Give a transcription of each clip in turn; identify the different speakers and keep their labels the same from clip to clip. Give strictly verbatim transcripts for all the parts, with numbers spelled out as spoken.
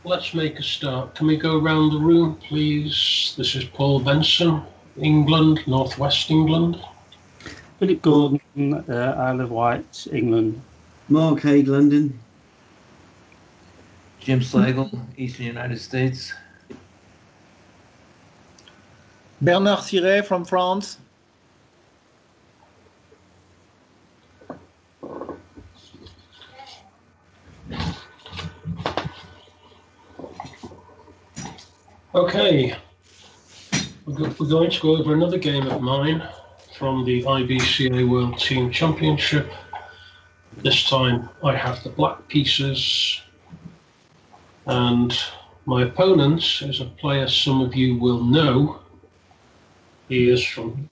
Speaker 1: let's make a start. Can we go around the room, please? This is Paul Benson, England, Northwest England.
Speaker 2: Philip Gordon, uh, Isle of Wight, England.
Speaker 3: Mark Haig, London.
Speaker 4: Jim Slagle, Eastern United States.
Speaker 5: Bernard Siret from France.
Speaker 1: Okay, we're going to go over another game of mine from the I B C A World Team Championship. This time I have the black pieces, and my opponent is a player some of you will know. He is from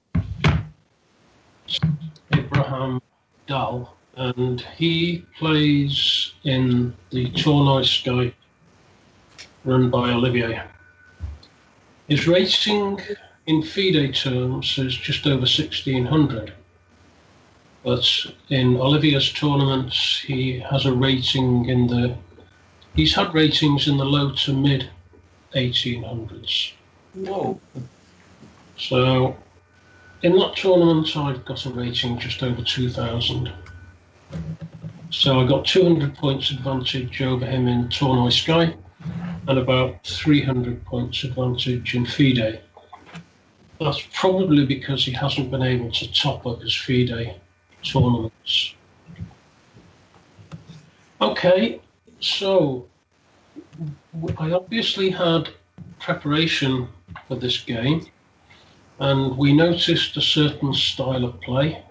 Speaker 1: Abraham Dahl, and he plays in the Tournoi Sky run by Olivier. His rating in FIDE terms is just over sixteen hundred, but in Olivier's tournaments he has a rating in the, he's had ratings in the low to mid eighteen hundreds.
Speaker 4: Whoa.
Speaker 1: So in that tournament I've got a rating just over two thousand. So I got two hundred points advantage over him in Tournoi Sky and about three hundred points advantage in FIDE. That's probably because he hasn't been able to top up his FIDE tournaments. Okay, so I obviously had preparation for this game, and we noticed a certain style of play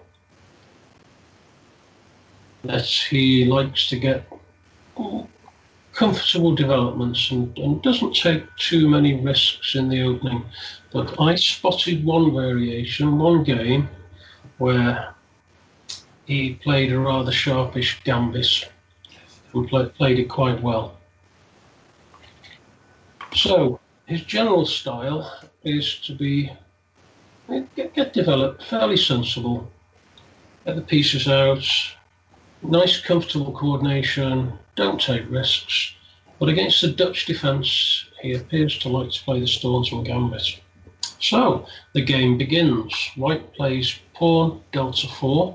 Speaker 1: that he likes to get comfortable developments and, and doesn't take too many risks in the opening. But I spotted one variation, one game, where he played a rather sharpish gambit and play, played it quite well. So his general style is to be get, get developed, fairly sensible, get the pieces out, nice comfortable coordination, don't take risks. But against the Dutch defence, he appears to like to play the Staunton gambit. So the game begins. White plays pawn delta four.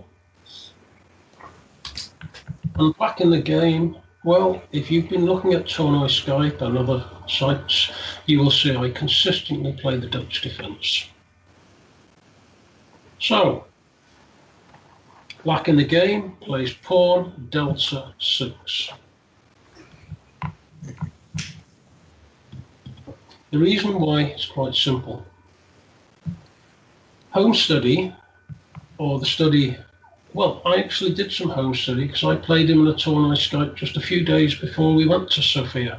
Speaker 1: And back in the game, well, if you've been looking at Tournoi Skype and other sites, you will see I consistently play the Dutch defence. So, black in the game plays pawn delta six. The reason why is quite simple. Home study, or the study, well, I actually did some home study because I played him in a Tournoi Skype just a few days before we went to Sofia.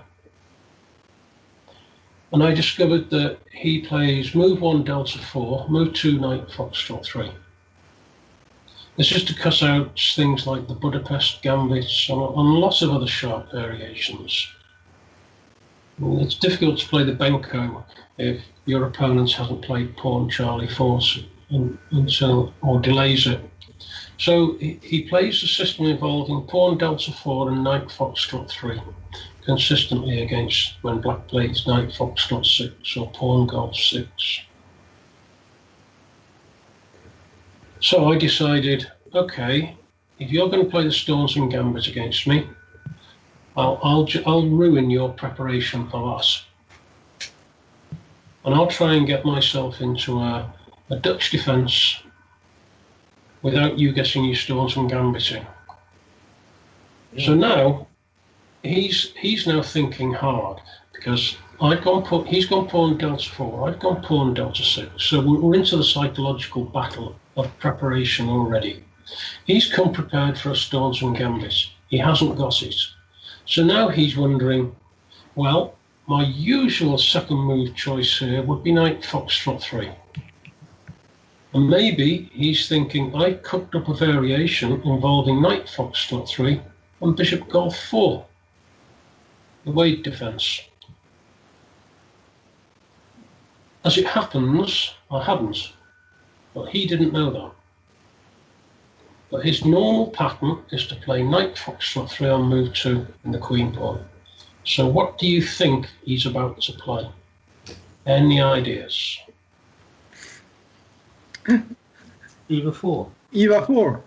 Speaker 1: And I discovered that he plays move one delta four, move two knight foxtrot three. This is to cut out things like the Budapest gambits and, and a lot of other sharp variations. And it's difficult to play the Benko if your opponent hasn't played pawn Charlie four until, or delays it. So he, he plays a system involving pawn delta four and knight foxtrot three, consistently against when black plays knight foxtrot six or pawn golf six. So I decided, okay, if you're going to play the Staunton gambit against me, I'll, I'll, I'll ruin your preparation for us. And I'll try and get myself into a, a Dutch defence without you getting your Staunton gambiting. Yeah. So now, he's he's now thinking hard, because I've gone put, he's gone pawn delta four, I've gone pawn delta six, so we're, we're into the psychological battle of preparation already. He's come prepared for a Staunton gambit. He hasn't got it. So now he's wondering, well, my usual second move choice here would be knight foxtrot three. And maybe he's thinking, I cooked up a variation involving knight foxtrot three and bishop golf four, the Wade defence. As it happens, I hadn't, but he didn't know that. But his normal pattern is to play knight foxtrot three on move two in the queen pawn. So what do you think he's about to play? Any ideas?
Speaker 2: Either four.
Speaker 5: E V A four.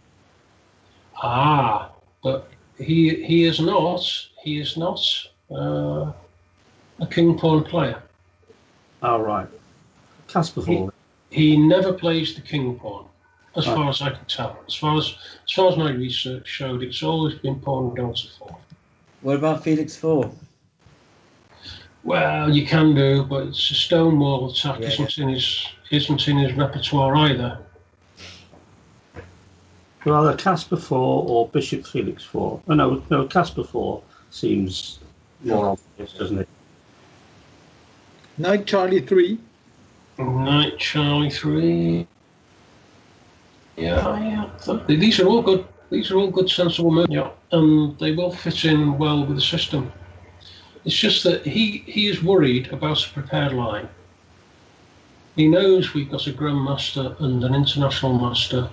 Speaker 1: Ah, but he he is not. He is not uh, a king pawn player.
Speaker 2: All right. Casper four.
Speaker 1: He never plays the king pawn, as
Speaker 2: Right.
Speaker 1: far as I can tell. As far as as far as my research showed, it's always been pawn delta four.
Speaker 3: What about Felix four?
Speaker 1: Well, you can do, but it's a stonewall attack
Speaker 3: Yeah.
Speaker 1: isn't in his isn't in his repertoire either.
Speaker 2: Well, either Casper four or Bishop Felix four. Oh, no, no, Casper four seems more obvious, doesn't it?
Speaker 5: Knight Charlie three.
Speaker 1: Knight Charlie three. Yeah, yeah. So these are all good. These are all good, sensible moves. Yeah, and they will fit in well with the system. It's just that he he is worried about a prepared line. He knows we've got a Grandmaster and an International Master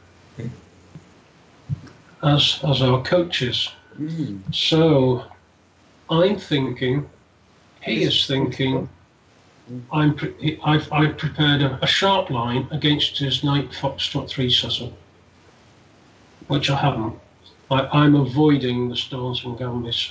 Speaker 1: as as our coaches.
Speaker 3: Mm.
Speaker 1: So I'm thinking, he is thinking, I'm pre- he- I've I've prepared a, a sharp line against his Knight Foxtrot three setup, which I haven't. I, I'm avoiding the Stones and Gambits.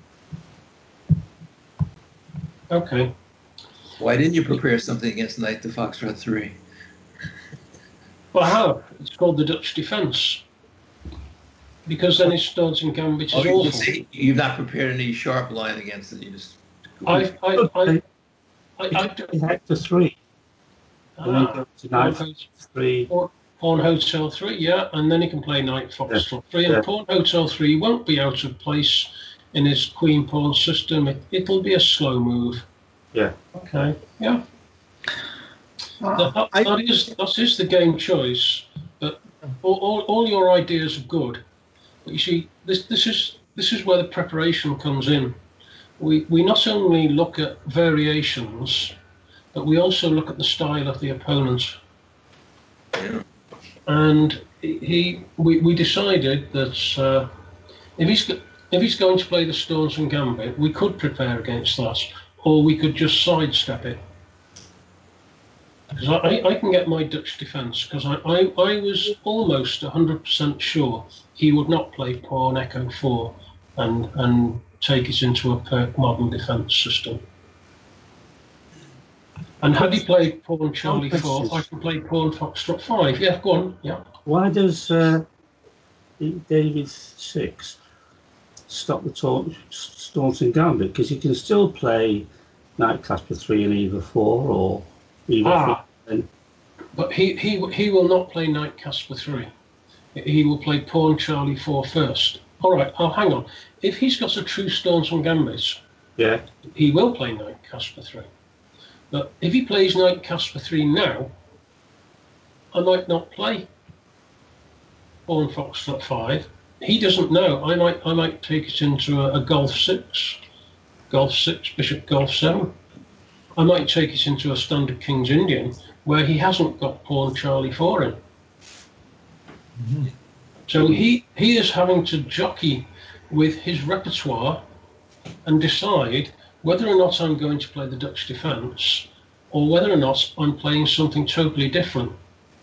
Speaker 1: Okay.
Speaker 4: Why didn't you prepare something against Knight to Foxtrot three?
Speaker 1: Well, I have. It's called the Dutch defence. Because then his Stones and Gambits is
Speaker 4: Oh, you
Speaker 1: awful.
Speaker 4: see, you've not prepared any sharp line against it. You just
Speaker 1: I've, I, I, I, I, I,
Speaker 2: He Hector three. And then
Speaker 1: ah,
Speaker 2: go to
Speaker 1: Pawn
Speaker 2: Knight
Speaker 1: Hotel,
Speaker 2: three.
Speaker 1: Pawn Hotel three, yeah, and then he can play Knight Foxtrot three, and
Speaker 2: Yeah.
Speaker 1: Pawn Hotel three won't be out of place in his Queen Pawn system. It, it'll be a slow move.
Speaker 2: Yeah.
Speaker 1: Okay, yeah.
Speaker 5: Uh,
Speaker 1: That, that,
Speaker 5: I,
Speaker 1: that is that is the game choice. But all, all, all your ideas are good. But you see, this this is this is where the preparation comes in. We we not only look at variations, but we also look at the style of the opponent.
Speaker 4: Yeah.
Speaker 1: And he we, we decided that uh, if he's go- if he's going to play the Stones and Gambit, we could prepare against that, or we could just sidestep it. Because I, I, I can get my Dutch defence, because I, I, I was almost one hundred percent sure he would not play Pawn Echo four and and take it into a Perk modern defence system. And had he played Pawn Charlie four, I can play Pawn Foxtrot five. Yeah, go on. Yeah.
Speaker 2: Why does uh, David six stop the talk, Staunton Gambit? Because he can still play Knight Casper three and either four or either
Speaker 1: Ah,
Speaker 2: three.
Speaker 1: but he, he, he will not play Knight Casper three. He will play Pawn Charlie four first. All right, oh, hang on. If he's got a true Stones and Gambits,
Speaker 2: Yeah.
Speaker 1: he will play Knight Casper three. But if he plays Knight Casper three now, I might not play Pawn Foxtrot five. He doesn't know. I might I might take it into a, a Golf six, Golf six, Bishop Golf seven. I might take it into a standard King's Indian where he hasn't got Pawn Charlie four in.
Speaker 5: Mhm.
Speaker 1: So he, he is having to jockey with his repertoire and decide whether or not I'm going to play the Dutch defence or whether or not I'm playing something totally different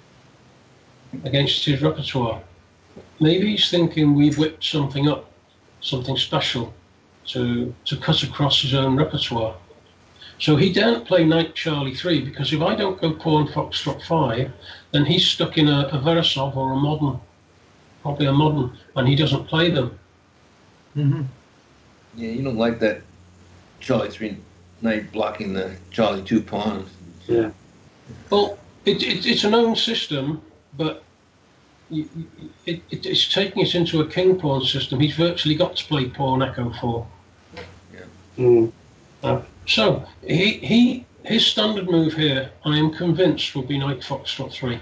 Speaker 1: against his repertoire. Maybe he's thinking we've whipped something up, something special, to, to cut across his own repertoire. So he daren't play Knight Charlie three, because if I don't go Pawn Foxtrot five, then he's stuck in a, a Veresov or a modern, probably a modern, and he doesn't play them.
Speaker 5: Mhm.
Speaker 4: yeah, you don't like that Charlie three Knight blocking the Charlie two pawn.
Speaker 2: Yeah.
Speaker 1: Well, it, it, it's a known system, but you, it, it, it's taking it into a king pawn system. He's virtually got to play Pawn Echo four.
Speaker 2: Mm.
Speaker 1: Uh, so he, he his standard move here, I am convinced, will be Knight Foxtrot three.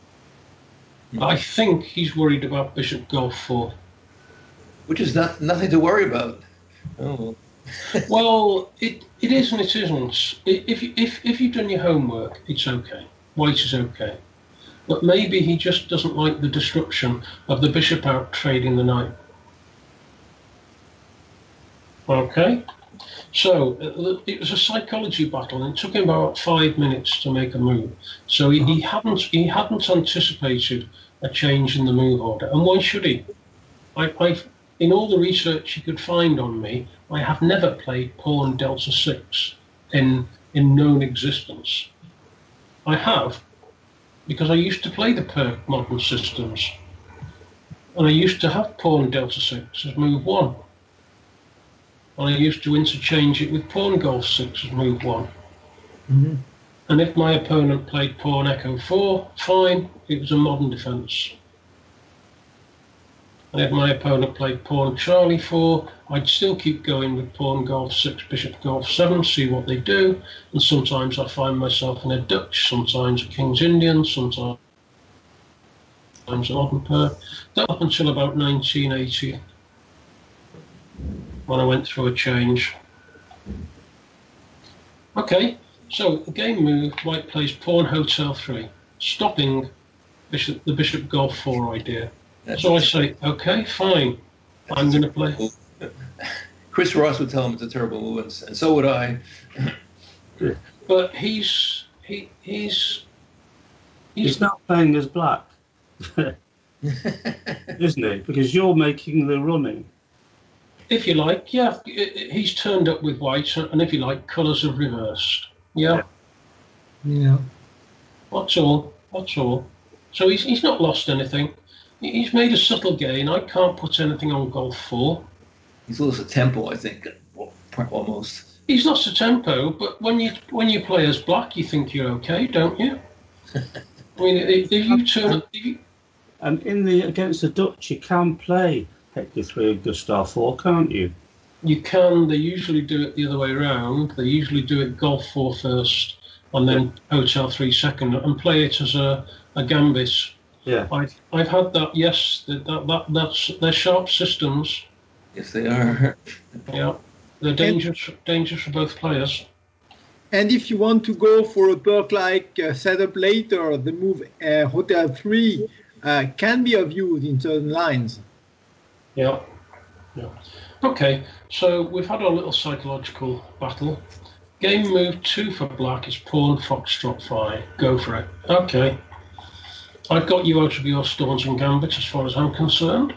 Speaker 1: I think he's worried about Bishop Golf four.
Speaker 4: Which is not nothing to worry about. Oh,
Speaker 1: Well, it, it is and it isn't. I- If, you- if, if you've done your homework, it's okay. White is okay. But maybe he just doesn't like the disruption of the bishop out trading the knight. Okay. So uh, it was a psychology battle, and it took him about five minutes to make a move. So he, he hadn't he hadn't anticipated a change in the move order, and why should he? I, I've in all the research you could find on me, I have never played pawn delta six in in known existence. I have because I used to play the Perk modern systems, and I used to have pawn delta six as move one. And I used to interchange it with pawn golf six as move one.
Speaker 5: Mhm.
Speaker 1: And if my opponent played pawn echo four, fine, it was a modern defence. And if my opponent played pawn charlie four, I'd still keep going with pawn golf six, bishop golf seven, see what they do. And sometimes I find myself in a Dutch, sometimes a King's Indian, sometimes a modern pair. That up until about nineteen eighty, when I went through a change. Okay, so the game move, white plays pawn hotel three, stopping bishop, the bishop golf four idea.
Speaker 4: That's
Speaker 1: So
Speaker 4: a
Speaker 1: I
Speaker 4: ter-
Speaker 1: say, okay, fine,
Speaker 4: that's
Speaker 1: I'm
Speaker 4: a
Speaker 1: going to
Speaker 4: terrible
Speaker 1: play.
Speaker 4: move. Chris Ross would tell him it's a terrible move, and, and so would I.
Speaker 1: But he's he he's
Speaker 2: He's
Speaker 1: he's
Speaker 2: not playing as black, isn't he? Because you're making the running.
Speaker 1: if you like, yeah, he's turned up with white, and if you like, colours have reversed. Yeah,
Speaker 5: Yeah.
Speaker 1: that's all. That's all. So he's he's not lost anything. He's made a subtle gain. I can't put anything on golf four.
Speaker 4: He's lost a tempo, I think, well, almost.
Speaker 1: He's lost a tempo, but when you when you play as black, you think you're okay, don't you? I mean, if, if you turn up, if you,
Speaker 2: And in the against the Dutch, you can play Hector three and Gustav four, can't you?
Speaker 1: you can. They usually do it the other way around. They usually do it golf four first, and then hotel three second, and play it as a, a gambit.
Speaker 2: Yeah.
Speaker 1: I've I've had that. Yes, that, that, that that's they're sharp systems.
Speaker 4: Yes, they are.
Speaker 1: Yeah, they're dangerous dangerous for both players.
Speaker 5: And if you want to go for a perk-like uh, setup later, the move uh, Hotel three uh, can be of use in certain lines.
Speaker 1: Yeah, yeah. Okay, so we've had our little psychological battle. Game move two for black is pawn foxtrot five. Go for it. Okay. I've got you out of your stones and gambits as far as I'm concerned.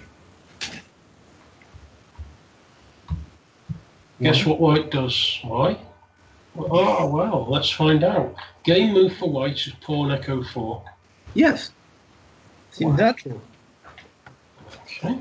Speaker 1: Guess what white does? Why? Oh, well, let's find out. Game move for white is pawn echo four.
Speaker 5: Yes, seems natural.
Speaker 1: Okay.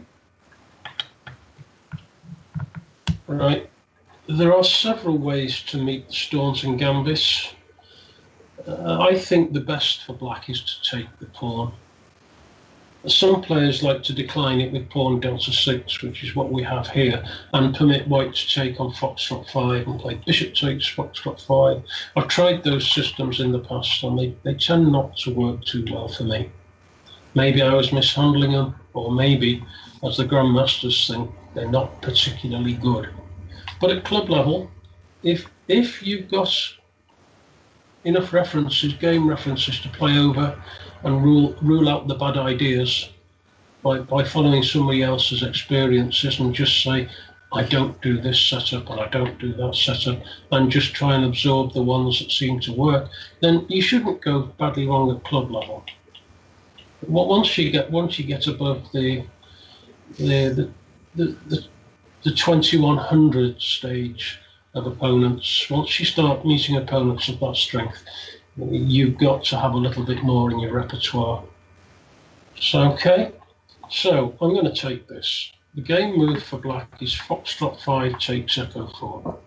Speaker 1: Right. There are several ways to meet the stones and gambits. Uh, I think the best for black is to take the pawn. Some players like to decline it with pawn delta six, which is what we have here, and permit white to take on foxtrot five and play bishop takes foxtrot five. I've tried those systems in the past, and they, they tend not to work too well for me. Maybe I was mishandling them, or maybe, as the grandmasters think, they're not particularly good. But at club level, if if you've got enough references, game references to play over and rule rule out the bad ideas by, by following somebody else's experiences and just say, I don't do this setup and I don't do that setup, and just try and absorb the ones that seem to work, then you shouldn't go badly wrong at club level. But once you get once you get above the the the the, the, the twenty-one hundred stage of opponents, once you start meeting opponents of that strength, you've got to have a little bit more in your repertoire. So, okay, so I'm going to take this. The game move for black is foxtrot five takes echo four.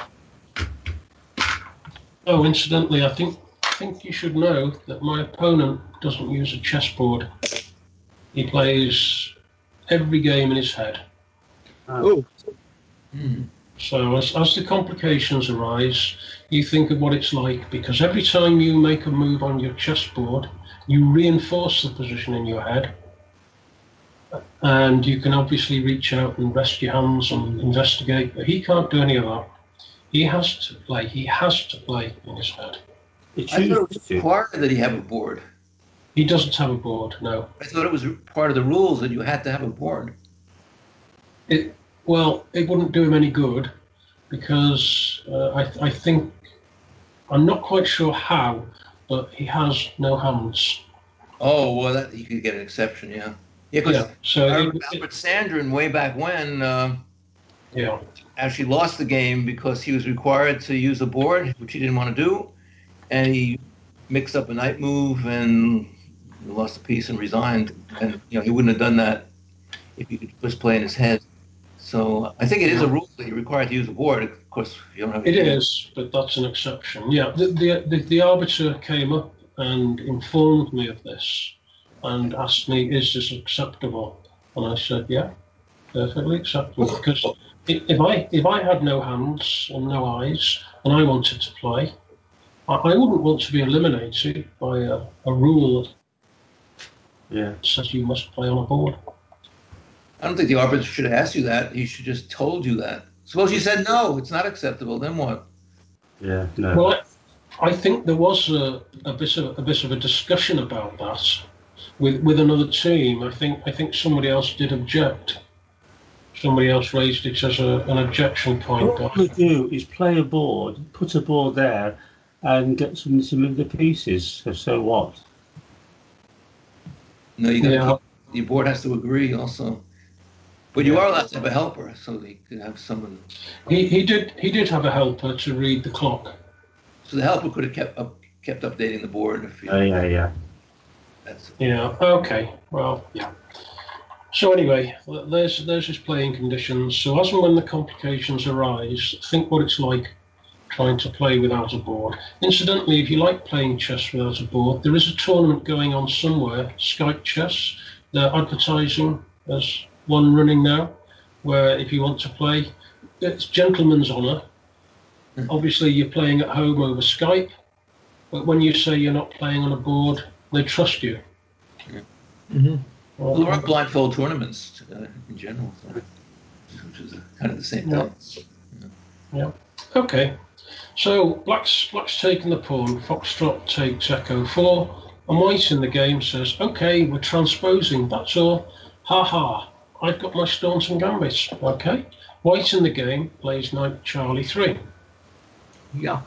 Speaker 1: Oh, incidentally, I think I think you should know that my opponent doesn't use a chessboard. He plays every game in his head.
Speaker 5: Oh,
Speaker 4: Hmm.
Speaker 1: So as, as the complications arise, you think of what it's like, because every time you make a move on your chessboard, you reinforce the position in your head. And you can obviously reach out and rest your hands and investigate, but he can't do any of that. He has to play. He has to play in his head.
Speaker 2: It
Speaker 4: I thought it
Speaker 2: chooses
Speaker 4: was
Speaker 2: to.
Speaker 4: required that he have a board.
Speaker 1: He doesn't have a board, no.
Speaker 4: I thought it was part of the rules that you had to have a board.
Speaker 1: It, Well, it wouldn't do him any good because uh, I, I think, I'm not quite sure how, but he has no hands.
Speaker 4: Oh, well, that he could get an exception, yeah. Yeah, because
Speaker 1: Yeah, so
Speaker 4: I
Speaker 1: it,
Speaker 4: remember
Speaker 1: it,
Speaker 4: Albert Sandrin way back when uh,
Speaker 1: yeah,
Speaker 4: actually lost the game because he was required to use a board, which he didn't want to do, and he mixed up a night move and lost a piece and resigned. And you know he wouldn't have done that if he could just play in his head. So I think it is a
Speaker 1: yeah.
Speaker 4: rule that you're required to use a board. Of course, if you don't have
Speaker 1: It
Speaker 4: any.
Speaker 1: is, but that's an exception. Yeah, the, the, the, the arbiter came up and informed me of this and asked me, is this acceptable? And I said, yeah, perfectly acceptable. Because i- if I if I had no hands and no eyes and I wanted to play, I, I wouldn't want to be eliminated by a, a rule that
Speaker 2: Yeah.
Speaker 1: says you must play on a board.
Speaker 4: I don't think the arbiter should have asked you that. He should just told you that. Suppose you said no, it's not acceptable. Then what?
Speaker 2: Yeah. No.
Speaker 1: Well, I, I think there was a, a bit of a bit of a discussion about that with with another team. I think I think somebody else did object. Somebody else raised it as a, an objection point.
Speaker 2: All they do is play a board, put a board there, and get somebody to move the pieces. So, so what?
Speaker 4: No, you got to
Speaker 1: Yeah,
Speaker 4: keep. Your board has to agree also. But you
Speaker 1: Yeah.
Speaker 4: are allowed to have a helper, so they could have someone.
Speaker 1: he, he did he did have a helper to read the clock.
Speaker 4: So the helper could have kept up, kept updating the board if you.
Speaker 2: Oh, yeah, yeah.
Speaker 4: That's
Speaker 1: Yeah. Okay. Well, yeah. So anyway, there's there's his playing conditions. So as and when the complications arise, think what it's like trying to play without a board. Incidentally, if you like playing chess without a board, there is a tournament going on somewhere, Skype Chess. They're advertising as one running now, where if you want to play, it's gentleman's honour. Obviously, you're playing at home over Skype, but when you say you're not playing on a board, they trust you.
Speaker 5: Mhm.
Speaker 4: well, there are blindfold tournaments uh, in general, so, which is kind of the same
Speaker 1: Yeah.
Speaker 4: thing.
Speaker 1: Yeah. Okay. So black's black's taken the pawn. Foxtrot takes Echo four, and white in the game says, "Okay, we're transposing. That's all. Ha ha. I've got my Staunton gambits. Okay." White in the game plays Knight Charlie three.
Speaker 5: Yeah.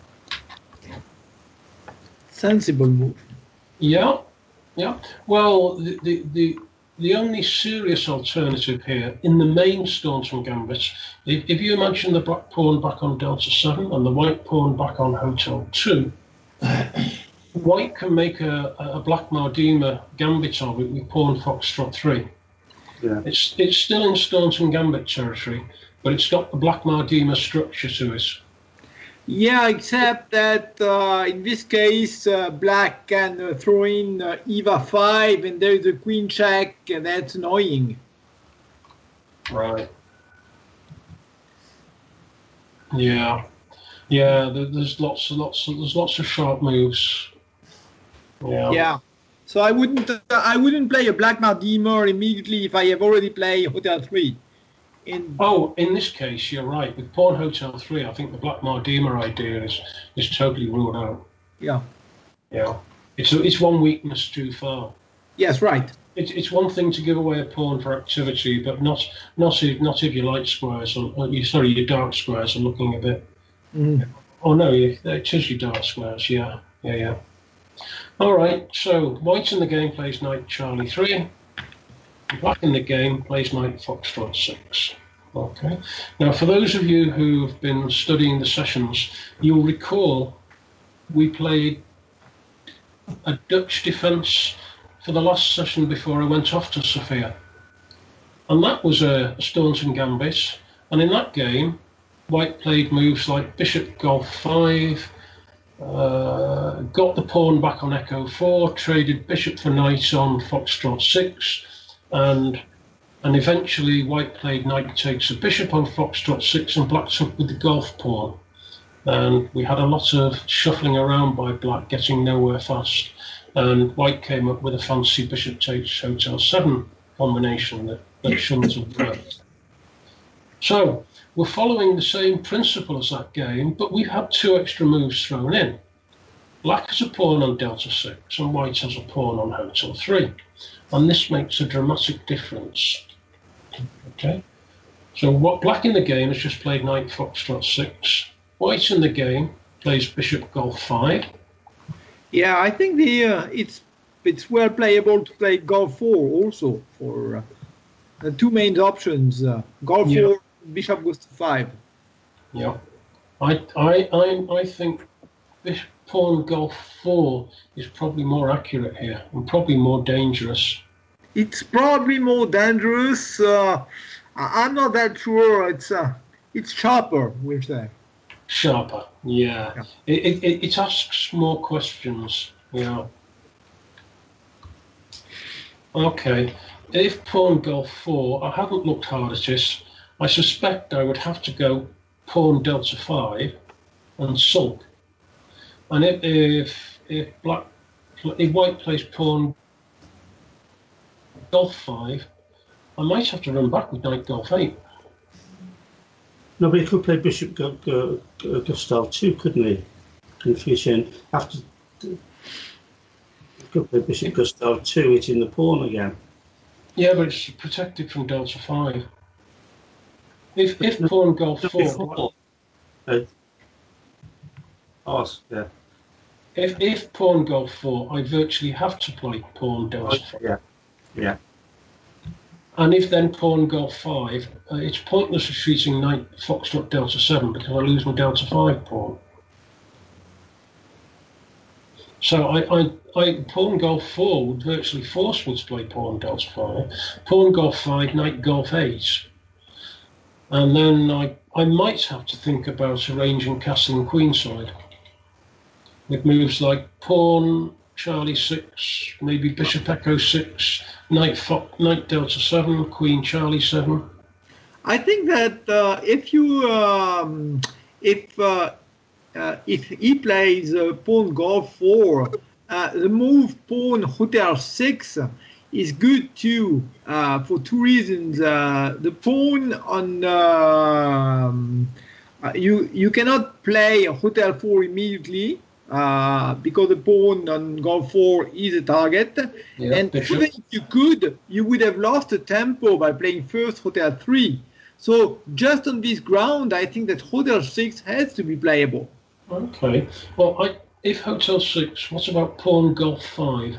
Speaker 5: Sensible move.
Speaker 1: Yeah. Yeah. Well, the the the, the only serious alternative here in the main Staunton gambit, if, if you imagine the black pawn back on Delta seven and the white pawn back on Hotel two. White can make a, a black Mardima gambit of it with pawn foxtrot three.
Speaker 2: Yeah.
Speaker 1: It's it's still in Staunton gambit territory, but it's got the black Mardima structure to it.
Speaker 5: Yeah, except that uh, in this case, uh, black can uh, throw in uh, Eva five, and there's a queen check, and that's annoying.
Speaker 1: Right. Yeah. Yeah. there- There's lots, lots, there's lots of sharp moves. Yeah.
Speaker 5: Yeah. So I wouldn't, uh, I wouldn't play a black Mardima immediately if I have already played Hotel three. In
Speaker 1: Oh, in this case, you're right. With pawn Hotel three, I think the black Mardima idea is is totally ruled out.
Speaker 5: yeah,
Speaker 1: Yeah. It's a, it's one weakness too far.
Speaker 5: yes, right.
Speaker 1: It's it's one thing to give away a pawn for activity, but not not if not if your light squares or, or you sorry your dark squares are looking a bit.
Speaker 5: Mhm.
Speaker 1: Oh no, you, it is your dark squares. Yeah, yeah, yeah. All right. So white in the game plays knight Charlie three. Black in the game plays knight Foxtrot six. Okay. Now, for those of you who've been studying the sessions, you'll recall we played a Dutch defence for the last session before I went off to Sofia. And that was a, a Staunton gambit. And in that game, white played moves like bishop golf five, uh, got the pawn back on Echo four, traded bishop for knight on Foxtrot six, and and eventually white played knight takes a bishop on Foxtrot six, and black took with the golf pawn. And we had a lot of shuffling around by black, getting nowhere fast. And white came up with a fancy bishop takes Hotel seven combination that, that shouldn't have worked. So we're following the same principle as that game, but we've had two extra moves thrown in. Black has a pawn on Delta six and white has a pawn on Hotel three. And this makes a dramatic difference. Okay. So what black in the game has just played knight foxtrot six. White in the game plays bishop golf five.
Speaker 5: Yeah, I think the uh, it's it's well playable to play golf four also for uh, the two main options. Uh, golf
Speaker 1: Yeah.
Speaker 5: four, bishop goes to five.
Speaker 1: Yeah, I I I I think bishop pawn golf four is probably more accurate here and probably more dangerous.
Speaker 5: It's probably more dangerous. Uh, I- I'm not that sure. It's uh, it's sharper, we say.
Speaker 1: Sharper, yeah.
Speaker 5: Yeah.
Speaker 1: It, it it it asks more questions. Yeah. Okay. If pawn golf four, I haven't looked hard at this. I suspect I would have to go pawn delta five and sulk. And if if if black if white plays pawn golf five, I might have to run back with knight golf eight.
Speaker 2: No, but he could play Bishop Gu- Gu- Gu- Gustav too, couldn't he? Confusion. After he could play Bishop Gustav two, hitting the pawn again.
Speaker 1: Yeah, but it's protected from delta five. If if pawn golf
Speaker 2: No,
Speaker 1: four,
Speaker 2: before. Uh, oh, yeah.
Speaker 1: if if pawn golf four, I virtually have to play pawn delta five.
Speaker 2: Yeah, yeah.
Speaker 1: And if then pawn golf five, uh, it's pointless retreating knight foxtrot delta seven because I lose my delta five pawn. So I, I, I pawn golf four would virtually force me to play pawn delta five, pawn golf five, knight golf eight, and then I I might have to think about arranging castle and queenside with moves like pawn Charlie six, maybe bishop echo six, knight fo- knight delta seven, queen Charlie seven.
Speaker 5: I think that uh, if you um, if uh, uh, if he plays uh, pawn golf four, uh, the move pawn hotel six is good too uh, for two reasons. Uh, the pawn on um, uh, you you cannot play hotel four immediately uh, because the pawn on golf four is a target.
Speaker 1: Yeah,
Speaker 5: And
Speaker 1: bishop.
Speaker 5: even if you could, you would have lost the tempo by playing first hotel three. So just on this ground, I think that hotel six has to be playable.
Speaker 1: Okay. Well, I, if hotel six, what about pawn golf five?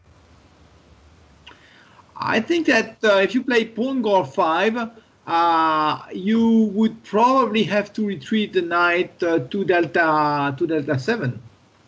Speaker 5: I think that uh, if you play pawn golf five, uh, you would probably have to retreat the knight uh, to delta to delta seven.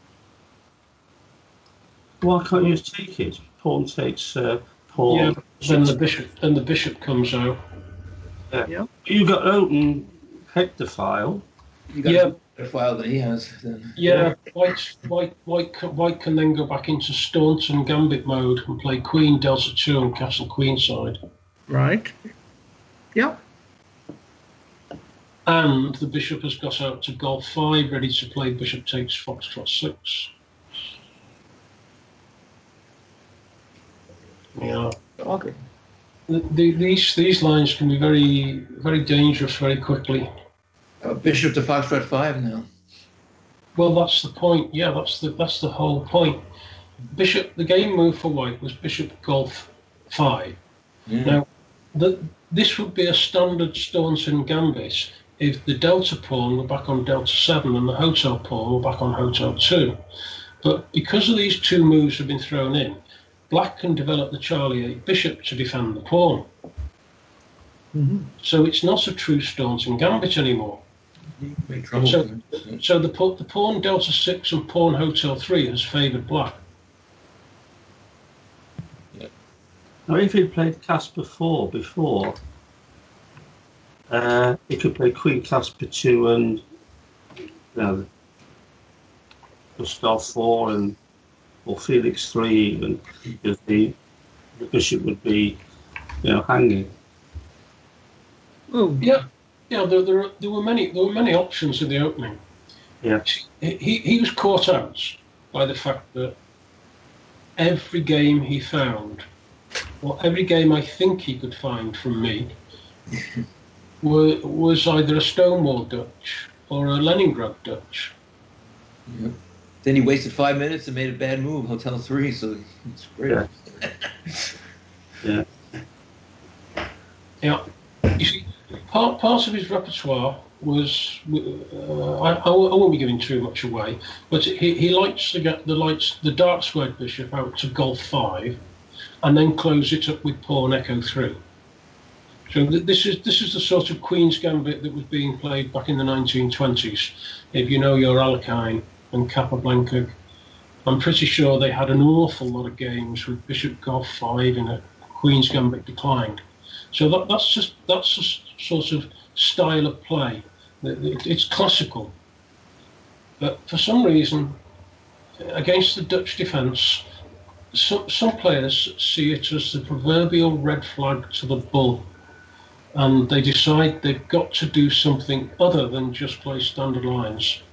Speaker 2: Why can't you just take it? Pawn takes uh, pawn.
Speaker 1: Yeah, then the bishop, then the bishop comes out.
Speaker 2: Yeah.
Speaker 5: Yeah.
Speaker 2: You got open Hector file.
Speaker 4: You got
Speaker 1: Yeah.
Speaker 4: a better file than he has. Then.
Speaker 1: Yeah, white, white, white, ca- white can then go back into Staunton Gambit mode and play Queen Delta two and Castle Queenside.
Speaker 5: Right. Yeah.
Speaker 1: And the bishop has got out to Golf five, ready to play Bishop takes Foxtrot six. Yeah.
Speaker 5: Okay.
Speaker 1: The, the, these these lines can be very very dangerous very quickly.
Speaker 4: Uh, bishop to foxtrot five now.
Speaker 1: Well, that's the point. Yeah, that's the that's the whole point. Bishop. The game move for white was Bishop Golf five.
Speaker 4: Yeah.
Speaker 1: Now, the, this would be a standard Staunton gambit if the Delta pawn were back on Delta seven and the Hotel pawn were back on Hotel two. But because of these two moves have been thrown in, Black can develop the Charlie eight bishop to defend the pawn.
Speaker 5: Mm-hmm.
Speaker 1: So it's not a true Staunton gambit anymore.
Speaker 4: Make trouble.
Speaker 1: So,
Speaker 4: for him.
Speaker 1: so the, pa- the pawn Delta six and pawn Hotel three has favoured Black.
Speaker 2: Now, if he'd played Casper four before, uh, he could play Queen Casper two and you know, Gustav four and or Felix three even, because the, the bishop would be, you know, hanging.
Speaker 5: Oh.
Speaker 1: Yeah, yeah. There, there, there were many, there were many options in the opening.
Speaker 2: Yeah.
Speaker 1: He, he was caught out by the fact that every game he found, or every game I think he could find from me, were, was either a Stonewall Dutch or a Leningrad Dutch.
Speaker 4: Yeah. Then he wasted five minutes and made a bad move, Hotel three, so it's great.
Speaker 2: Yeah. Yeah.
Speaker 1: Yeah. You see, part part of his repertoire was uh, I, I won't be giving too much away, but he, he likes to get the lights the dark squared bishop out to golf five, and then close it up with pawn echo three. So th this is this is the sort of Queen's Gambit that was being played back in the nineteen twenties. If you know your Alekhine and Capablanca, I'm pretty sure they had an awful lot of games with Bishop Golf five in a Queen's Gambit declined. So that, that's just that's a sort of style of play. It, it's classical, but for some reason, against the Dutch defence, some some players see it as the proverbial red flag to the bull, and they decide they've got to do something other than just play standard lines.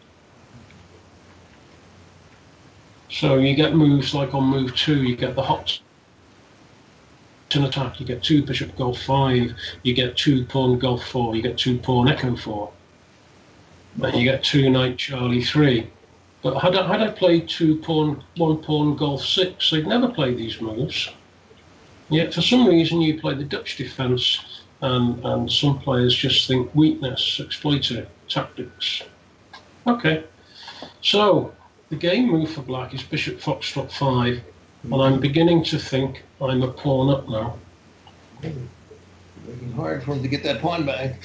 Speaker 1: So you get moves like on move two, you get the hot an attack, you get two bishop golf five, you get two pawn golf four, you get two pawn echo four, and you get two knight Charlie three. But had I, had I played two pawn, one pawn golf six, they'd never play these moves. Yet for some reason you play the Dutch defence, and, and some players just think weakness, exploitative tactics. Okay, so the game move for black is bishop foxtrot five, and I'm beginning to think I'm a pawn up now.
Speaker 4: Working hard for him to get that pawn back.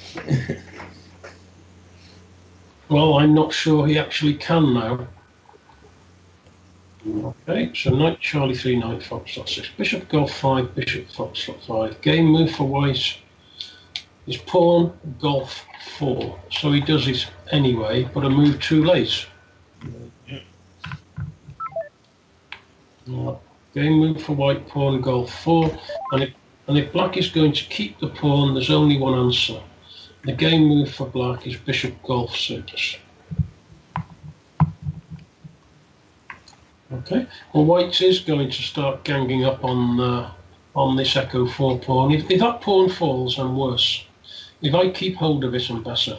Speaker 1: Well, I'm not sure he actually can now. Okay, so knight Charlie three, knight foxtrot six, bishop golf five, bishop foxtrot five. Game move for white is pawn golf four. So he does it anyway, but a move too late. Yeah. Game move for white, pawn golf four, and if, and if black is going to keep the pawn, there's only one answer. The game move for black is bishop golf six. Okay, well white is going to start ganging up on uh, on this echo four pawn. If, if that pawn falls, I'm worse. If I keep hold of it, I'm better.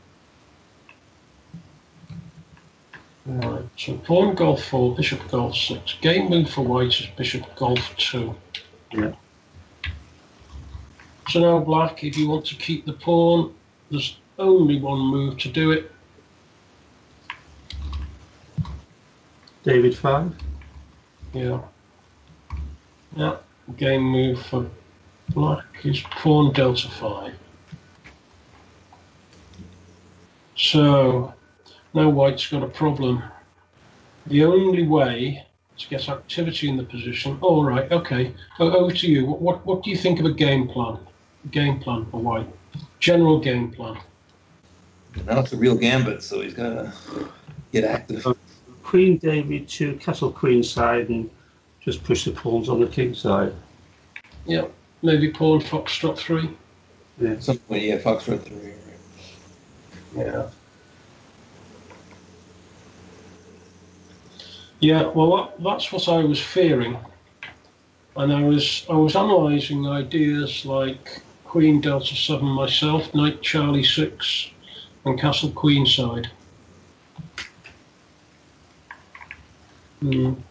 Speaker 1: Right, so pawn golf four, bishop golf six. Game move for white is bishop golf two.
Speaker 2: Yeah.
Speaker 1: So now black, if you want to keep the pawn, there's only one move to do it.
Speaker 2: David five.
Speaker 1: Yeah. Yeah. Game move for black is pawn delta five. So now white's got a problem. The only way to get activity in the position. All right. Okay. O over to you. What, what what do you think of a game plan? Game plan for white. General game plan.
Speaker 4: Now it's a real gambit, so he's got to get active.
Speaker 2: Queen David to castle queen side and just push the pawns on the king side.
Speaker 1: Yeah. Maybe pawn foxtrot three.
Speaker 2: Yeah.
Speaker 4: At some point, yeah, foxtrot three. Right?
Speaker 1: Yeah. Yeah, well, that's what I was fearing, and I was I was analysing ideas like Queen Delta Seven myself, Knight Charlie Six, and Castle Queenside. Because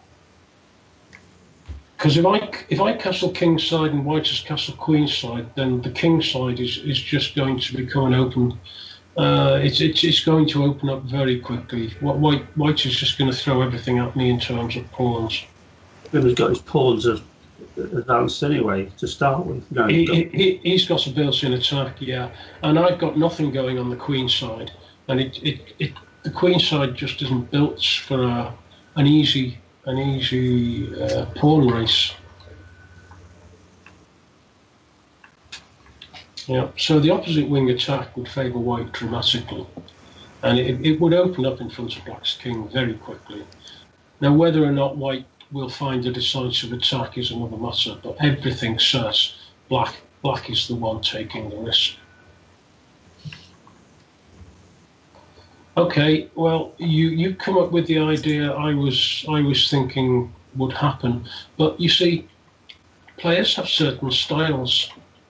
Speaker 1: mm. if I if I Castle Kingside and White is Castle Queenside, then the King side is is just going to become an open. Uh, it's, it's it's going to open up very quickly. What White White is just going to throw everything at me in terms of pawns.
Speaker 2: But he's got his pawns advanced anyway to start with. No,
Speaker 1: he,
Speaker 2: got...
Speaker 1: he he's got a built-in attack, yeah, and I've got nothing going on the queen side, and it it, it the queen side just isn't built for a, an easy an easy uh, pawn race. Yeah, so the opposite wing attack would favour white dramatically, and it, it would open up in front of black's king very quickly. Now, whether or not white will find a decisive attack is another matter, but everything says black black is the one taking the risk. Okay, well, you you come up with the idea I was I was thinking would happen, but you see, players have certain styles.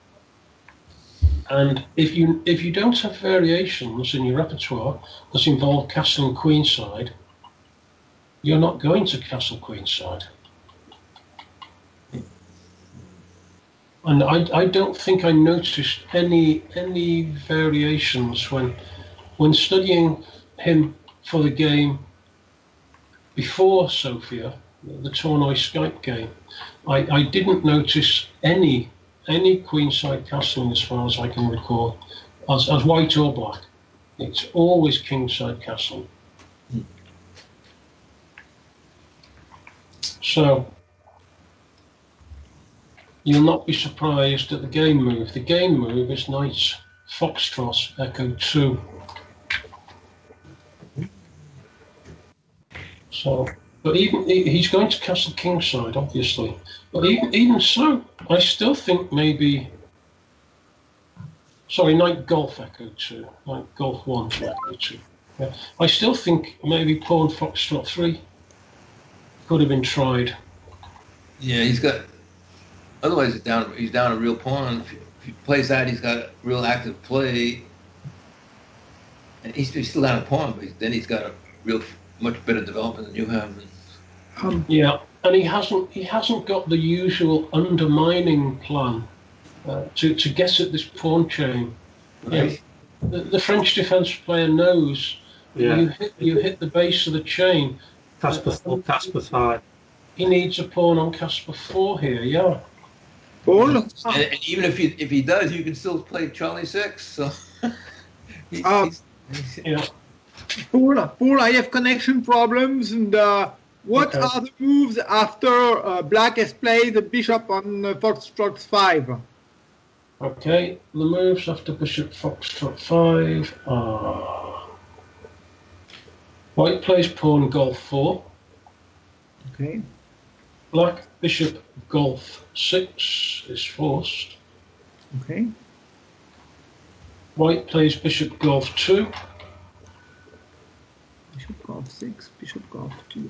Speaker 1: And if you if you don't have variations in your repertoire that involve castle and queenside, you're not going to castle queenside. And I, I don't think I noticed any any variations when when studying him for the game before Sofia, the Tournoi Skype game. I, I didn't notice any any queenside castling as far as I can recall, as, as white or black. It's always kingside castling. So you'll not be surprised at the game move. The game move is knight foxtrot echo two. So, but even he's going to castle kingside, obviously. But even even so, I still think maybe. Sorry, knight golf echo two, knight golf one to echo two. Yeah, I still think maybe pawn foxtrot three could have been tried.
Speaker 4: Yeah, he's got. Otherwise, he's down. He's down a real pawn. If he, if he plays that, he's got real active play, and he's, he's still down a pawn. But then he's got a real much better development than you have.
Speaker 5: Um,
Speaker 1: Yeah, and he hasn't he hasn't got the usual undermining plan uh, to to get at this pawn chain.
Speaker 4: Right?
Speaker 1: Yeah, the, the French defence player knows that
Speaker 2: Yeah.
Speaker 1: you hit you hit the base of the chain.
Speaker 2: Casper
Speaker 1: Uh,
Speaker 2: four, Casper five.
Speaker 1: He needs a pawn on Casper four here. Yeah.
Speaker 5: Paul,
Speaker 4: And, and even if he if he does, you can still play Charlie six. So he,
Speaker 5: Um,
Speaker 4: he's, he's,
Speaker 1: Yeah.
Speaker 5: Paul, Paul, I have connection problems. And uh, what
Speaker 1: Okay.
Speaker 5: are the moves after uh, Black has played the bishop on uh, Foxtrot five?
Speaker 1: Okay. The moves after Bishop Foxtrot five are White plays pawn Golf four.
Speaker 5: Okay.
Speaker 1: Black Bishop Golf six is forced.
Speaker 5: Okay.
Speaker 1: White plays Bishop Golf two.
Speaker 5: Bishop Golf six, Bishop Golf two.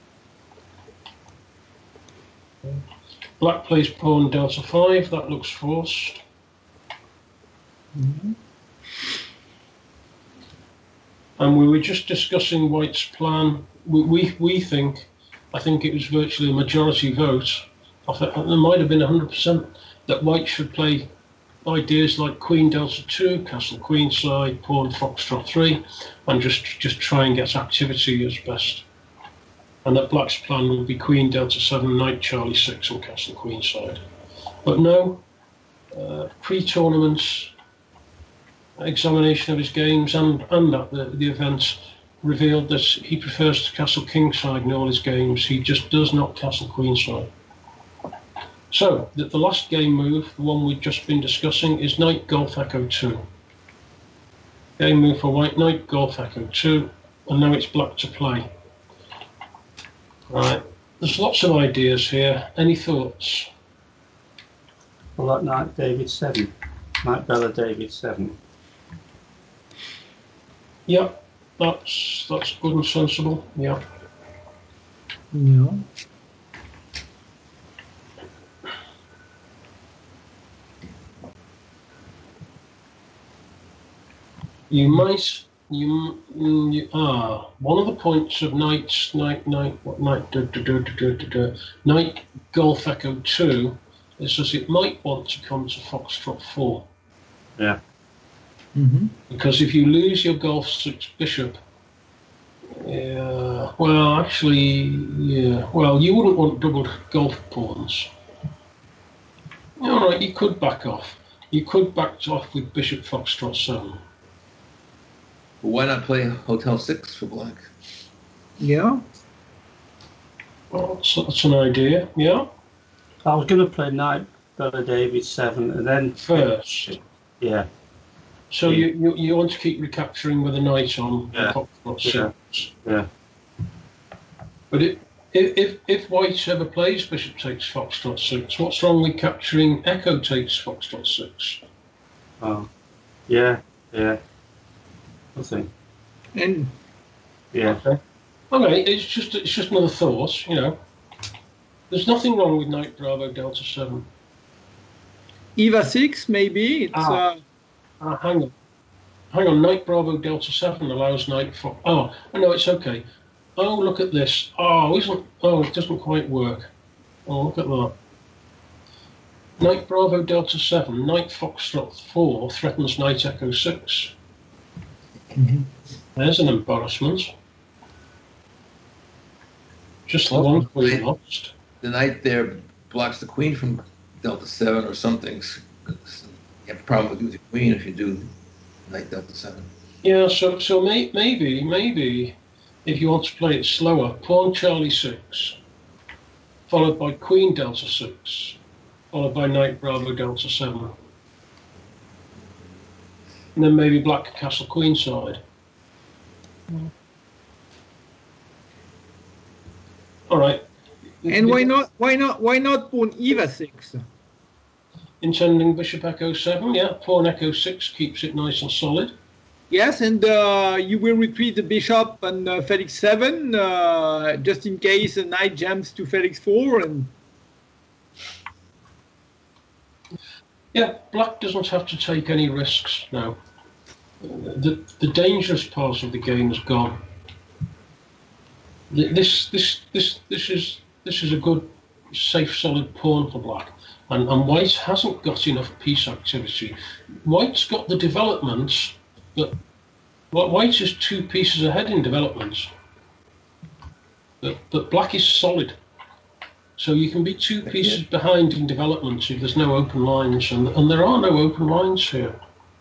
Speaker 5: Okay.
Speaker 1: Black plays pawn Delta five. That looks forced.
Speaker 5: Mm-hmm.
Speaker 1: And we were just discussing White's plan. We, we, we think, I think it was virtually a majority vote. I think there might have been one hundred percent that White should play ideas like Queen Delta two, Castle Queenside, Pawn Foxtrot three, and just, just try and get activity as best. And that Black's plan would be Queen Delta seven, Knight Charlie six, and Castle Queenside. But no, uh, pre-tournament examination of his games and, and at the, the event revealed that he prefers to castle kingside in all his games. He just does not castle queenside. So, the, the last game move, the one we've just been discussing, is Knight Golf Echo two. Game move for White, Knight Golf Echo two, and now it's Black to play. Right, there's lots of ideas here. Any thoughts?
Speaker 2: I like Knight David seven. Knight Bella David seven.
Speaker 1: Yep, that's that's good and sensible. Yeah.
Speaker 5: Yeah.
Speaker 1: You might you, you ah one of the points of knight knight knight what knight do, do, do, do, do, do, Knight Golf Echo two is that it might want to come to Foxtrot four.
Speaker 2: Yeah.
Speaker 5: Mm-hmm.
Speaker 1: Because if you lose your Golf six bishop, yeah, well, actually, yeah, well, you wouldn't want doubled golf pawns. All right, you could back off. You could back off with Bishop Foxtrot seven.
Speaker 4: but why not play Hotel six for Black?
Speaker 5: Yeah.
Speaker 1: Well, that's, that's an idea. Yeah.
Speaker 2: I was going to play Knight Bella David seven and then
Speaker 1: First.
Speaker 2: yeah.
Speaker 1: So you, you you want to keep recapturing with a knight on
Speaker 2: Yeah.
Speaker 1: Foxtrot
Speaker 2: Yeah.
Speaker 1: six.
Speaker 2: Yeah.
Speaker 1: But it, if, if if White ever plays Bishop takes Foxtrot six, what's wrong with capturing Echo takes Foxtrot six?
Speaker 2: Oh. Yeah. Yeah. Nothing.
Speaker 5: And
Speaker 2: Yeah.
Speaker 1: Okay. Okay, it's just it's just another thought, you know. There's nothing wrong with Knight Bravo Delta seven.
Speaker 5: Eva six, maybe. It's
Speaker 1: Ah.
Speaker 5: uh,
Speaker 1: Uh, hang on. Hang on, Knight Bravo Delta seven allows Knight Fox. Oh, no, it's okay. Oh, look at this. Oh, isn't. Oh, it doesn't quite work. Oh, look at that. Knight Bravo Delta seven, Knight Foxtrot four threatens Knight Echo six.
Speaker 5: Mm-hmm.
Speaker 1: There's an embarrassment. Just the
Speaker 4: Well,
Speaker 1: one queen
Speaker 4: right.
Speaker 1: lost.
Speaker 4: The knight there blocks the queen from Delta seven or something. So you have a problem with the queen if you do knight Delta seven.
Speaker 1: Yeah, so so may, maybe, maybe, if you want to play it slower, Pawn Charlie six, followed by Queen Delta six, followed by Knight Bravo Delta seven. And then maybe Black Castle Queenside. All right.
Speaker 5: And why not? Why not? Why not pawn Eva six?
Speaker 1: Intending Bishop Echo seven, yeah. Pawn Echo six keeps it nice and solid.
Speaker 5: Yes, and uh, you will retreat the bishop on uh, Felix seven, uh, just in case a knight jumps to Felix four. And
Speaker 1: Yeah, Black doesn't have to take any risks now. The the dangerous part of the game is gone. This this this this is this is a good, safe, solid pawn for Black, and and White hasn't got enough piece activity. White's got the developments, but White is two pieces ahead in developments. But but Black is solid, so you can be two pieces behind in developments if there's no open lines, and and there are no open lines here.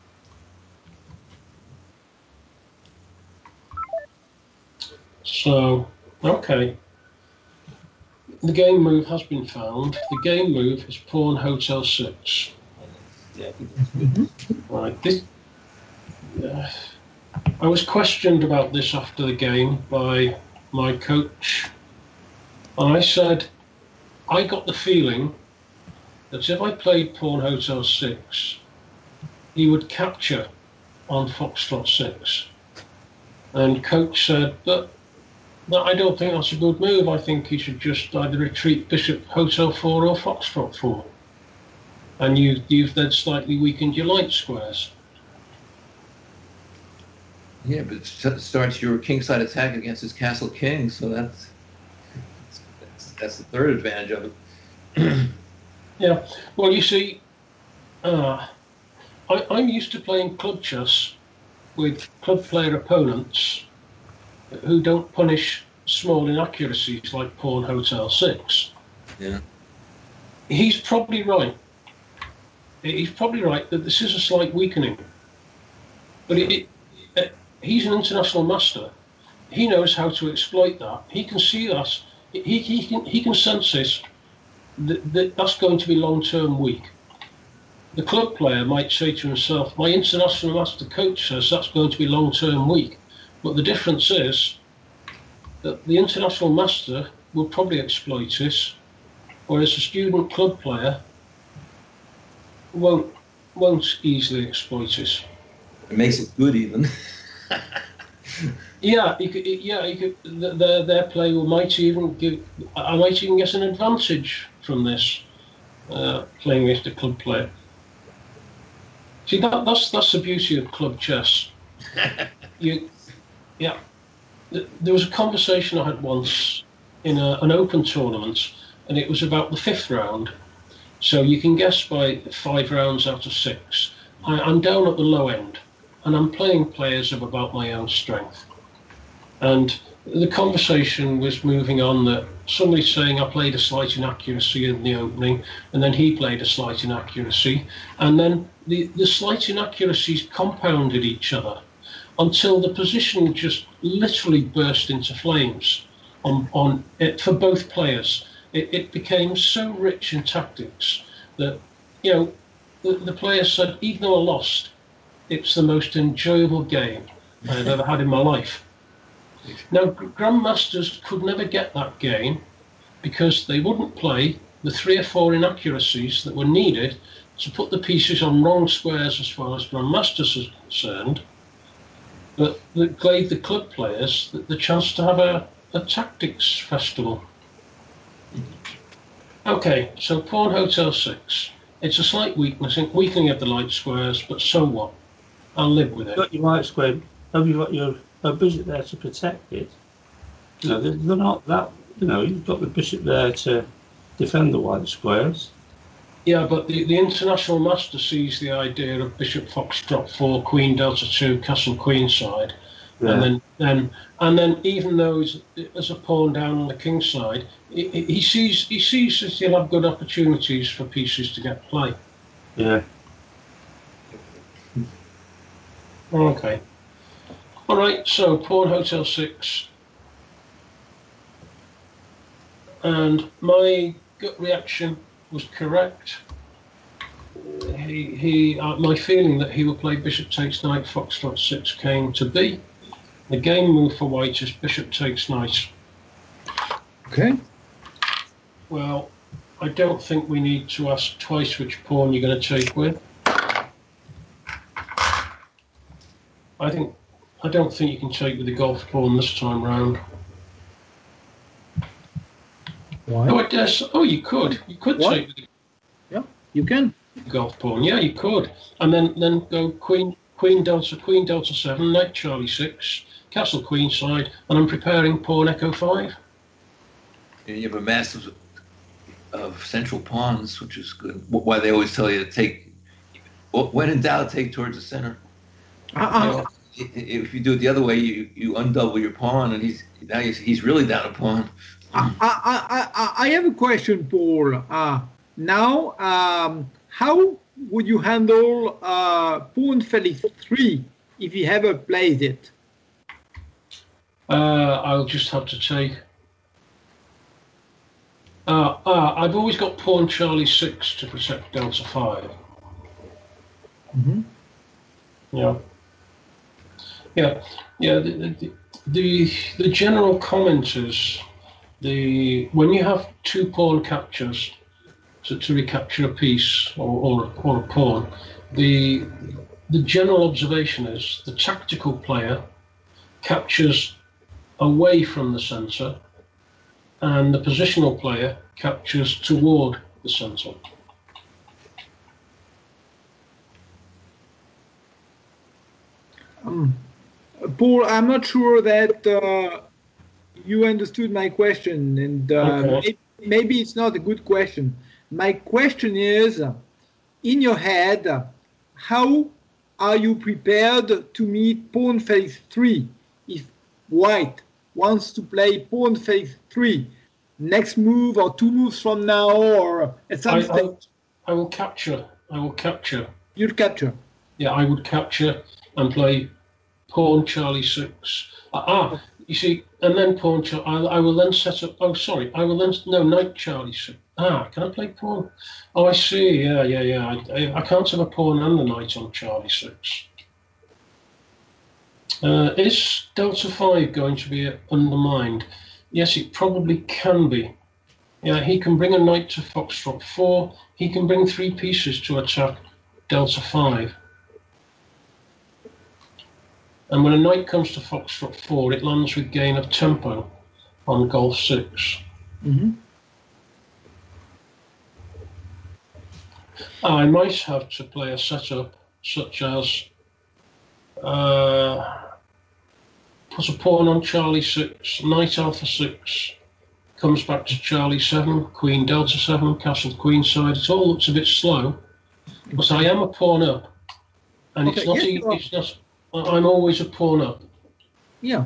Speaker 1: So, okay. The game move has been found. The game move is Pawn Hotel six.
Speaker 4: Yeah, I think that's good.
Speaker 1: Right. This, uh, I was questioned about this after the game by my coach. And I said, I got the feeling that if I played Pawn Hotel six, he would capture on Foxtrot six. And coach said, but No, I don't think that's a good move. I think he should just either retreat Bishop Hotel four or Foxtrot four. And you, you've then slightly weakened your light squares.
Speaker 4: Yeah, but it starts your kingside attack against his castle king, so that's that's, that's the third advantage of it.
Speaker 1: Yeah, well, you see, uh, I, I'm used to playing club chess with club player opponents who don't punish small inaccuracies like Pawn Hotel six.
Speaker 4: Yeah.
Speaker 1: He's probably right. He's probably right that this is a slight weakening. But it, it, it, he's an international master. He knows how to exploit that. He can see that. He, he, can, he can sense this, that, that that's going to be long-term weak. The club player might say to himself, my international master coach says that's going to be long-term weak. But the difference is that the international master will probably exploit this, whereas a student club player won't, won't easily exploit this.
Speaker 4: It makes it good even.
Speaker 1: Yeah, you could, yeah, you could, their, their play will might even give, I might even get an advantage from this, uh, playing with the club player. See, that, that's that's the beauty of club chess. You, yeah, there was a conversation I had once in a, an open tournament, and it was about the fifth round. So you can guess by five rounds out of six. I, I'm down at the low end, and I'm playing players of about my own strength. And the conversation was moving on that somebody saying I played a slight inaccuracy in the opening, and then he played a slight inaccuracy, and then the, the slight inaccuracies compounded each other until the position just literally burst into flames on, on it for both players. It, it became so rich in tactics that, you know, the, the players said, even though I lost, it's the most enjoyable game I've ever had in my life. Now, grandmasters could never get that game because they wouldn't play the three or four inaccuracies that were needed to put the pieces on wrong squares as far as grandmasters are concerned, but that gave the club players the, the chance to have a, a tactics festival. Okay, so Pawn Hotel six. It's a slight weakness, weakening of the light squares, but so what? I'll live with it.
Speaker 2: You've got your light square. Have you got your a bishop there to protect it? You know, they're not that. You know, you've got the bishop there to defend the white squares.
Speaker 1: Yeah, but the, the international master sees the idea of Bishop Foxtrot four, Queen Delta two, Castle Queenside,
Speaker 2: Yeah.
Speaker 1: and then then and then even though he's, as a pawn down on the king side, he, he sees he sees that he'll have good opportunities for pieces to get play.
Speaker 2: Yeah.
Speaker 1: Okay. All right. So pawn Hotel six, and my gut reaction was correct. He, he uh, my feeling that he will play Bishop takes knight, Foxtrot six came to be. The game move for white is Bishop takes knight.
Speaker 5: Okay.
Speaker 1: Well, I don't think we need to ask twice which pawn you're going to take with. I think I don't think you can take with the golf pawn this time round.
Speaker 5: Why?
Speaker 1: Oh, I guess. Oh, you could. You could
Speaker 5: What?
Speaker 1: take with the
Speaker 5: Yeah, you can.
Speaker 1: golf pawn. Yeah, you could, and then then go Queen Queen Delta Queen Delta seven, Knight Charlie six, Castle Queenside, and I'm preparing pawn Echo five.
Speaker 4: You have a massive of central pawns, which is good. Why they always tell you to take, when in doubt, take towards the center.
Speaker 5: Uh-uh.
Speaker 4: You know, if you do it the other way, you, you undouble your pawn, and he's now he's, he's really down a pawn.
Speaker 5: I, I, I, I have a question, Paul. Uh, now, um, how would you handle uh, pawn Felix three if he ever plays it?
Speaker 1: Uh, I'll just have to take. Uh, uh, I've always got pawn Charlie six to protect Delta five.
Speaker 5: Mm-hmm.
Speaker 1: Yeah, yeah, yeah. The the, the the general comment is the when you have two pawn captures to, to recapture a piece or, or or a pawn, the the general observation is the tactical player captures away from the centre, and the positional player captures toward the centre.
Speaker 5: Um, Paul, I'm not sure that uh, you understood my question, and uh,
Speaker 1: Okay.
Speaker 5: maybe, maybe it's not a good question. My question is, uh, in your head, uh, how are you prepared to meet pawn Felix three if white wants to play pawn Felix three? Next move or two moves from now or at some
Speaker 1: I,
Speaker 5: stage,
Speaker 1: I I will capture. I will capture.
Speaker 5: you'll capture.
Speaker 1: Yeah, I would capture and play pawn Charlie six. Ah, ah, you see, and then pawn Charlie. I, I will then set up. Oh, sorry. I will then no knight Charlie six. Ah, can I play pawn? Oh, I see. Yeah, yeah, yeah. I, I, I can't have a pawn and a knight on Charlie six. Uh, is Delta five going to be undermined? Yes, it probably can be. Yeah, he can bring a knight to Foxtrot four. He can bring three pieces to attack Delta five. And when a knight comes to Foxtrot four, it lands with gain of tempo on Golf six.
Speaker 5: Mm-hmm.
Speaker 1: I might have to play a setup such as uh, put a pawn on Charlie six, knight Alpha six, comes back to Charlie seven, Queen Delta seven, Castle Queenside. It all looks a bit slow, but I am a pawn up, and
Speaker 5: Okay,
Speaker 1: it's not.
Speaker 5: yes,
Speaker 1: E-
Speaker 5: you are.
Speaker 1: it's not. I'm always a pawn up.
Speaker 5: Yeah.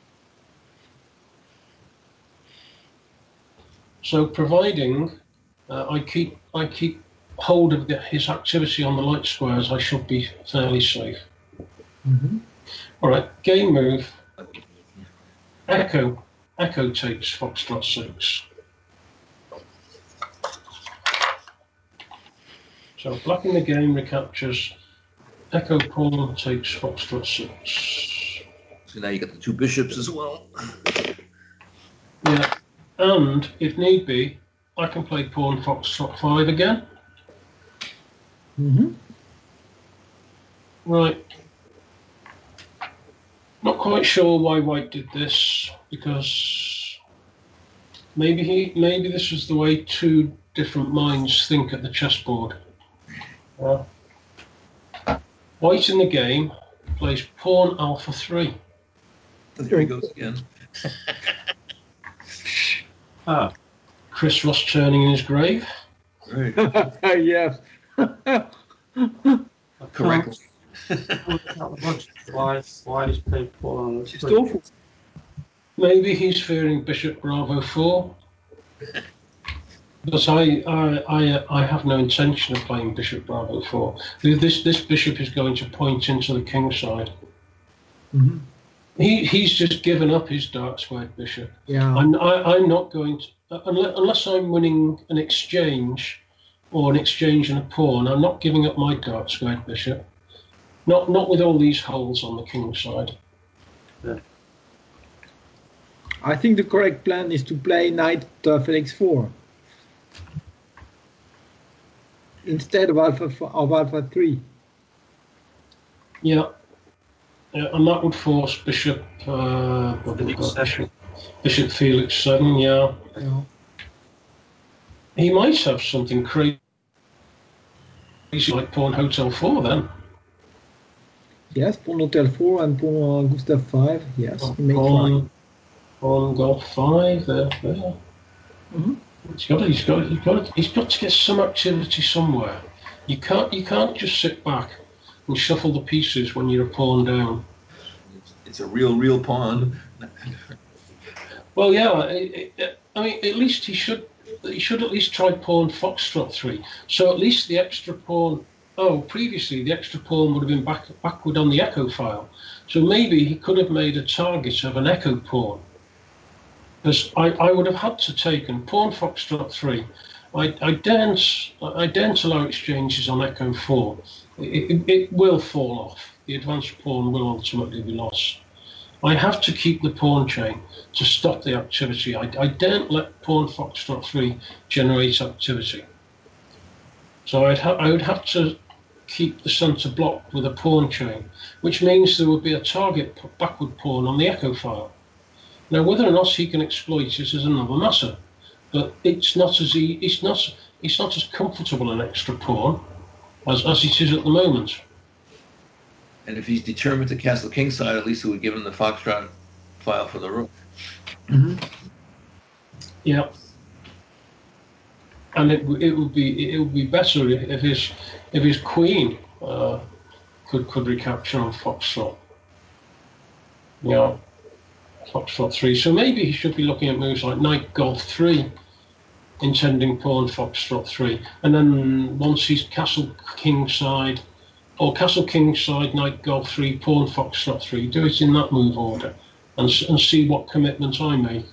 Speaker 1: So providing uh, I keep I keep hold of the, his activity on the light squares, I should be fairly safe.
Speaker 5: Mm-hmm.
Speaker 1: All right, game move. Echo. Echo takes Foxtrot six. So black in the game recaptures. Echo pawn takes Foxtrot six.
Speaker 4: So now you got the two bishops as well.
Speaker 1: Yeah, and if need be, I can play pawn Foxtrot five again.
Speaker 5: Mm-hmm.
Speaker 1: Right. Not quite sure why White did this, because maybe he maybe this is the way two different minds think at the chessboard. Uh, White in the game plays pawn alpha three.
Speaker 4: There he goes again.
Speaker 2: Ah,
Speaker 1: Chris Ross turning in his grave.
Speaker 4: Right.
Speaker 5: Yes.
Speaker 4: Correctly.
Speaker 2: Why, why is played pawn on the
Speaker 5: It's
Speaker 2: three?
Speaker 5: awful.
Speaker 1: Maybe he's fearing Bishop Bravo four. But I, I, I, I have no intention of playing Bishop Bravo four. This, this bishop is going to point into the king side.
Speaker 5: Mhm.
Speaker 1: He, he's just given up his dark squared bishop.
Speaker 5: Yeah.
Speaker 1: I'm, I, I'm not going to, unless, unless I'm winning an exchange or an exchange and a pawn, I'm not giving up my dark squared bishop. Not, not with all these holes on the king side.
Speaker 5: I think the correct plan is to play knight uh, Felix four instead of alpha f- of alpha three.
Speaker 1: Yeah. Yeah, and that would force Bishop, uh, what have we got? Bishop, Bishop Felix seven, yeah.
Speaker 5: Yeah.
Speaker 1: He might have something crazy like Pawn Hotel four then.
Speaker 5: Yes, pawn hotel four and pawn uh, Gustav five. Yes, he may try.
Speaker 1: Pawn, pawn Golf five, there, there.
Speaker 5: Mhm.
Speaker 1: He's got, he's got, he's got, he's got to get some activity somewhere. You can't, you can't just sit back and shuffle the pieces when you're a pawn down.
Speaker 4: It's, it's a real, real pawn.
Speaker 1: Well, yeah, it, it, I mean, at least he should, he should at least try pawn Foxtrot three. So at least the extra pawn. Oh, previously the extra pawn would have been back, backward on the echo file. So maybe he could have made a target of an echo pawn. Because I, I would have had to taken pawn Foxtrot three. I, I daren't I daren't allow exchanges on echo four. It, it, it will fall off. The advanced pawn will ultimately be lost. I have to keep the pawn chain to stop the activity. I, I daren't let pawn Foxtrot three generate activity. So I'd ha I would have to keep the centre blocked with a pawn chain, which means there would be a target backward pawn on the echo file. Now, whether or not he can exploit it is another matter, but it's not as e it's not it's not as comfortable an extra pawn as, as it is at the moment.
Speaker 4: And if he's determined to castle kingside, at least it would give him the Foxtrot file for the rook.
Speaker 5: Mhm.
Speaker 1: Yeah, and it it would be it would be better if his if his queen uh, could could recapture on Foxtrot. Yeah, Foxtrot three. So maybe he should be looking at moves like Knight Golf three, intending pawn Foxtrot three, and then once he's castle kingside. Or castle kingside, knight golf three, pawn foxtrot three. Do it in that move order, and and see what commitment I make.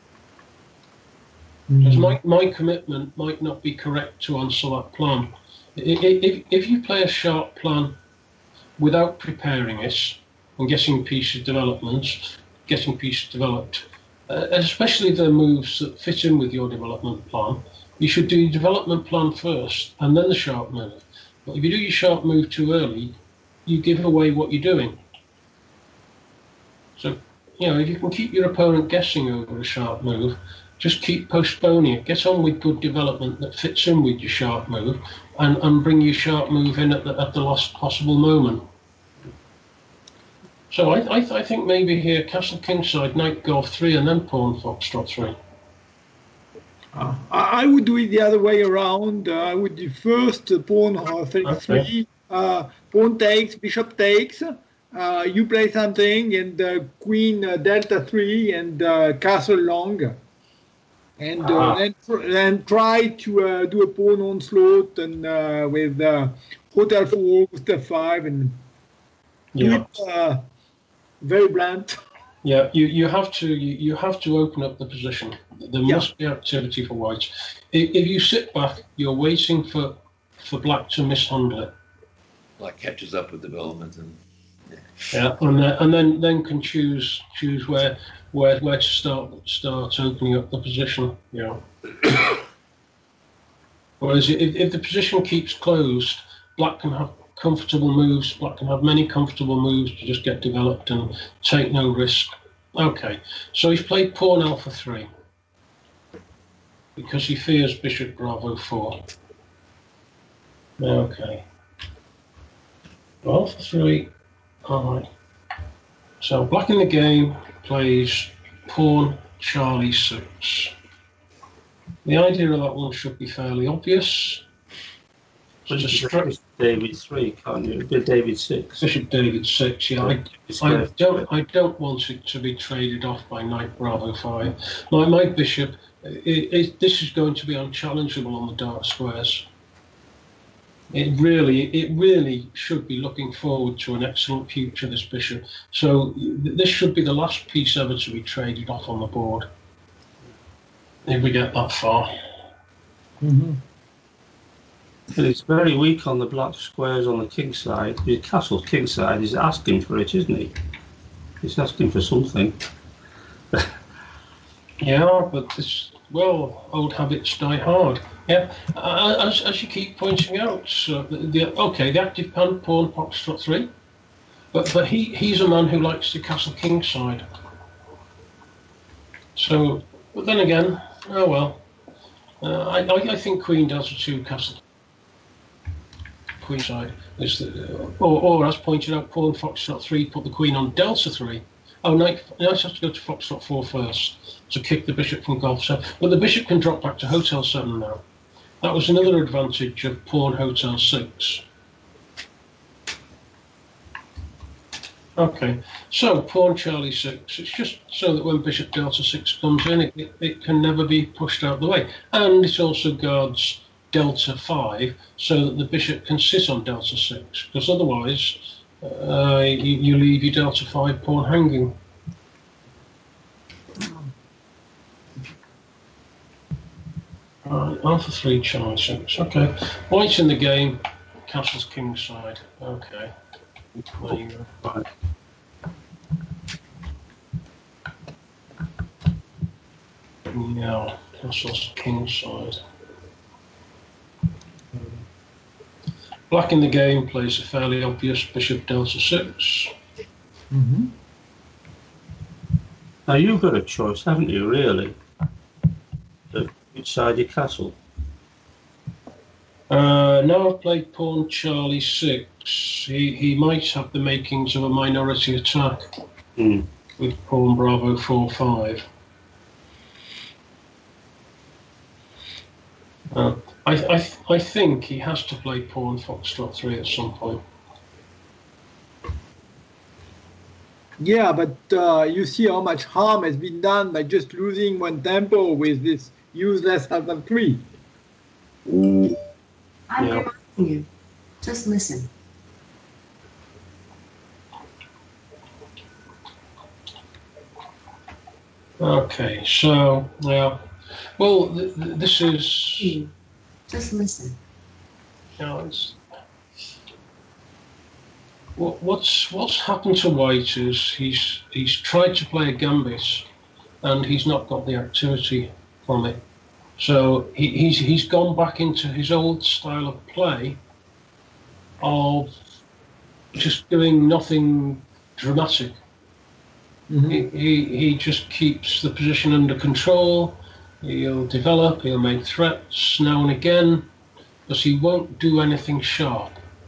Speaker 1: Because my my commitment might not be correct to answer that plan. If if you play a sharp plan without preparing it and getting pieces development, getting pieces developed, uh, especially the moves that fit in with your development plan, you should do your development plan first and then the sharp move. But if you do your sharp move too early, you give away what you're doing. So, you know, if you can keep your opponent guessing over a sharp move, just keep postponing it. Get on with good development that fits in with your sharp move, and, and bring your sharp move in at the, at the last possible moment. So I, I, I think maybe here, castle kingside, knight golf three, and then pawn foxtrot three.
Speaker 5: Uh, I I would do it the other way around. Uh, I would do first uh, pawn uh, Felix
Speaker 1: Okay.
Speaker 5: three, uh, pawn takes, bishop takes. Uh, you play something, and uh, queen uh, delta three, and uh, castle long, and uh,
Speaker 1: Ah.
Speaker 5: then tr- then try to uh, do a pawn onslaught and uh, with uh, hotel four, step five, and do
Speaker 1: Yeah.
Speaker 5: it uh, very blunt.
Speaker 1: Yeah, you, you have to you, you have to open up the position. There
Speaker 5: Yeah.
Speaker 1: must be activity for white. If, if you sit back, you're waiting for for black to mishandle it.
Speaker 4: Black catches up with development and
Speaker 1: Yeah, and then, and then then can choose choose where where where to start start opening up the position. Yeah. Whereas if, if the position keeps closed, black can have comfortable moves. Black can have many comfortable moves to just get developed and take no risk. Okay, so he's played pawn alpha three because he fears bishop bravo four. Okay, alpha three. All right. So black in the game plays pawn Charlie six. The idea of that one should be fairly obvious.
Speaker 2: But
Speaker 1: Just
Speaker 2: you
Speaker 1: stri-
Speaker 2: can David three, can't you? Be David six.
Speaker 1: Bishop David six, yeah. I, I don't I don't want it to be traded off by Knight Bravo five. My my bishop, it, it, this is going to be unchallengeable on the dark squares. It really, it really should be looking forward to an excellent future, this bishop. So this should be the last piece ever to be traded off on the board, if we get that far.
Speaker 5: Mm-hmm.
Speaker 2: And it's very weak on the black squares on the king side. The castle's king side is asking for it, isn't he? He's asking for something.
Speaker 1: Yeah, but this, well, old habits die hard. Yeah, uh, as, as you keep pointing out, so the, the okay, the active pan pawn foxtrot three, but but he he's a man who likes the castle king side. So, but then again, oh well. Uh, I, I I think queen delta two castle queen side is the, or or as pointed out, pawn foxtrot three, put the queen on delta three. Oh, knight, knight has to go to foxtrot four first to kick the bishop from golf seven. But the bishop can drop back to hotel seven now. That was another advantage of pawn hotel six. Okay, so pawn Charlie six. It's just so that when bishop delta six comes in, it, it, it can never be pushed out of the way. And it also guards delta five so that the bishop can sit on delta six, because otherwise uh, you, you leave your delta five pawn hanging. Right, alpha three, Charlie six. Okay, white in the game, castle's king side. Okay, there you go.
Speaker 2: Right.
Speaker 1: Yeah, castle's king side. Black in the game plays a fairly obvious bishop delta six.
Speaker 5: Mm-hmm.
Speaker 2: Now you've got a choice, haven't you, really? Of which side your castle?
Speaker 1: Uh, now I've played pawn Charlie six. He he might have the makings of a minority attack
Speaker 2: Mm.
Speaker 1: with pawn Bravo four five. Uh, I I I think he has to play pawn Foxtrot three at some point.
Speaker 5: Yeah, but uh, you see how much harm has been done by just losing one tempo with this useless alpha three.
Speaker 6: I'm
Speaker 2: Yeah.
Speaker 6: reminding you. Just listen.
Speaker 1: Okay, so yeah, well th th this is
Speaker 6: You. Just listen.
Speaker 1: you know, it's, what, what's what's happened to White is he's he's tried to play a gambit and he's not got the activity from it. So he, he's he's gone back into his old style of play of just doing nothing dramatic.
Speaker 5: Mm-hmm.
Speaker 1: He, he he just keeps the position under control. He'll develop. He'll make threats now and again, but he won't do anything sharp.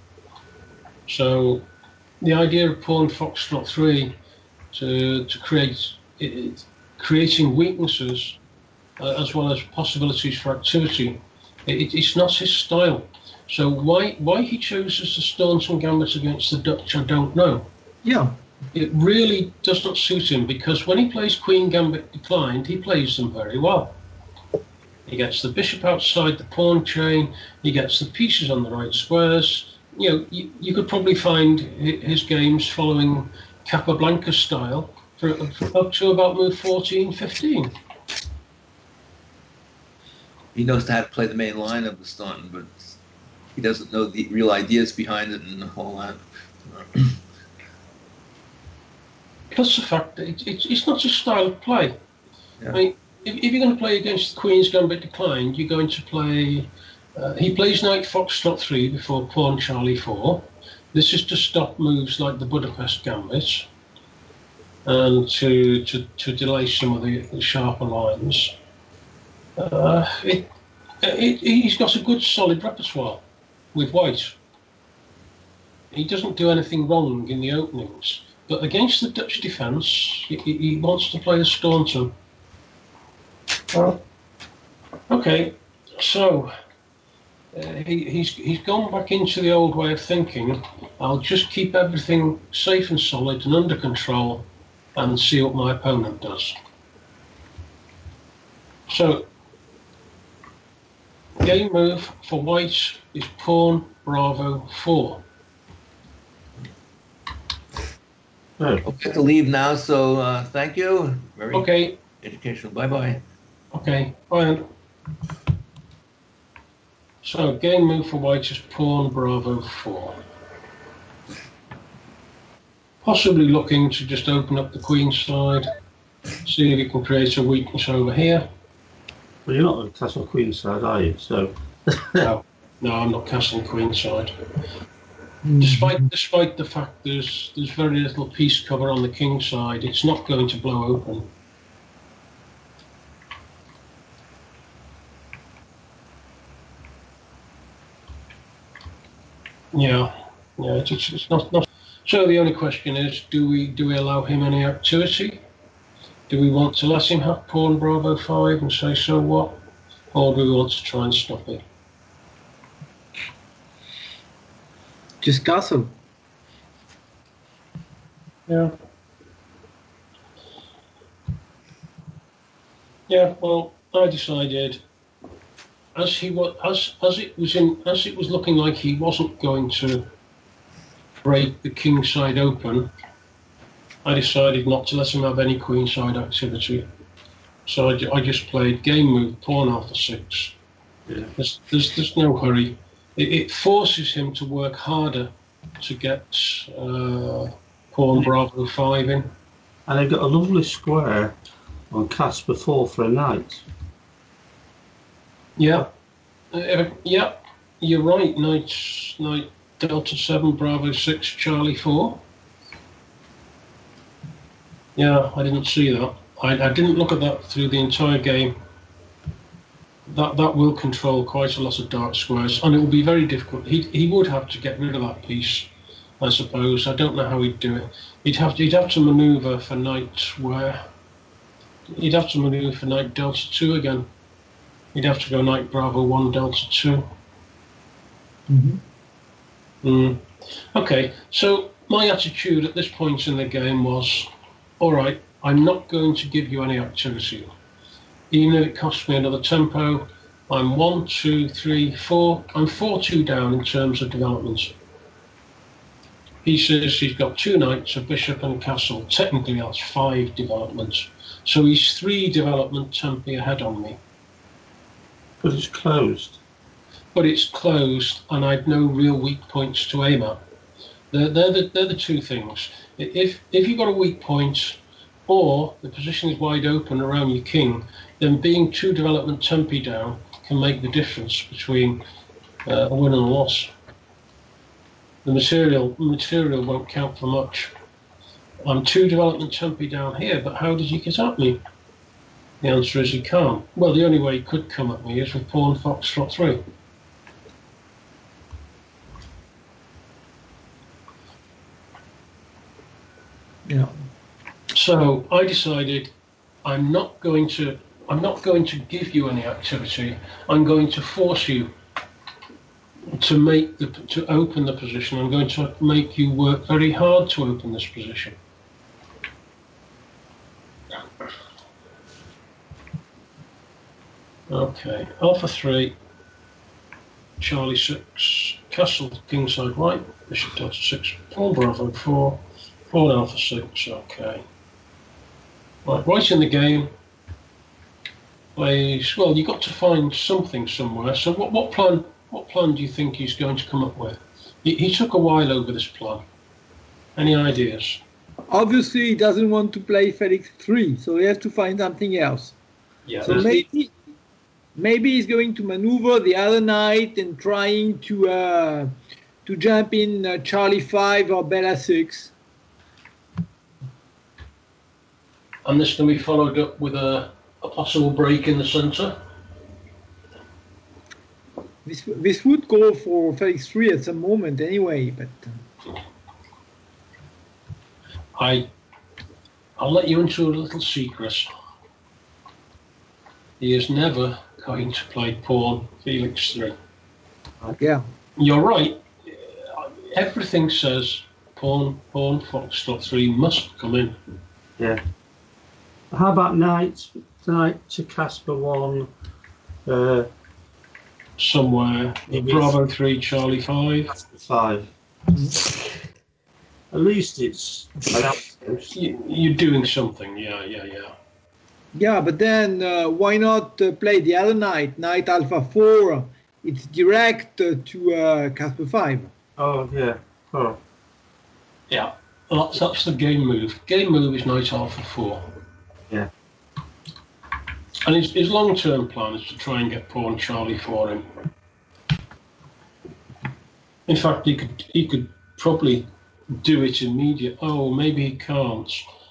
Speaker 1: So the idea of pawn foxtrot three to to create it, creating weaknesses uh, as well as possibilities for activity, it, it's not his style. So why why he chooses the Staunton Gambit against the Dutch, I don't know.
Speaker 5: Yeah.
Speaker 1: It really does not suit him, because when he plays Queen Gambit declined, he plays them very well. He gets the bishop outside the pawn chain, he gets the pieces on the right squares. You know, you, you could probably find his games following Capablanca style for, for up to about move fourteen, fifteen.
Speaker 4: He knows how to play the main line of the Staunton, but he doesn't know the real ideas behind it and all that.
Speaker 1: Plus the fact that it, it, it's not his style of play.
Speaker 4: Yeah.
Speaker 1: I mean, if, if you're going to play against the Queen's Gambit declined, you're going to play. Uh, he plays Knight Foxtrot three before Pawn Charlie four. This is to stop moves like the Budapest Gambit and to to, to delay some of the, the sharper lines. Uh, it, it, he's got a good solid repertoire with White. He doesn't do anything wrong in the openings, but against the Dutch defence, he, he wants to play a Staunton. Uh, Okay, so uh, he, he's he's gone back into the old way of thinking. I'll just keep everything safe and solid and under control, and see what my opponent does. So, game move for white is pawn bravo four.
Speaker 2: Oh,
Speaker 4: Okay, I have to leave now, so uh, thank you. Very
Speaker 1: Okay,
Speaker 4: educational. Bye bye.
Speaker 1: okay, fine. So, game move for white is pawn bravo four. Possibly looking to just open up the queen side, see if he can create a weakness over here.
Speaker 2: well, you're not a castle queen side, are you? So,
Speaker 1: No, no, I'm not castling queen side. Despite despite the fact there's there's very little piece cover on the king side, it's not going to blow open. Yeah, yeah, it's, it's, it's not, not. So the only question is, do we do we allow him any activity? Do we want to let him have pawn bravo five and say so what, or do we want to try and stop it?
Speaker 5: Just castle.
Speaker 1: Yeah. Yeah. Well, I decided, as he was, as as it was in, as it was looking like he wasn't going to break the king side open, I decided not to let him have any queen side activity. So I, ju- I just played game move pawn alpha six.
Speaker 2: yeah.
Speaker 1: There's there's, there's no hurry. It, it forces him to work harder to get uh, pawn bravo five in.
Speaker 2: And I got a lovely square on Casper four for a knight.
Speaker 1: Yeah, uh, yeah, you're right. Knight knight delta seven bravo six Charlie four. Yeah, I didn't see that. I, I didn't look at that through the entire game. That that will control quite a lot of dark squares, and it will be very difficult. He he would have to get rid of that piece, I suppose. I don't know how he'd do it. He'd have to he'd have to manoeuvre for knight where. He'd have to manoeuvre for knight delta two again. He'd have to go knight bravo one delta two.
Speaker 5: Mm-hmm.
Speaker 1: Mm. Okay, so my attitude at this point in the game was, all right, I'm not going to give you any activity. Even if it costs me another tempo, I'm one, two, three, four. I'm four two down in terms of development. He says he's got two knights, a bishop, and a castle. Technically, that's five developments. So he's three development tempi ahead on me.
Speaker 2: But it's closed.
Speaker 1: But it's closed, and I've no real weak points to aim at. They're, they're, the, they're the two things. If if you've got a weak point, or the position is wide open around your king, then being two development tempi down can make the difference between uh, a win and a loss. The material material won't count for much. I'm two development tempi down here, but how does he get at me? The answer is he can't. Well, the only way he could come at me is with pawn foxtrot three.
Speaker 5: Yeah.
Speaker 1: So I decided I'm not going to I'm not going to give you any activity. I'm going to force you to make the to open the position. I'm going to make you work very hard to open this position. Okay, alpha three, Charlie six, castle kingside white, bishop delta six, pawn bravo four, pawn alpha six. Okay, right, right in the game. Plays well. You got to find something somewhere. So what what plan what plan do you think he's going to come up with? He, he took a while over this plan. Any ideas?
Speaker 5: Obviously, he doesn't want to play Felix three, so he has to find something else.
Speaker 1: Yeah,
Speaker 5: So
Speaker 1: there's-
Speaker 5: maybe maybe he's going to maneuver the other knight and trying to uh, to jump in uh, Charlie five or Bella six.
Speaker 1: and this can be followed up with a, a possible break in the centre.
Speaker 5: This this would go for Felix three at some moment anyway, but uh,
Speaker 1: I I'll let you into a little secret. he is never going to play pawn Felix three.
Speaker 5: Yeah.
Speaker 1: You're right. Everything says pawn, pawn, foxtrot three must come in.
Speaker 2: Yeah. How about knight, knight to Casper one, uh,
Speaker 1: Somewhere.
Speaker 2: Maybe
Speaker 1: Bravo three, Charlie five.
Speaker 2: five. At least it's an outpost.
Speaker 1: You, you're doing something, yeah, yeah, yeah.
Speaker 5: Yeah, but then uh, why not uh, play the other knight, knight alpha four? It's direct uh, to uh, Casper five.
Speaker 2: Oh, yeah. Oh.
Speaker 1: Yeah, that's, that's the game move. Game move is knight alpha four.
Speaker 2: Yeah.
Speaker 1: And his, his long-term plan is to try and get pawn Charlie four in. In fact, he could he could probably do it immediate. Oh, maybe he can't.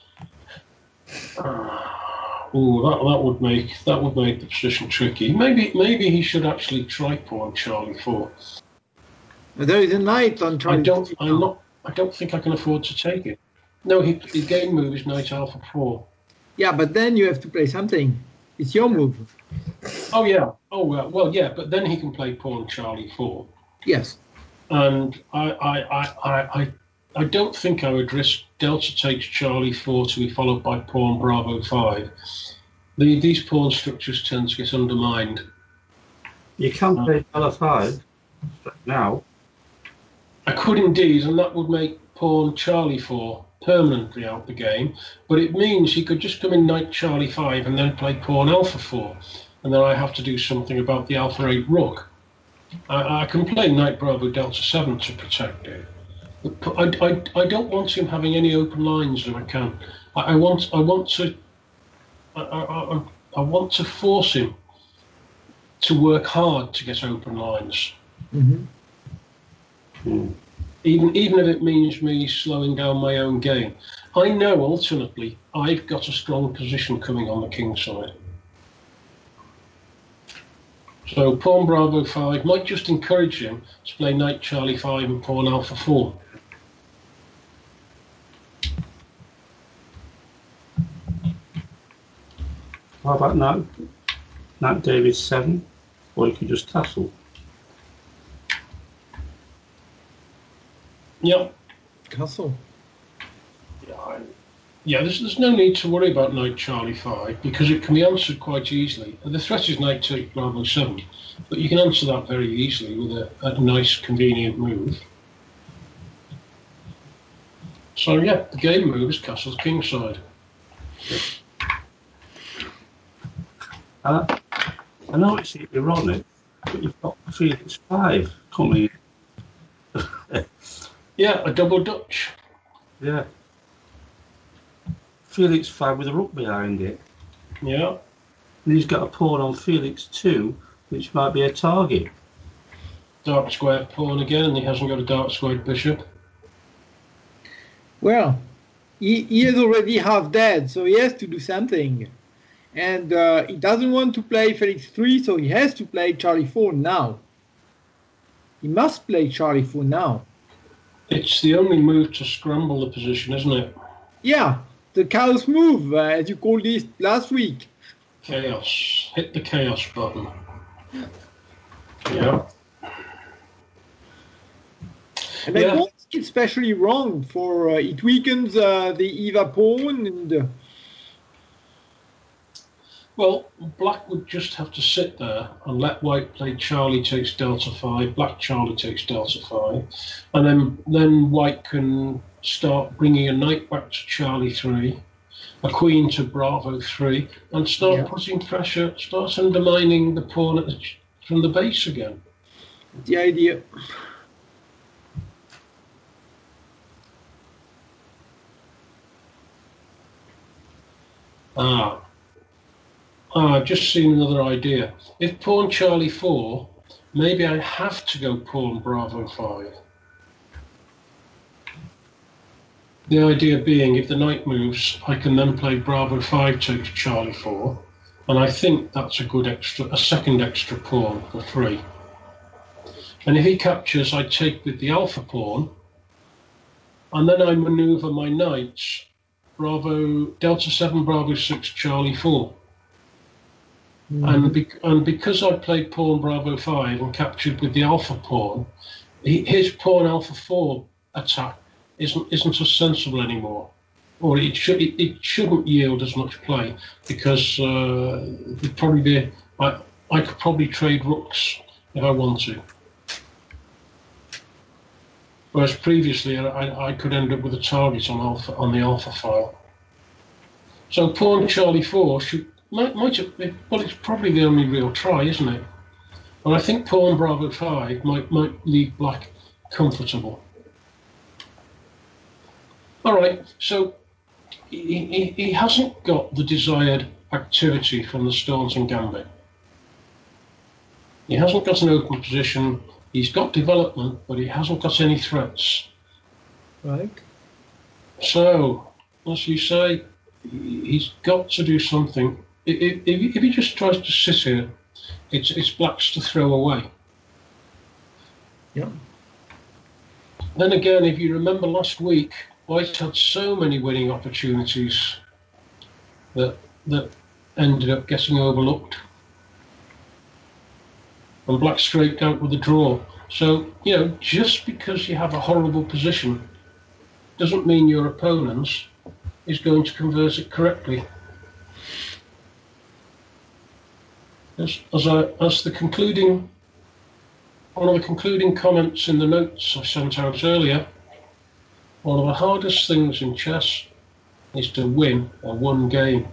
Speaker 1: Uh, oh, that that would make that would make the position tricky. Maybe maybe he should actually try pawn Charlie four.
Speaker 5: There is a knight on
Speaker 1: I
Speaker 5: Charlie
Speaker 1: don't.
Speaker 5: three
Speaker 1: I'm
Speaker 5: now.
Speaker 1: not. I don't think I can afford to take it. No, he, his game move is knight alpha four.
Speaker 5: Yeah, but then you have to play something. It's your move.
Speaker 1: Oh yeah. Oh well. Well yeah. But then he can play pawn Charlie four.
Speaker 5: Yes.
Speaker 1: And I I I I. I I don't think I would risk Delta takes Charlie four to be followed by pawn Bravo five. The, these pawn structures tend to get undermined.
Speaker 2: You can play Bella five now.
Speaker 1: I could indeed, and that would make pawn Charlie four permanently out the game, but it means he could just come in knight Charlie five and then play pawn Alpha four, and then I have to do something about the Alpha eight rook. I, I can play knight Bravo Delta seven to protect it. I, I, I don't want him having any open lines if I can. I, I want I want to I, I, I want to force him to work hard to get open lines.
Speaker 5: Mm-hmm.
Speaker 2: Mm.
Speaker 1: Even even if it means me slowing down my own game. I know ultimately I've got a strong position coming on the king side. So pawn Bravo five might just encourage him to play knight Charlie five and pawn Alpha four.
Speaker 2: How about knight, knight David seven? Or you could just castle.
Speaker 1: Yep.
Speaker 5: Castle.
Speaker 1: Yeah, I, yeah there's, there's no need to worry about knight Charlie five because it can be answered quite easily. The threat is knight take Bravo seven, but you can answer that very easily with a, a nice convenient move. So yeah, the game move is castle's king side.
Speaker 2: Uh, I know it's ironic, but you've got Felix five coming.
Speaker 1: Yeah, a double Dutch.
Speaker 2: Yeah. Felix five with a rook behind it.
Speaker 1: Yeah.
Speaker 2: And he's got a pawn on Felix two, which might be a target.
Speaker 1: Dark square pawn again, and he hasn't got a dark squared bishop.
Speaker 5: Well, he, he is already half dead, so he has to do something. And uh, he doesn't want to play Felix three, so he has to play Charlie four now. He must play Charlie four now.
Speaker 1: It's the only move to scramble the position, isn't it?
Speaker 5: Yeah, the chaos move, uh, as you called it last week.
Speaker 1: Chaos. Hit the chaos button. Yeah.
Speaker 5: And I
Speaker 1: Yeah.
Speaker 5: don't think it's especially wrong, for uh, it weakens uh, the Eva pawn. And uh,
Speaker 1: Well, black would just have to sit there and let white play Charlie takes Delta five, black Charlie takes Delta five, and then then white can start bringing a knight back to Charlie three, a queen to Bravo three, and start
Speaker 5: Yeah.
Speaker 1: putting pressure, start undermining the pawn at the, from the base again.
Speaker 5: the idea.
Speaker 1: Ah. Ah, I've just seen another idea. If pawn Charlie four, maybe I have to go pawn Bravo five. The idea being, if the knight moves, I can then play Bravo five takes Charlie four, and I think that's a good extra, a second extra pawn for free. And if he captures, I take with the alpha pawn, and then I maneuver my knights Bravo Delta seven Bravo six Charlie four. And, be, and because I played pawn Bravo five and captured with the alpha pawn, he, his pawn Alpha four attack isn't isn't as sensible anymore, or it should it, it shouldn't yield as much play because uh, it'd probably be I I could probably trade rooks if I want to. Whereas previously I, I could end up with a target on alpha on the alpha file. So pawn Charlie four should might might have, well, it's probably the only real try, isn't it? But I think pawn Bravo five might might leave black comfortable. All right, so he, he, he hasn't got the desired activity from the Staunton Gambit. He hasn't got an open position. He's got development, but he hasn't got any threats.
Speaker 5: Right.
Speaker 1: So, as you say, he's got to do something. If, if, if he just tries to sit here, it's, it's blacks to throw away.
Speaker 5: Yeah.
Speaker 1: Then again, if you remember last week, White had so many winning opportunities that that ended up getting overlooked. And black scraped out with a draw. So, you know, just because you have a horrible position doesn't mean your opponent is going to convert it correctly. As, as, I, as the concluding, one of the concluding comments in the notes I sent out earlier, one of the hardest things in chess is to win a one game.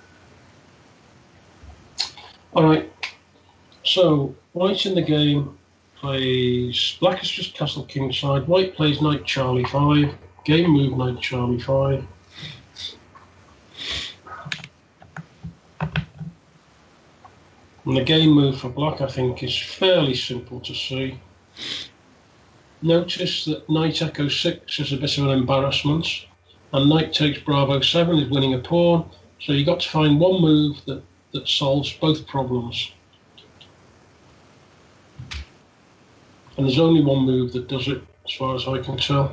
Speaker 1: All right, so White in the game plays, black has just castled kingside, White plays knight Charlie five, game move knight Charlie five. And the game move for black, I think, is fairly simple to see. Notice that knight Echo six is a bit of an embarrassment, and knight takes Bravo seven is winning a pawn, so you've got to find one move that, that solves both problems. And there's only one move that does it, as far as I can tell.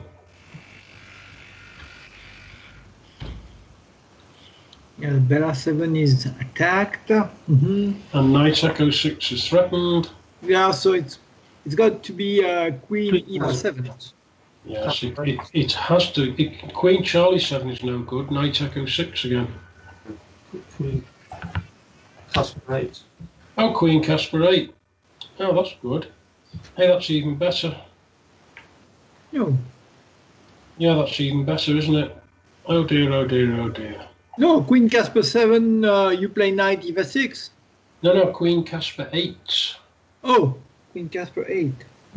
Speaker 5: Yeah, Bella seven is attacked. Mm-hmm.
Speaker 1: And knight Echo six is threatened.
Speaker 5: Yeah, so it's it's got to be uh, Queen E seven.
Speaker 1: Yes, it, it, it has to. It, Queen Charlie seven is no good. Knight Echo six again.
Speaker 2: Queen Casper eight.
Speaker 1: Oh, Queen Casper eight. Oh, that's good. Hey, that's even better.
Speaker 5: No.
Speaker 1: Yeah, that's even better, isn't it? Oh dear, oh dear, oh dear.
Speaker 5: No, Queen Casper seven, uh, you play knight E six.
Speaker 1: No, no, Queen Casper eight.
Speaker 5: Oh, Queen Casper eight.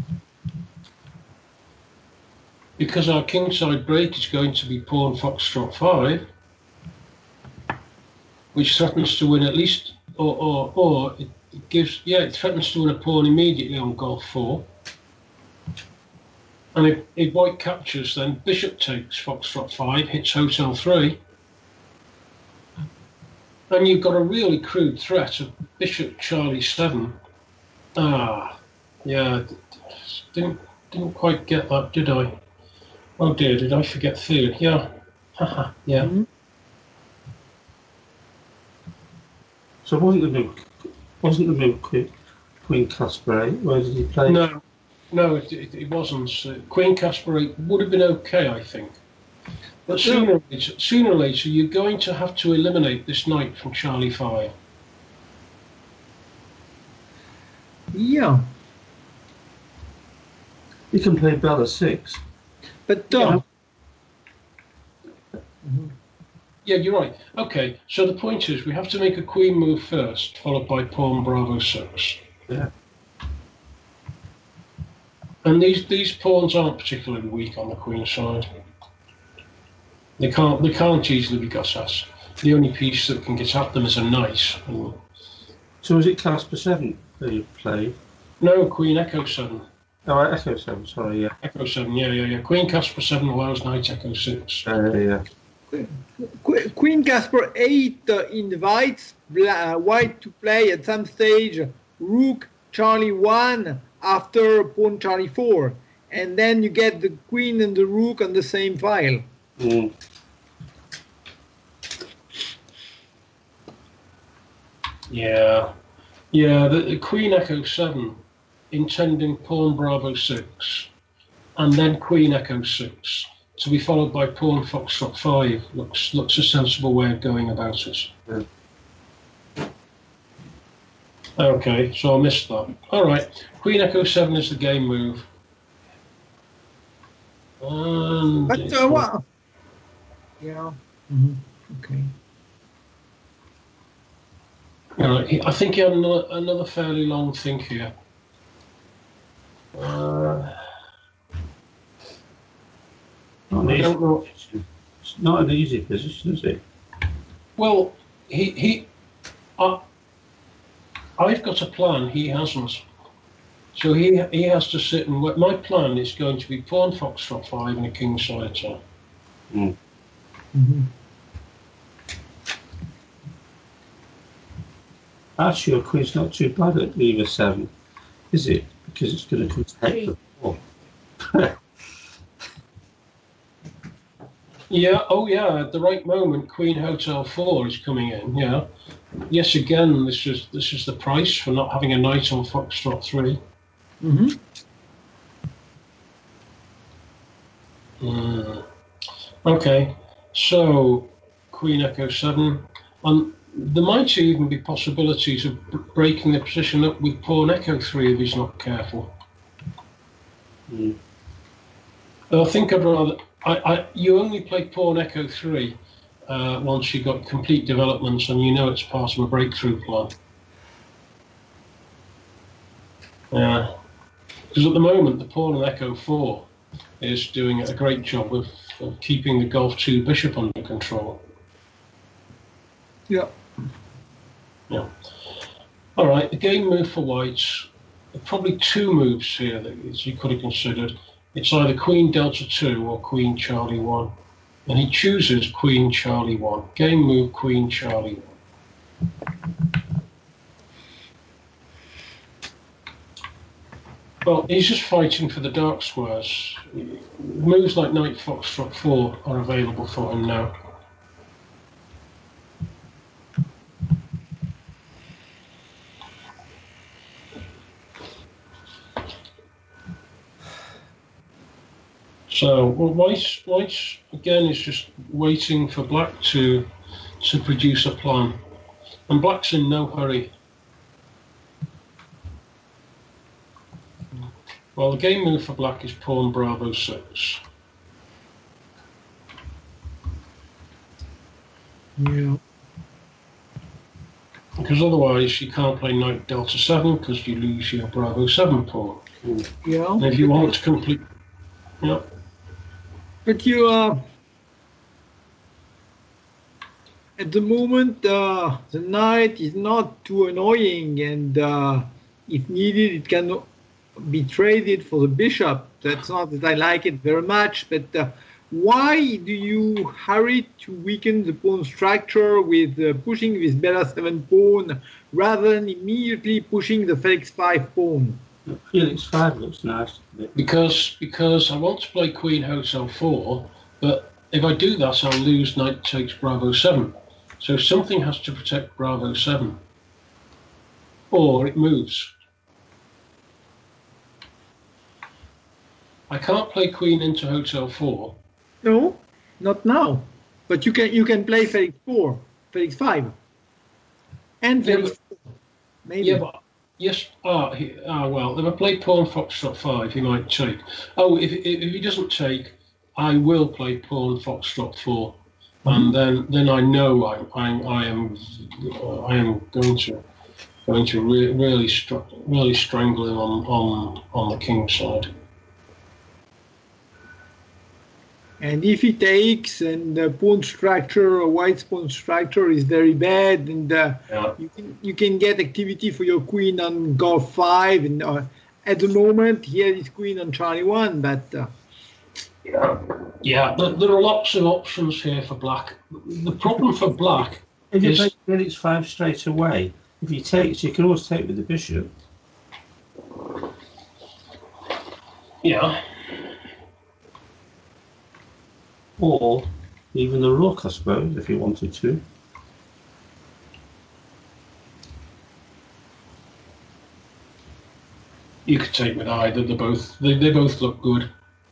Speaker 1: Because our kingside break is going to be pawn Foxtrot five, which threatens to win at least, or, or, or it, it gives, yeah, it threatens to win a pawn immediately on Golf four. And if, if White captures, then Bishop takes Foxtrot five, hits Hotel three. And you've got a really crude threat of Bishop Charlie seven. Ah, yeah, didn't, didn't quite get that, did I? Oh dear, did I forget theory? Yeah, haha, yeah.
Speaker 5: Mm-hmm.
Speaker 2: So wasn't the move wasn't the move Queen, Queen Casper eight? Where did he play?
Speaker 1: No, no, it, it, it wasn't. Uh, Queen Casper eight would have been okay, I think. But sooner or later, sooner or later, you're going to have to eliminate this knight from Charlie five.
Speaker 5: Yeah.
Speaker 2: You can play Bella six.
Speaker 5: But uh,
Speaker 1: Yeah. Mm-hmm. Yeah, you're right. Okay, so the point is we have to make a queen move first, followed by pawn Bravo six.
Speaker 2: Yeah.
Speaker 1: And these these pawns aren't particularly weak on the queen side. They can't they can't easily be got at. The only piece that can get at them is a knight. And
Speaker 2: So was it Casper seven that you played?
Speaker 1: no, Queen Echo seven.
Speaker 2: Oh, Echo seven. Sorry, yeah.
Speaker 1: Echo seven, yeah, yeah, yeah. Queen Casper seven allows knight Echo six.
Speaker 2: Uh, yeah.
Speaker 5: Qu Queen Casper eight uh, invites uh, White to play at some stage Rook Charlie one after Pawn Charlie four, and then you get the Queen and the Rook on the same file.
Speaker 2: Mm.
Speaker 1: Yeah, Yeah, the, the Queen Echo seven, intending pawn Bravo six, and then Queen Echo six, to be followed by pawn Foxtrot five, looks looks a sensible way of going about it.
Speaker 2: Yeah.
Speaker 1: Okay, so I missed that. All right, Queen Echo seven is the game move. And
Speaker 5: But
Speaker 1: it's
Speaker 5: uh,
Speaker 1: got-
Speaker 5: well, yeah. Mhm. Okay.
Speaker 1: all right, he- I think he had another, another fairly long think here. Uh,
Speaker 2: Not an
Speaker 1: I
Speaker 2: easy
Speaker 1: don't know.
Speaker 2: position. It's not an easy position, is it?
Speaker 1: Well, he he, I, I've got a plan. He hasn't. So he he has to sit and work. My plan is going to be pawn Foxtrot five and a king side turn.
Speaker 2: Mm.
Speaker 5: Mhm.
Speaker 2: Actually, your queen's not too bad at lever seven, is it? Because it's going to come to head the four.
Speaker 1: Yeah. Oh yeah. At the right moment, Queen Hotel four is coming in. Yeah. Yes. Again, this is this is the price for not having a knight on Foxtrot three.
Speaker 5: Mhm.
Speaker 1: Mm. Okay. So Queen Echo seven. And there might even be possibilities of b- breaking the position up with pawn Echo three if he's not careful.
Speaker 2: Mm.
Speaker 1: I think I'd rather. I, I, you only play pawn Echo three uh, once you've got complete developments and you know it's part of a breakthrough plan. Yeah. Because at the moment, the pawn on Echo four is doing a great job of, of keeping the Golf two bishop under control.
Speaker 5: Yeah.
Speaker 1: Yeah. All right, the game move for whites. There are probably two moves here that you could have considered. It's either Queen Delta two or Queen Charlie one. And he chooses Queen Charlie one. Game move Queen Charlie one. Well, he's just fighting for the dark squares. Moves like Knight Foxtrot four are available for him now. So, well, White, White again is just waiting for Black to to produce a plan, and Black's in no hurry. Well, the game move for Black is Pawn Bravo six.
Speaker 5: Yeah.
Speaker 1: Because otherwise you can't play Knight Delta seven because you lose your Bravo seven pawn.
Speaker 2: Mm.
Speaker 5: Yeah.
Speaker 1: And if you
Speaker 5: But,
Speaker 1: want to complete, yeah,
Speaker 5: but you uh, at the moment uh, the knight is not too annoying, and uh, if needed, it can be traded for the bishop. That's not that I like it very much, but uh, why do you hurry to weaken the pawn structure with uh, pushing this Bella seven pawn rather than immediately pushing the Felix five pawn?
Speaker 2: Felix five looks nice. doesn't it?
Speaker 1: because because I want to play Queen Hotel four, but if I do that, I'll lose Knight takes Bravo seven. So something has to protect Bravo seven, or it moves. I can't play Queen into Hotel four.
Speaker 5: No, not now. But you can you can play Felix four, Felix five, and
Speaker 1: Yeah,
Speaker 5: Felix
Speaker 1: but,
Speaker 5: four, maybe.
Speaker 1: yeah, but yes. Ah, he, ah, well, if I play Pawn Foxtrot five, he might take. Oh, if if if he doesn't take, I will play Pawn Foxtrot four, and then then I know I I, I am uh, I am going to going to re- really str- really strangle him on on on the king side.
Speaker 5: And if he takes, and the pawn structure, white pawn structure is very bad, and uh,
Speaker 1: Yeah.
Speaker 5: you can you can get activity for your queen on Golf five, and uh, at the moment he has his queen on Charlie one, but uh,
Speaker 1: Yeah, there, there are lots of options here for black. The problem for black
Speaker 2: If you play
Speaker 1: is
Speaker 2: Felix five straight away, if he takes, you can always take with the bishop.
Speaker 1: yeah.
Speaker 2: Or even the rook, I suppose, if you wanted to.
Speaker 1: You could take with either. They both they, they both look good.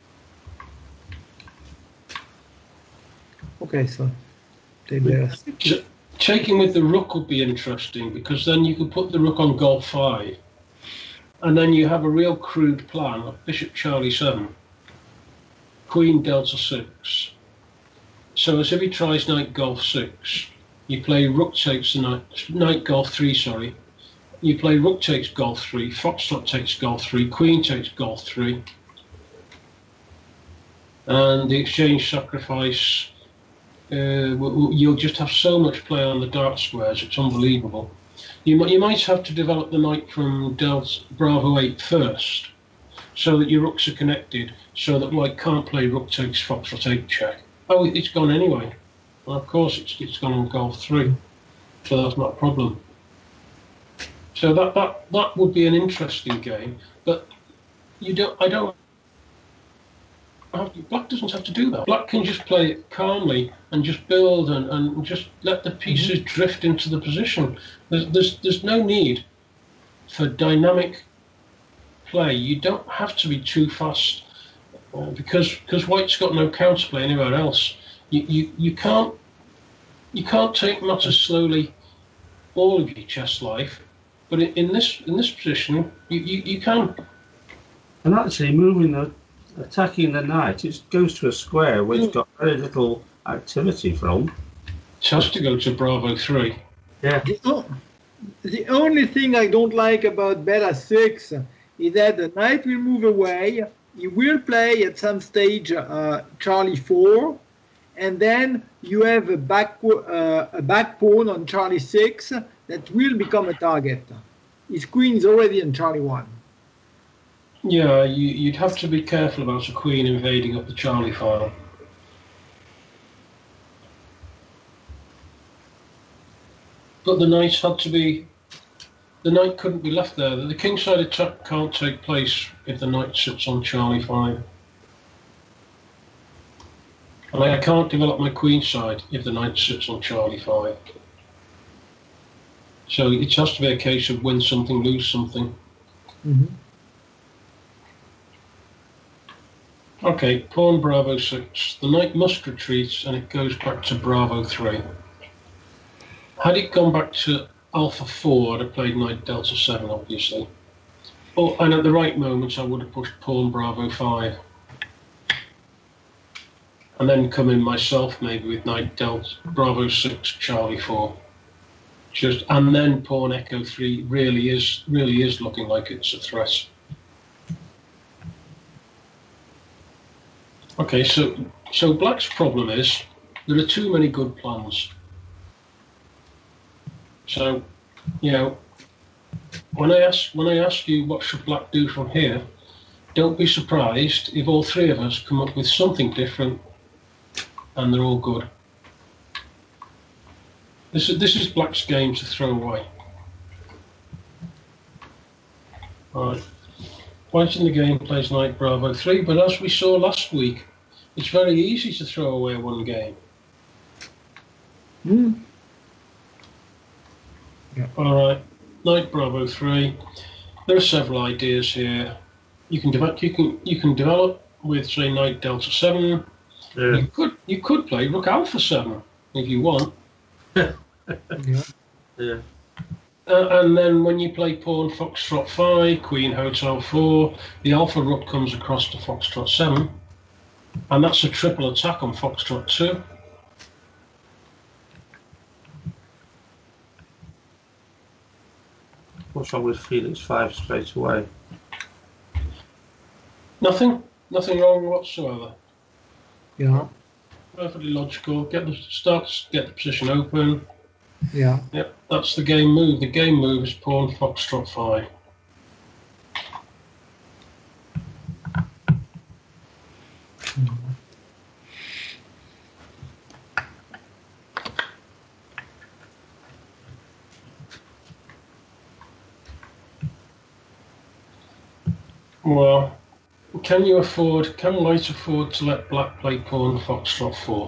Speaker 5: Okay, so take better.
Speaker 1: J- Taking with the rook would be interesting because then you could put the rook on Golf five, and then you have a real crude plan of Bishop Charlie seven, Queen Delta six. So as if he tries Knight Golf six, you play Rook takes the Knight, Knight Golf three. Sorry, you play Rook takes Golf three, Foxtrot takes Golf three, Queen takes Golf three, and the exchange sacrifice. Uh, you'll just have so much play on the dark squares, it's unbelievable. You might, you might have to develop the knight from Delta Bravo eight first, so that your rooks are connected, so that white can't play Rook takes Foxtrot eight check. Oh, it's gone anyway. Well, of course, it's, it's gone on Golf three, so that's not a problem. So that, that, that would be an interesting game, but you don't. I don't. Black doesn't have to do that. Black can just play it calmly and just build and, and just let the pieces mm-hmm. drift into the position. There's, there's there's no need for dynamic play. You don't have to be too fast uh, because because White's got no counterplay anywhere else. You, you you can't you can't take matters slowly all of your chess life, but in, in this in this position you, you, you can.
Speaker 2: And actually moving the attacking the knight, it goes to a square where it's got very little activity from.
Speaker 1: It has to go to Bravo three.
Speaker 2: Yeah.
Speaker 5: The, o- the only thing I don't like about Beta six is that the knight will move away. He will play at some stage uh, Charlie four, and then you have a back uh, a back pawn on Charlie six that will become a target. His queen is already on Charlie one.
Speaker 1: Yeah, you, you'd have to be careful about a queen invading up the Charlie file. But the knight had to be... The knight couldn't be left there. The kingside attack can't take place if the knight sits on Charlie five. And I can't develop my queenside if the knight sits on Charlie five. So it has to be a case of win something, lose something.
Speaker 5: Mm-hmm.
Speaker 1: Okay, pawn Bravo six. The knight must retreat and it goes back to Bravo three. Had it gone back to Alpha four, I'd have played Knight Delta seven, obviously. Oh, and at the right moment, I would have pushed Pawn Bravo five. And then come in myself, maybe with Knight Delta Bravo six, Charlie four. Just and then Pawn Echo three really is really is looking like it's a threat. Okay, so so Black's problem is there are too many good plans. So, you know, when I ask when I ask you what should Black do from here, don't be surprised if all three of us come up with something different, and they're all good. This is this is Black's game to throw away. All right. White in the game plays Knight Bravo three, but as we saw last week, it's very easy to throw away one game.
Speaker 5: Mm.
Speaker 1: Yeah. All right, Knight Bravo three. There are several ideas here. You can develop. You can you can develop with say Knight Delta seven.
Speaker 2: Yeah.
Speaker 1: You could you could play Rook Alpha seven if you want.
Speaker 5: Yeah.
Speaker 2: Yeah.
Speaker 1: Uh, and then when you play Pawn Foxtrot five, Queen Hotel four, the Alpha Rook comes across to Foxtrot seven, and that's a triple attack on Foxtrot two.
Speaker 2: What's wrong with Felix five straight away?
Speaker 1: Nothing, nothing wrong whatsoever.
Speaker 5: Yeah.
Speaker 1: Perfectly logical. Get the start, get the position open.
Speaker 5: Yeah.
Speaker 1: Yep, that's the game move. The game move is Pawn Foxtrot five. Well, can you afford, can White afford to let Black play Pawn Foxtrot four?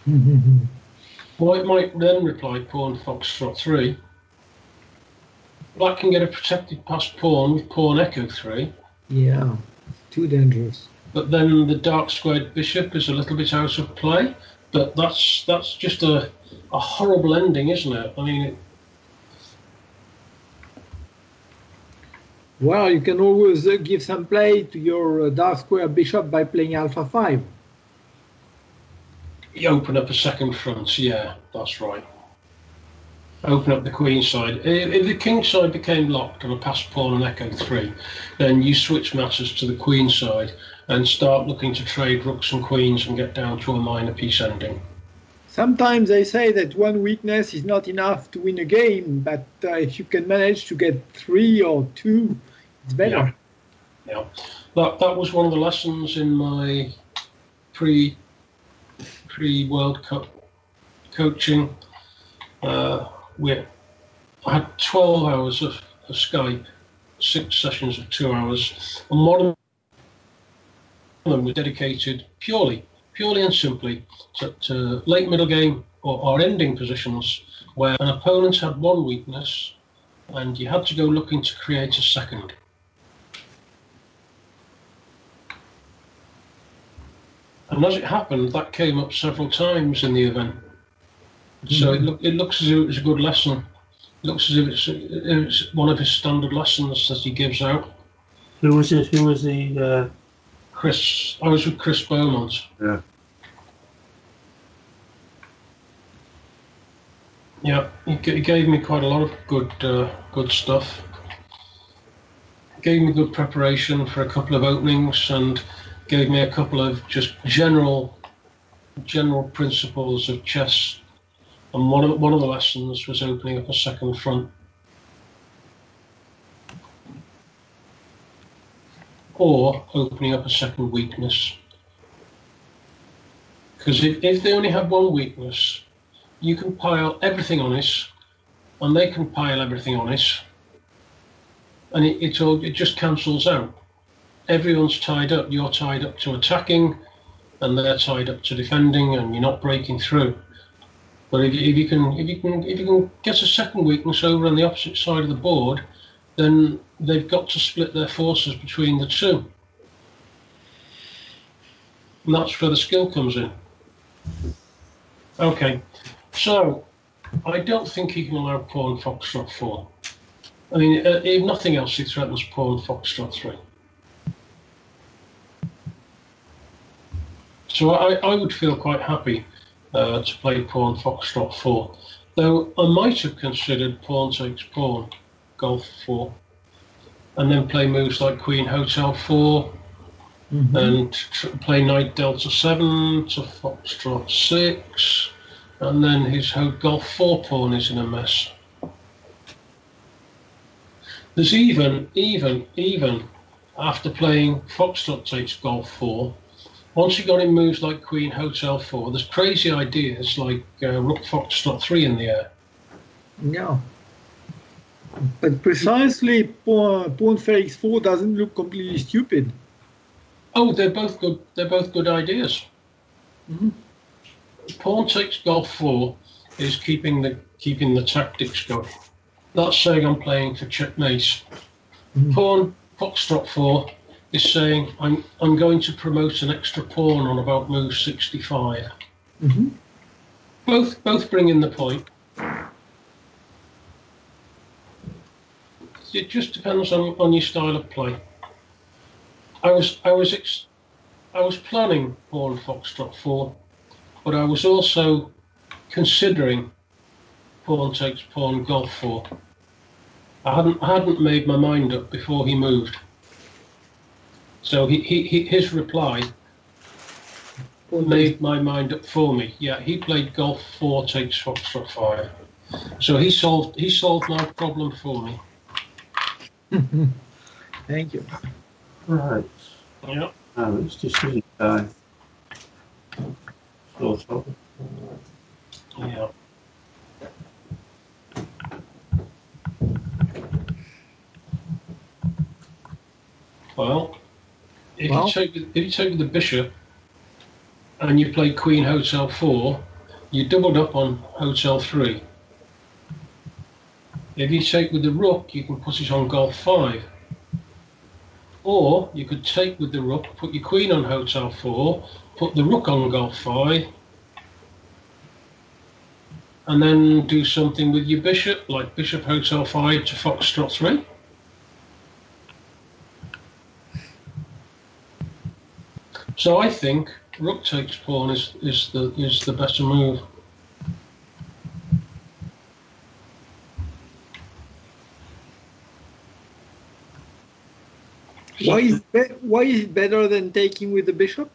Speaker 1: White might then reply Pawn Foxtrot three. Black can get a protected passed pawn with pawn echo three.
Speaker 5: Yeah, too dangerous.
Speaker 1: But then the dark squared bishop is a little bit out of play. But that's that's just a, a horrible ending, isn't it? I mean, it,
Speaker 5: Well, you can always uh, give some play to your uh, dark square bishop by playing alpha five.
Speaker 1: you open up a second front. Yeah, that's right. Open up the queen side. If, if the king side became locked on a passed pawn and echo three, then you switch matters to the queen side and start looking to trade rooks and queens and get down to a minor piece ending.
Speaker 5: Sometimes they say that one weakness is not enough to win a game, but uh, if you can manage to get three or two, it's better.
Speaker 1: Yeah, yeah. That that was one of the lessons in my pre pre World Cup coaching. Uh, we I had twelve hours of, of Skype, six sessions of two hours, and one of them was dedicated purely, purely and simply to, to late middle game or, or ending positions where an opponent had one weakness and you had to go looking to create a second. And as it happened, that came up several times in the event. So it, look, it looks as if it was a good lesson. It looks as if it's, it's one of his standard lessons that he gives out.
Speaker 2: Who was it? Who was the? Uh...
Speaker 1: Chris, I was with Chris Beaumont.
Speaker 2: Yeah.
Speaker 1: Yeah, he, he gave me quite a lot of good, uh, good stuff. Gave me good preparation for a couple of openings and gave me a couple of just general, general principles of chess. And one of one of the lessons was opening up a second front, or opening up a second weakness. Because if, if they only have one weakness, you can pile everything on it, and they can pile everything on it, and it, it all it just cancels out. Everyone's tied up. You're tied up to attacking, and they're tied up to defending, and you're not breaking through. But if you, if you can if you can if you can get a second weakness over on the opposite side of the board, then they've got to split their forces between the two. And that's where the skill comes in. Okay, so I don't think he can allow pawn foxtrot four. I mean, if nothing else, he threatens pawn foxtrot three. So I, I would feel quite happy uh, to play pawn foxtrot four, though I might have considered pawn takes pawn, golf four, and then play moves like queen hotel four, mm-hmm. and tr play knight delta seven to foxtrot six, and then his golf four pawn is in a mess. There's even, even, even after playing foxtrot takes golf four, once you got in moves like queen hotel four, there's crazy ideas like uh, rook foxtrot three in the air.
Speaker 5: Yeah. But precisely pawn, pawn Felix four doesn't look completely stupid.
Speaker 1: Oh, they're both good. They're both good ideas. Mm-hmm. Pawn takes golf four is keeping the keeping the tactics going. That's saying I'm playing for checkmate. Mm-hmm. Pawn foxtrot four is saying I'm I'm going to promote an extra pawn on about move sixty-five. Mm-hmm. Both both bring in the point. It just depends on, on your style of play. I was I was ex I was planning pawn foxtrot four, but I was also considering pawn takes pawn golf four. I hadn't I hadn't made my mind up before he moved. So he, he, he his reply made my mind up for me. Yeah, he played golf four takes foxtrot five. So he solved he solved my problem for me.
Speaker 5: Thank you.
Speaker 2: Right.
Speaker 1: Yeah.
Speaker 2: Oh, it's just really time. Sort of.
Speaker 1: Yeah. Well, if well. you take if you take the bishop and you play queen hotel four, you doubled up on hotel three. If you take with the rook, you can put it on golf five. Or you could take with the rook, put your queen on hotel four, put the rook on golf five, and then do something with your bishop, like bishop hotel five to foxtrot three. So I think rook takes pawn is, is the is the better move.
Speaker 5: Why is, be- why is it better than taking with the bishop?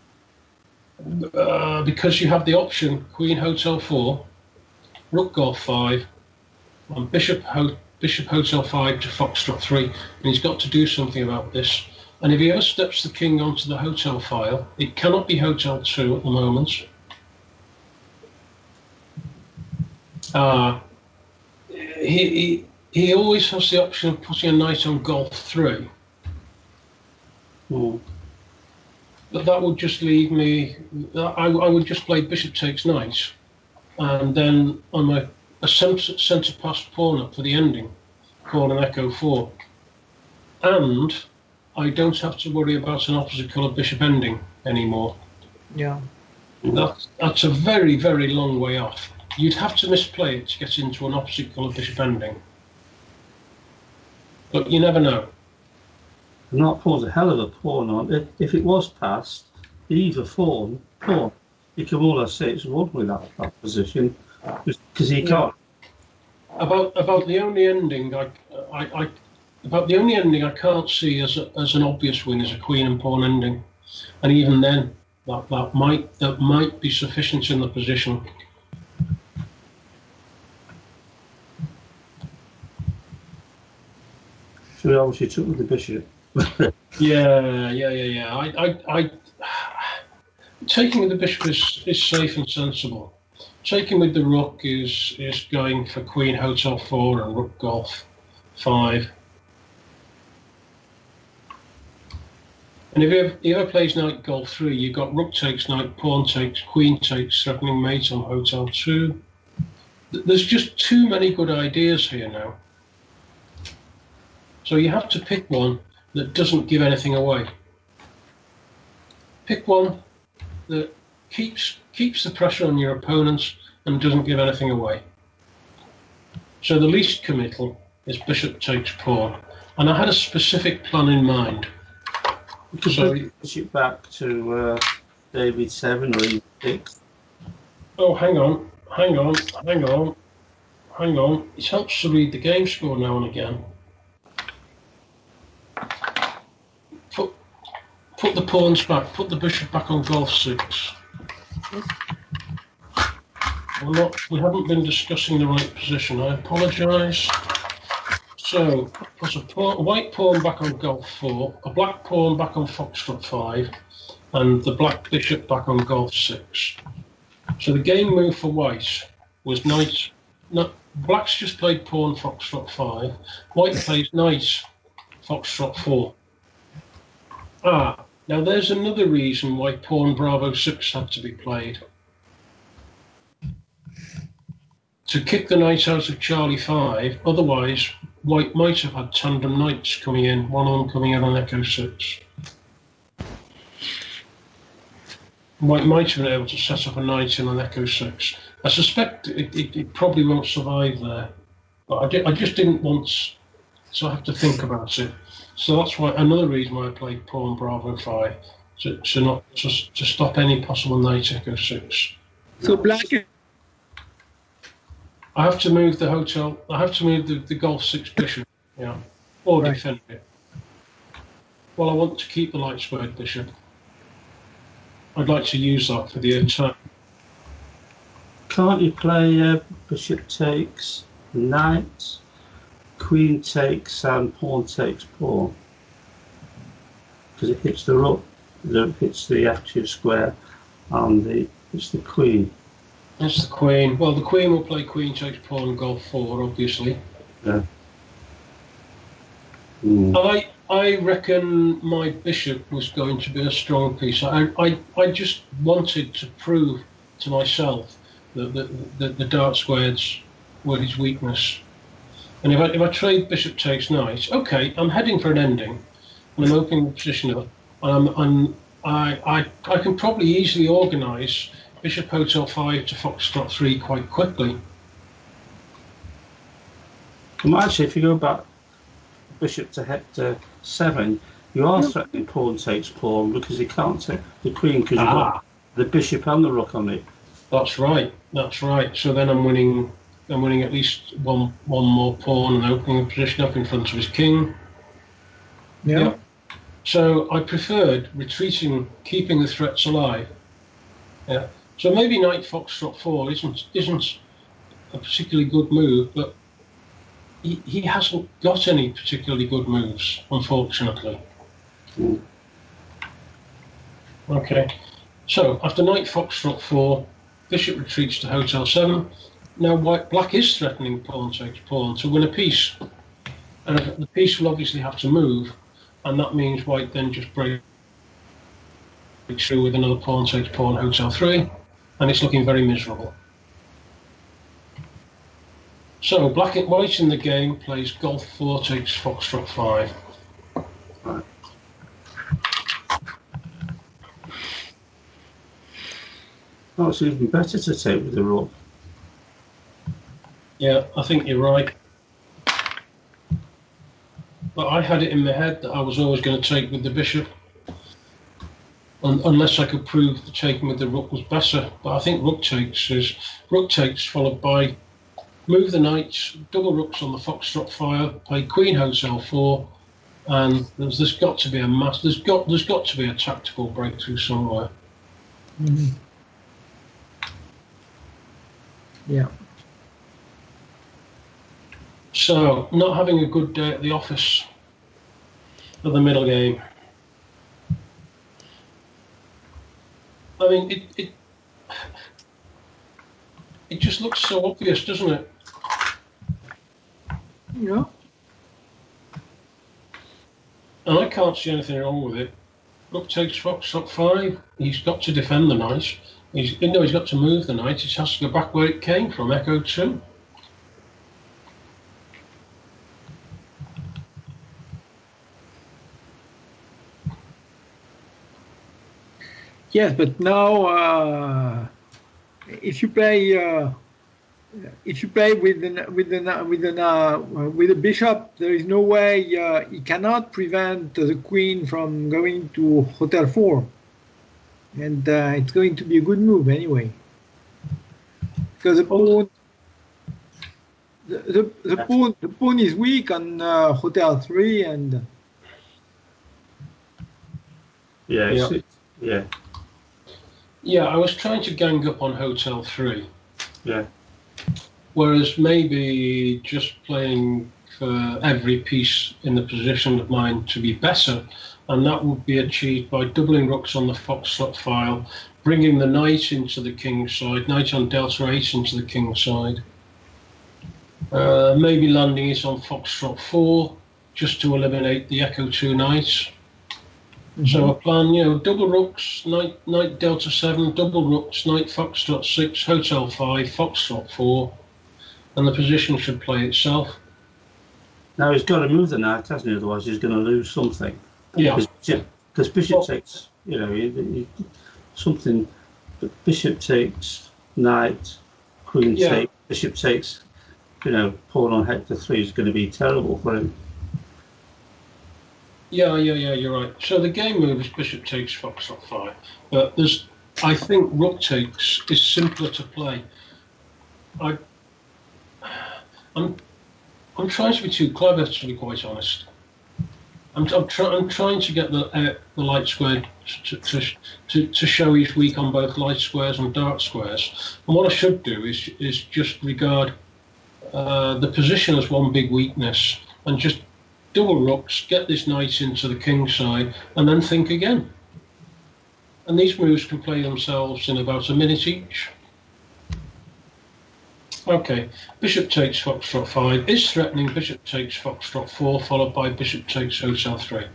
Speaker 1: Uh, because you have the option queen hotel four, rook golf five, and bishop ho- bishop hotel five to foxtrot three, and he's got to do something about this. And if he ever steps the king onto the hotel file, it cannot be hotel two at the moment. Uh, he, he he always has the option of putting a knight on golf three.
Speaker 2: Mm.
Speaker 1: But that would just leave me. I, I would just play bishop takes knight, and then I'm a, a centre, centre passed pawn up for the ending, pawn and echo four, and I don't have to worry about an opposite colour bishop ending anymore.
Speaker 5: Yeah.
Speaker 1: That's that's a very very long way off. You'd have to misplay it to get into an opposite colour bishop ending, but you never know.
Speaker 2: And that pawn's a hell of a pawn on. If, if it was passed, either pawn, pawn, you can almost say it's one with that, that position, because he can't.
Speaker 1: About about the only ending I, I, I about the only ending I can't see as a, as an obvious win is a queen and pawn ending, and even then that that might that might be sufficient in the position.
Speaker 2: So he obviously took with the bishop.
Speaker 1: Yeah, yeah, yeah, yeah. I, I, I taking with the bishop is, is safe and sensible. Taking with the rook is is going for queen hotel four and rook golf five. And if he ever, he ever plays knight golf three, you've got rook takes knight, pawn takes, queen takes, threatening mate on hotel two. There's just too many good ideas here now. So you have to pick one that doesn't give anything away. Pick one that keeps keeps the pressure on your opponents and doesn't give anything away. So the least committal is bishop takes pawn. And I had a specific plan in mind.
Speaker 2: You could
Speaker 1: So,
Speaker 2: bring the bishop back to uh, David seven or even six.
Speaker 1: oh, hang on, hang on, hang on, hang on. It helps to read the game score now and again. Put, put the pawns back, put the bishop back on golf six. We're not, we haven't been discussing the right position. I apologise. So, put a, pawn, a white pawn back on golf four, a black pawn back on foxtrot five, and the black bishop back on golf six. So the game move for white was knight. No, black's just played pawn foxtrot five. White plays knight foxtrot four. Ah, now there's another reason why pawn bravo six had to be played. To kick the knight out of Charlie five, otherwise white might have had tandem knights coming in, one of them coming in on echo six. White might have been able to set up a knight in on echo six. I suspect it, it, it probably won't survive there, but I, di- I just didn't want to have to think about it. So that's why another reason why I played pawn bravo five, to, to not to, to stop any possible knight echo six.
Speaker 5: So black.
Speaker 1: I have to move the hotel. I have to move the, the golf six bishop, yeah, or
Speaker 5: Right.
Speaker 1: defend it. Well, I want to keep the light squared bishop. I'd like to use that for the attack.
Speaker 2: Can't you play uh, bishop takes knight, queen takes, and pawn takes pawn? Because it hits the rook, it hits the active square, and the it's the queen.
Speaker 1: That's the queen. Well, the queen will play queen takes pawn golf four, obviously.
Speaker 2: Yeah. Mm.
Speaker 1: I I reckon my bishop was going to be a strong piece. I I, I just wanted to prove to myself that the, the, the dart squares were his weakness. And if I, if I trade bishop takes knight, okay, I'm heading for an ending, and I'm opening the position up, and I'm, I'm, I, I, I can probably easily organise bishop hotel five to foxtrot three quite quickly.
Speaker 2: Well, actually, if you go back bishop to hector seven, you are
Speaker 5: Yeah.
Speaker 2: threatening pawn takes pawn because you can't take the queen because you've
Speaker 1: Ah.
Speaker 2: got the bishop and the rook on it.
Speaker 1: That's right. That's right. So then I'm winning. I'm winning at least one one more pawn and opening the position up in front of his king.
Speaker 5: Yeah.
Speaker 1: Yeah. So I preferred retreating, keeping the threats alive. Yeah. So maybe knight foxtrot four isn't isn't a particularly good move, but he, he hasn't got any particularly good moves, unfortunately.
Speaker 2: Mm.
Speaker 1: Okay. So after knight foxtrot four, bishop retreats to hotel seven. Now white black is threatening pawn takes pawn to win a piece, and the piece will obviously have to move, and that means white then just breaks through with another pawn takes pawn hotel three, and it's looking very miserable. So black and white in the game plays golf four takes foxtrot five.
Speaker 2: Right. Oh, it's even better to take with the rook.
Speaker 1: Yeah, I think you're right. But I had it in my head that I was always going to take with the bishop, un unless I could prove that taking with the rook was better. But I think rook takes is rook takes followed by move the knights, double rooks on the foxtrot fire, play queen hotel four, and there's, there's got to be a mass. There's got there's got to be a tactical breakthrough somewhere.
Speaker 5: Mhm. Yeah.
Speaker 1: So not having a good day at the office for the middle game. I mean, it, it it just looks so obvious, doesn't it?
Speaker 5: Yeah.
Speaker 1: And I can't see anything wrong with it. Rook takes foxtrot five. He's got to defend the knight. He's no, he's got to move the knight. He has to go back where it came from, echo two.
Speaker 5: Yes, but now uh, if you play uh, if you play with an with an with an uh, with a bishop, there is no way uh, he cannot prevent the queen from going to hotel four, and uh, it's going to be a good move anyway, because the pawn the the, the pawn the pawn is weak on uh, hotel three, and
Speaker 2: Yeah,
Speaker 1: Yeah.
Speaker 2: it's, it's, yeah,
Speaker 1: Yeah, I was trying to gang up on hotel three.
Speaker 2: yeah.
Speaker 1: Whereas maybe just playing for every piece in the position of mine to be better, and that would be achieved by doubling rooks on the foxtrot file, bringing the knight into the king's side, knight on delta eight into the king's side, uh, maybe landing it on foxtrot four just to eliminate the echo two knights. So a plan, you know, double rooks, knight, knight delta seven, double rooks, knight foxtrot six, hotel five, foxtrot four, and the position should play itself.
Speaker 2: Now he's got to move the knight, hasn't he? Otherwise he's going to lose something.
Speaker 1: Yeah.
Speaker 2: Because bishop, because bishop
Speaker 1: Well-
Speaker 2: takes, you know, he, he, something. But bishop takes knight, queen
Speaker 1: Yeah.
Speaker 2: takes, bishop takes, you know, pawn on hector three is going to be terrible for him.
Speaker 1: Yeah, yeah, yeah, you're right. So the game move is bishop takes foxtrot five, but there's, I think rook takes is simpler to play. I, I'm, I'm trying to be too clever, to be quite honest. I'm, I'm, try, I'm trying to get the uh, the light square to, to to to show he's weak on both light squares and dark squares. And what I should do is is just regard uh, the position as one big weakness and just double rooks, get this knight into the king's side, and then think again. And these moves can play themselves in about a minute each. Okay, bishop takes foxtrot five is threatening bishop takes foxtrot four, followed by bishop takes hotel three.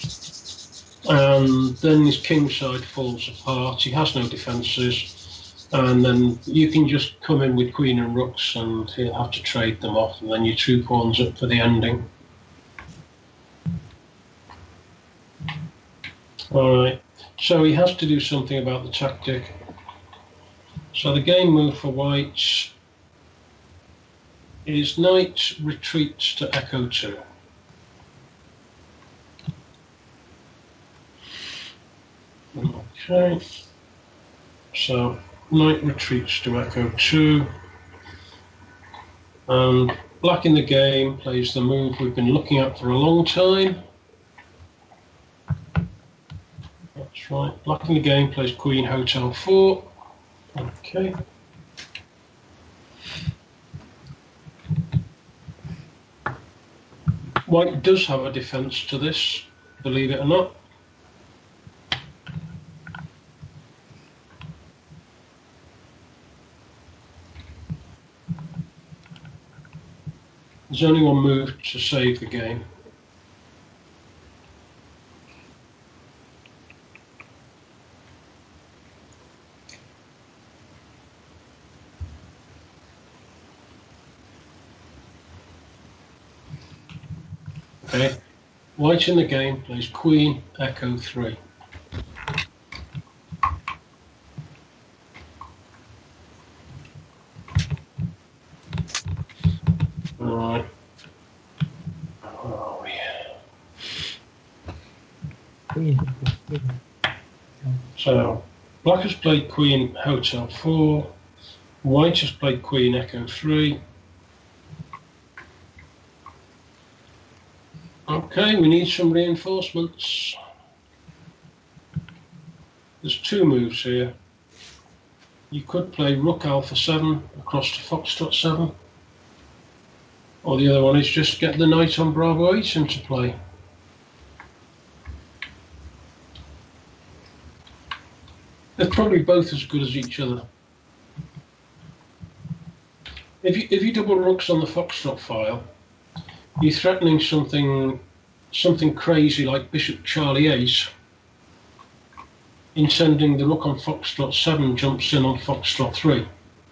Speaker 1: And then his king side falls apart. He has no defences. And then you can just come in with queen and rooks, and he'll have to trade them off, and then your two pawns up for the ending. All right, so he has to do something about the tactic. So the game move for whites is knight retreats to echo two. Okay, so knight retreats to echo two, and black in the game plays the move we've been looking at for a long time. That's right, black in the game plays queen hotel four. Okay. White does have a defence to this, believe it or not. There's only one move to save the game. Okay, white in the game plays queen, echo three. All right. Where are we? So, black has played queen, hotel four. White has played queen, echo three. Okay, we need some reinforcements. There's two moves here. You could play rook alpha seven across to foxtrot seven. Or the other one is just get the knight on bravo eight into play. They're probably both as good as each other. If you, if you double rooks on the foxtrot file, you're threatening something something crazy like bishop Charlie eight, in sending the rook on foxtrot seven jumps in on foxtrot three.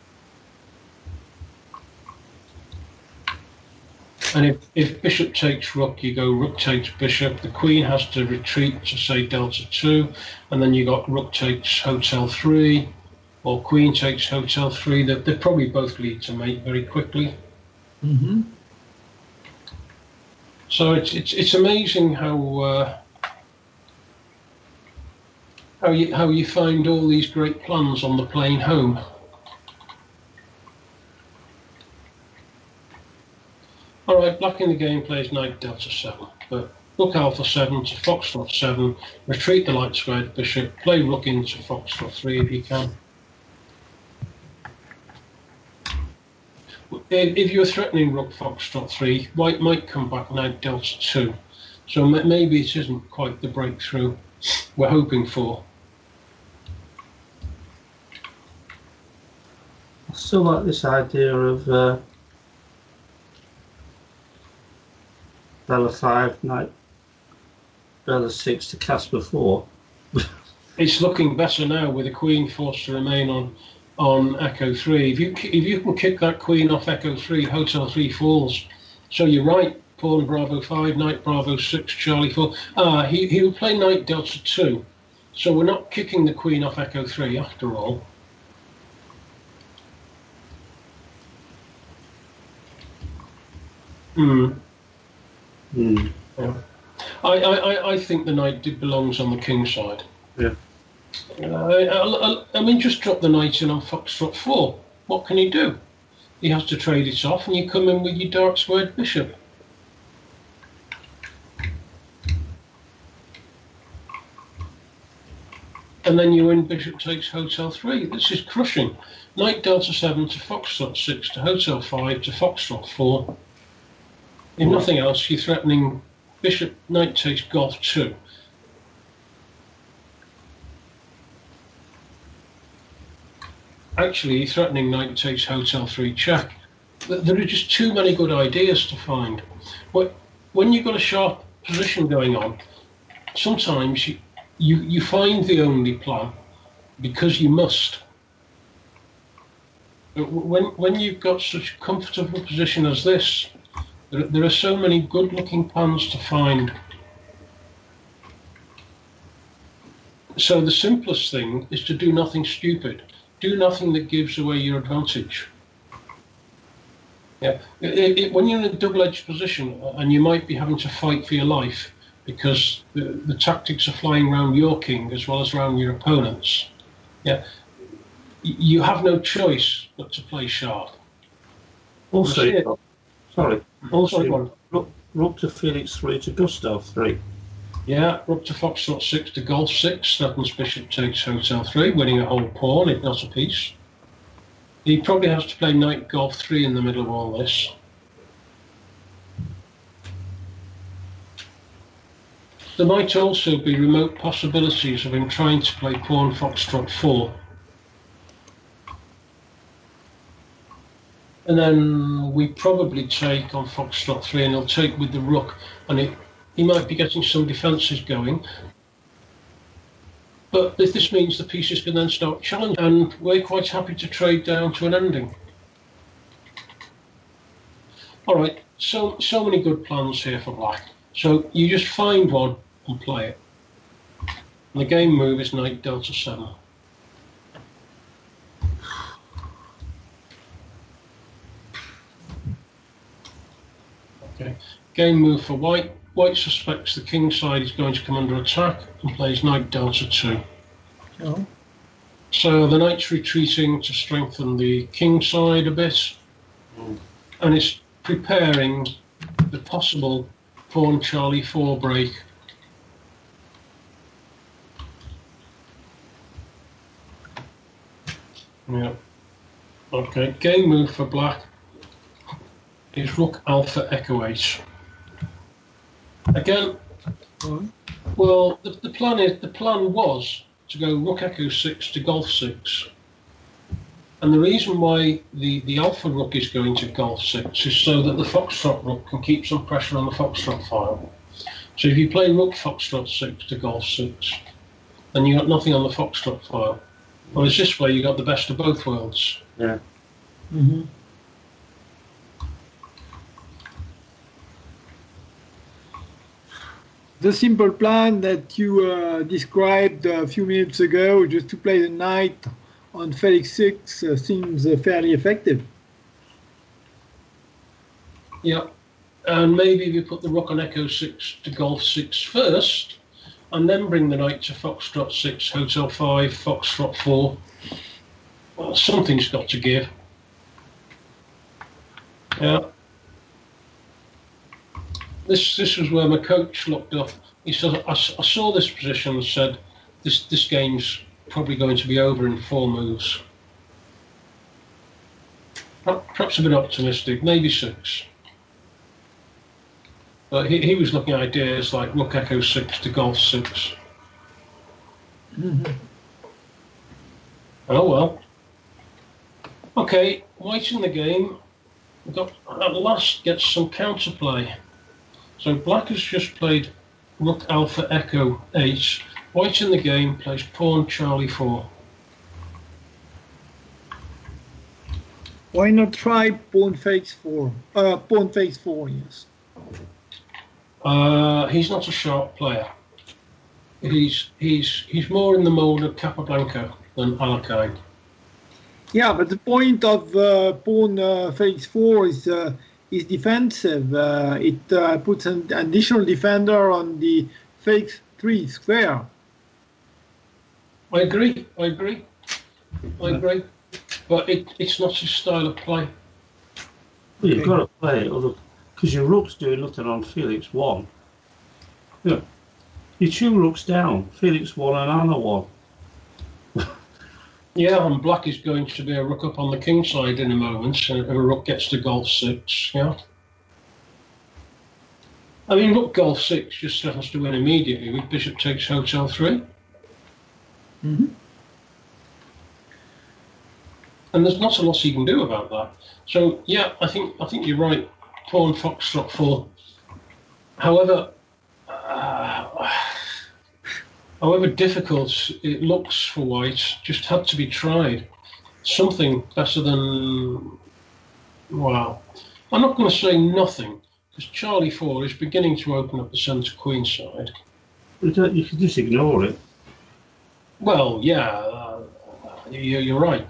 Speaker 1: And if, if bishop takes rook, you go rook takes bishop. The queen has to retreat to, say, delta two, and then you got rook takes hotel three, or queen takes hotel three. They, they probably both lead to mate very quickly.
Speaker 5: Mm-hmm.
Speaker 1: So it's it's it's amazing how uh, how you how you find all these great plans on the plane home. All right, black in the game plays knight delta seven, but rook alpha seven to foxtrot seven, retreat the light squared bishop, play rook into foxtrot three if you can. If, if you're threatening rook foxtrot three, white might come back knight delta two, so maybe it isn't quite the breakthrough we're hoping for.
Speaker 2: I still like this idea of uh, Bella five, knight Bella six to Casper four.
Speaker 1: It's looking better now with the queen forced to remain on on echo three. If you if you can kick that queen off echo three, hotel three falls. So you're right. Pawn bravo five, knight bravo six, Charlie four. Ah, he he will play knight delta two. So we're not kicking the queen off echo three after all. Hmm.
Speaker 2: Hmm.
Speaker 1: Yeah. I, I, I think the knight belongs on the king side.
Speaker 2: Yeah.
Speaker 1: Uh, I, I mean, just drop the knight in on foxtrot four. What can he do? He has to trade it off, and you come in with your dark squared bishop. And then you win bishop takes hotel three. This is crushing. Knight delta seven to foxtrot six to hotel five to foxtrot four. If nothing else, you're threatening bishop knight takes golf two. Actually, you're threatening knight takes hotel three check. There are just too many good ideas to find. But when you've got a sharp position going on, sometimes you, you, you find the only plan because you must. But when when you've got such a comfortable position as this, there, there are so many good-looking pawns to find. So the simplest thing is to do nothing stupid. Do nothing that gives away your advantage. Yeah. It, it, when you're in a double-edged position and you might be having to fight for your life because the, the tactics are flying around your king as well as around your opponents, yeah, you have no choice but to play sharp.
Speaker 2: Also,
Speaker 1: That's it.
Speaker 2: you've got- sorry. Also,
Speaker 1: Sorry,
Speaker 2: you've
Speaker 1: go on.
Speaker 2: got rook, rook to Felix three to Gustav three.
Speaker 1: Yeah, rook to Foxtrot six to Golf six. Threatens bishop takes Hotel three, winning a whole pawn, if not a piece. He probably has to play Knight Golf three in the middle of all this. There might also be remote possibilities of him trying to play Pawn Foxtrot four. And then we probably take on Foxtrot three and he'll take with the rook, and it, he might be getting some defences going. But this, this means the pieces can then start challenging, and we're quite happy to trade down to an ending. All right, so so many good plans here for black. So you just find one and play it. And the game move is Knight Delta seven. Okay. Game move for white. White suspects the king side is going to come under attack and plays Knight Delta two.
Speaker 5: Oh.
Speaker 1: So the knight's retreating to strengthen the king side a bit, and it's preparing the possible pawn Charlie four break. Yeah. Okay. Game move for black is Rook Alpha Echo eight. Again,
Speaker 5: Oh.
Speaker 1: well, the, the plan is the plan was to go Rook Echo six to Golf six. And the reason why the, the alpha rook is going to Golf six is so that the Foxtrot rook can keep some pressure on the Foxtrot file. So if you play Rook Foxtrot six to Golf six, then you got nothing on the Foxtrot file. Whereas this way you got the best of both worlds.
Speaker 2: Yeah.
Speaker 5: Mm-hmm. The simple plan that you uh, described a few minutes ago, just to play the knight on Felix six, uh, seems uh, fairly effective.
Speaker 1: Yeah. And maybe if you put the rook on Echo six to Golf six first, and then bring the knight to Foxtrot six, Hotel five, Foxtrot four. Well, something's got to give. Yeah. This this was where my coach looked up. He said, I, I saw this position and said, this, this game's probably going to be over in four moves. Perhaps a bit optimistic, maybe six. But he, he was looking at ideas like Rook Echo six to Golf six.
Speaker 5: Mm-hmm.
Speaker 1: Oh well. Okay, white in the game got at last gets some counterplay. So black has just played Rook Alpha Echo eight. White in the game plays Pawn Charlie four.
Speaker 5: Why not try pawn fakes four? Uh, pawn fakes four, yes.
Speaker 1: Uh, he's not a sharp player. He's he's he's more in the mould of Capablanca than Alekhine.
Speaker 5: Yeah, but the point of uh, pawn uh, fakes four is uh, is defensive. Uh, it uh, puts an additional defender on the fakes three square.
Speaker 1: I agree. I agree. I agree. But it, it's not his style of play.
Speaker 2: Well, you've
Speaker 5: Okay.
Speaker 2: got to play it, other because your rook's doing nothing on Felix one. Yeah. Your two rooks down, Felix one and Anna one.
Speaker 1: Yeah, and black is going to be a rook up on the king side in a moment. And if a rook gets to Golf six, yeah. I mean, rook Golf six just has to win immediately with bishop takes Hotel three.
Speaker 5: Mm-hmm.
Speaker 1: And there's not a lot he can do about that. So yeah, I think I think you're right. Pawn Foxtrot four. However, uh, however difficult it looks for white, just had to be tried. something better than, well, I'm not going to say nothing, because Charlie four is beginning to open up the centre queen side.
Speaker 2: You, don't, you can just ignore it.
Speaker 1: Well, yeah, uh, you, you're right.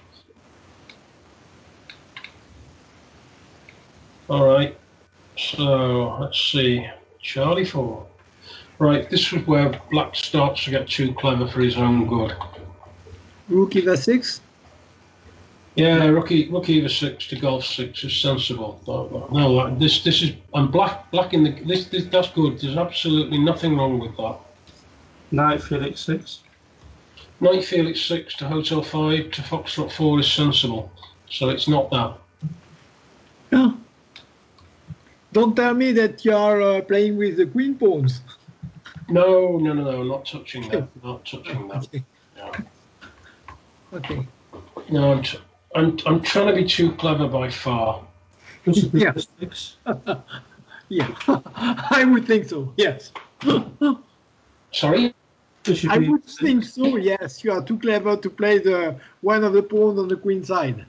Speaker 1: All right, so let's see. Charlie four. Right, this is where Black starts to get too clever for his own good.
Speaker 5: Rook e six.
Speaker 1: Yeah, rookie, rookie either six to golf six is sensible. No, no, this this is and black black in the this, this that's good. There's absolutely nothing wrong with that.
Speaker 2: Knight Felix six.
Speaker 1: Knight Felix six to Hotel five to Foxtrot four is sensible, so it's not that.
Speaker 5: Yeah. Don't tell me that you are uh, playing with the queen pawns.
Speaker 1: No, no, no, no, not touching that. Not touching that.
Speaker 5: Okay.
Speaker 1: No,
Speaker 5: Okay.
Speaker 1: no I'm, t- I'm I'm trying to be too clever by far.
Speaker 2: Bishop
Speaker 5: Yeah.
Speaker 2: E six.
Speaker 5: Yeah, I would think so. Yes.
Speaker 1: Sorry.
Speaker 2: Bishop
Speaker 5: I
Speaker 2: E
Speaker 5: would
Speaker 2: six.
Speaker 5: think so. Yes, you are too clever to play the one of the pawns on the queen side.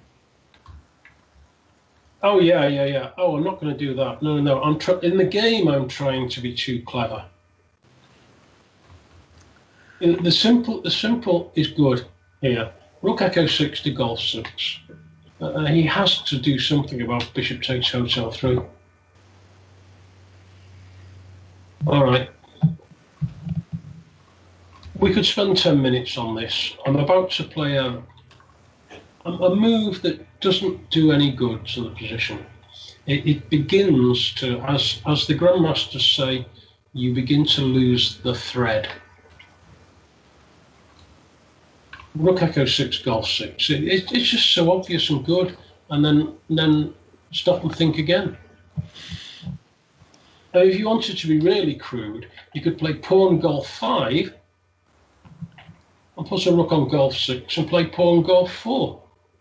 Speaker 1: Oh yeah, yeah, yeah. Oh, I'm not going to do that. No, no, no. I'm tr- in the game. I'm trying to be too clever. In- The simple, the simple is good here. Rook Echo six to Golf six. Uh, he has to do something about Bishop takes Hotel three. All right. We could spend ten minutes on this. I'm about to play a, a, a move that doesn't do any good to the position. It, it begins to, as, as the Grandmasters say, you begin to lose the thread. Rook Echo six, Golf six. It, it, it's just so obvious and good, and then then stop and think again. Now, if you wanted to be really crude, you could play Pawn Golf five and put a Rook on Golf six and play Pawn Golf four.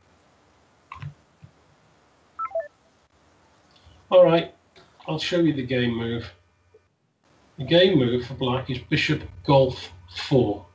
Speaker 1: All right, I'll show you the game move. The game move for Black is Bishop Golf four.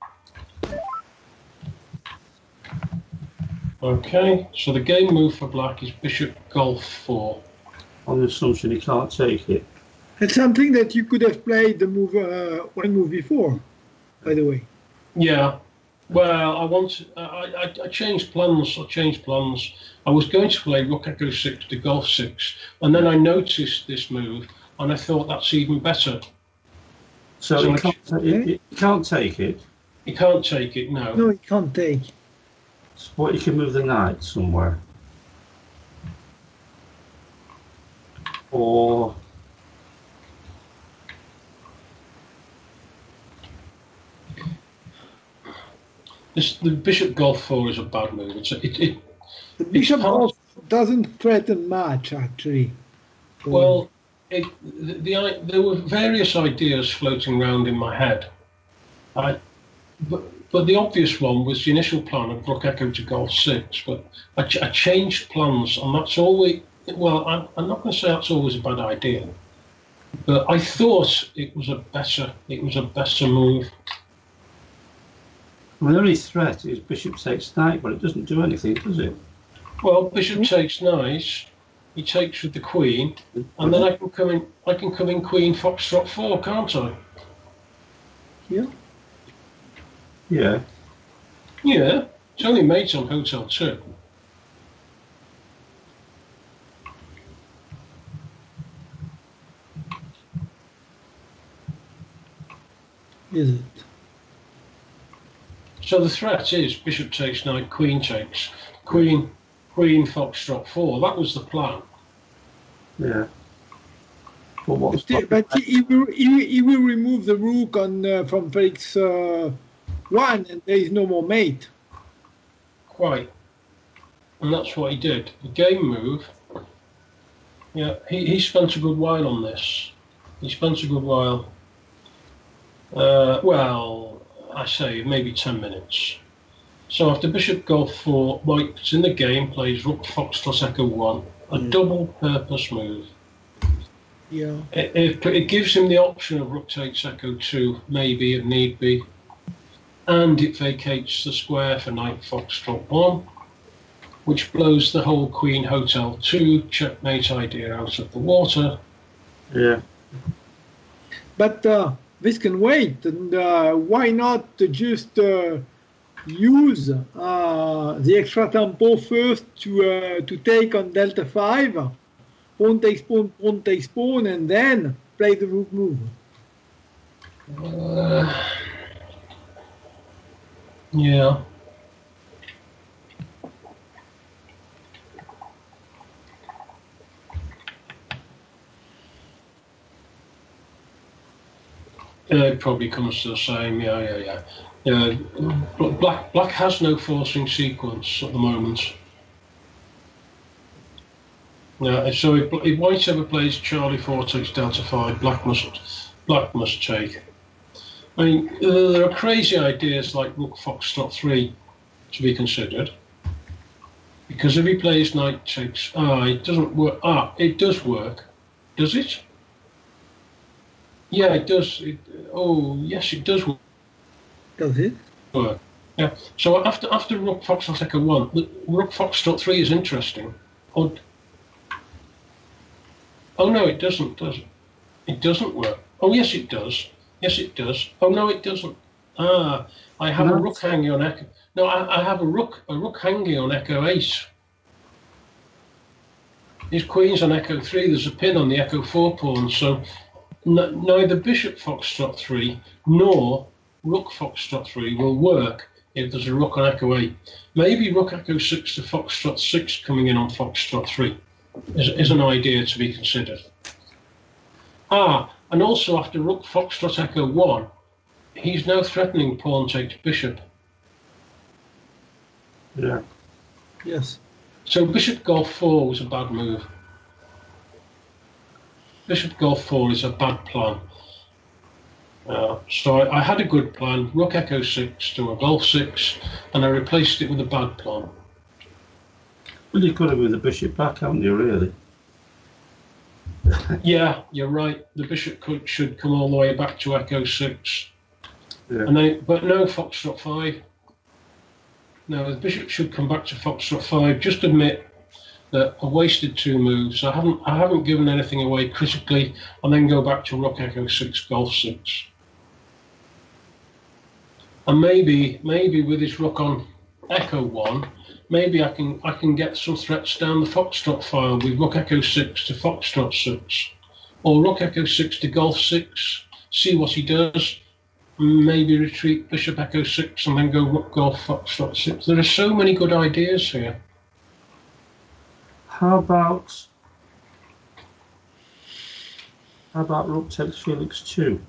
Speaker 1: Okay, so the game move for Black is Bishop Golf four.
Speaker 2: On the assumption he can't take it.
Speaker 5: It's something that you could have played the move uh, one move before, by the way.
Speaker 1: Yeah, well, I want. I, I, I changed plans. I changed plans. I was going to play Rook Echo six to Golf six, and then I noticed this move, and I thought that's even better.
Speaker 2: So,
Speaker 1: So
Speaker 2: he,
Speaker 1: I
Speaker 2: can't,
Speaker 1: ch-
Speaker 2: he, he can't take it,
Speaker 1: You can't take it, no.
Speaker 5: No, it can't take.
Speaker 2: but he can move the knight somewhere. Or
Speaker 1: This, the Bishop Golf four is a bad move. It's a, it, it
Speaker 5: The bishop
Speaker 1: part-
Speaker 5: golf doesn't threaten much, actually.
Speaker 1: well, it, the, the there were various ideas floating around in my head. I, but, but the obvious one was the initial plan of Rook Echo to Golf six. But I, ch- I changed plans, and that's always well. I'm, I'm not going to say that's always a bad idea, but I thought it was a better it was a better move.
Speaker 2: I mean, the only threat is bishop takes knight, but it doesn't do anything, does it?
Speaker 1: Well, Bishop takes knight. He takes with the Queen, and then I can come in. I can come in Queen Foxtrot four, can't I?
Speaker 5: Yeah.
Speaker 2: Yeah.
Speaker 1: Yeah, it's only mate on Hotel two.
Speaker 5: Is it?
Speaker 1: So the threat is Bishop takes knight, Queen takes, Queen, Queen Foxtrot four. That was the plan.
Speaker 2: Yeah. But what's
Speaker 5: But, but he, he will, he, he will remove the rook on uh, from Felix uh, one, and there is no more mate.
Speaker 1: Quite. And that's what he did. The game move. Yeah, he, he spent a good while on this. He spent a good while. Uh, well, I say maybe ten minutes. So after Bishop Golf four, White's in the game, plays Rook Foxtrot Echo one, a
Speaker 5: Mm.
Speaker 1: double purpose move.
Speaker 5: Yeah.
Speaker 1: It, it, it gives him the option of Rook takes Echo two, maybe if need be, and it vacates the square for Knight Foxtrot one. which blows the whole Queen Hotel two checkmate idea out of the water.
Speaker 2: Yeah.
Speaker 5: But uh, this can wait, and uh, why not just uh, use uh, the extra tempo first to uh, to take on delta five, pawn takes pawn, pawn takes pawn, and then play the rook move.
Speaker 1: Uh, yeah. Uh, it probably comes to the same. Yeah, yeah, yeah. Yeah. Black Black has no forcing sequence at the moment. Yeah, so if, if White ever plays Charlie four takes Delta five, Black must Black must take. I mean, uh, there are crazy ideas like Rook Foxtrot three to be considered, because if he plays Knight takes, ah, it doesn't work. Ah, it does work, does it? Yeah, it does. It, oh, yes, it does
Speaker 5: Does it?
Speaker 1: work. Yeah. So after after Rook Foxtrot Echo one, the Rook Foxtrot three is interesting. Oh, oh no, it doesn't. Does it? It doesn't work. Oh yes, it does. Yes, it does. Oh no, it doesn't. Ah, I have
Speaker 2: No.
Speaker 1: a rook hanging on Echo. No, I, I have a rook a rook hanging on Echo eight. His queen's on Echo three. There's a pin on the Echo four pawn, so n neither Bishop Foxtrot three nor Rook Foxtrot three will work if there's a rook on Echo eight. Maybe Rook Echo six to Foxtrot six coming in on Foxtrot three is, is an idea to be considered. Ah, and also after Rook Foxtrot Echo one, he's now threatening pawn takes bishop.
Speaker 2: Yeah.
Speaker 5: Yes.
Speaker 1: So Bishop Golf four was a bad move. Bishop Golf four is a bad plan. Uh, so I, I had a good plan, Rook Echo six to a Golf six, and I replaced it with a bad plan.
Speaker 2: Well, you could have moved the bishop back, haven't you, really?
Speaker 1: Yeah, you're right. The bishop could, should come all the way back to Echo six.
Speaker 2: Yeah.
Speaker 1: And then, but no, Foxtrot five. No, the bishop should come back to Foxtrot five. Just admit that I wasted two moves. I haven't I haven't given anything away critically, and then go back to Rook Echo six, Golf six. And maybe maybe with this rook on Echo one, maybe I can I can get some threats down the Foxtrot file with Rook Echo six to Foxtrot six, or Rook Echo six to Golf six. See what he does. Maybe retreat Bishop Echo six and then go Rook Golf Foxtrot six. There are so many good ideas here.
Speaker 2: How about how about Rook takes Felix two?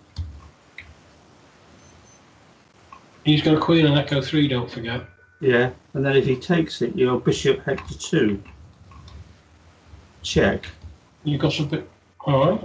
Speaker 1: He's got a queen on Echo three, don't forget.
Speaker 2: Yeah, and then if he takes it, you go Bishop Hector two. Check.
Speaker 1: You got a bit. All right.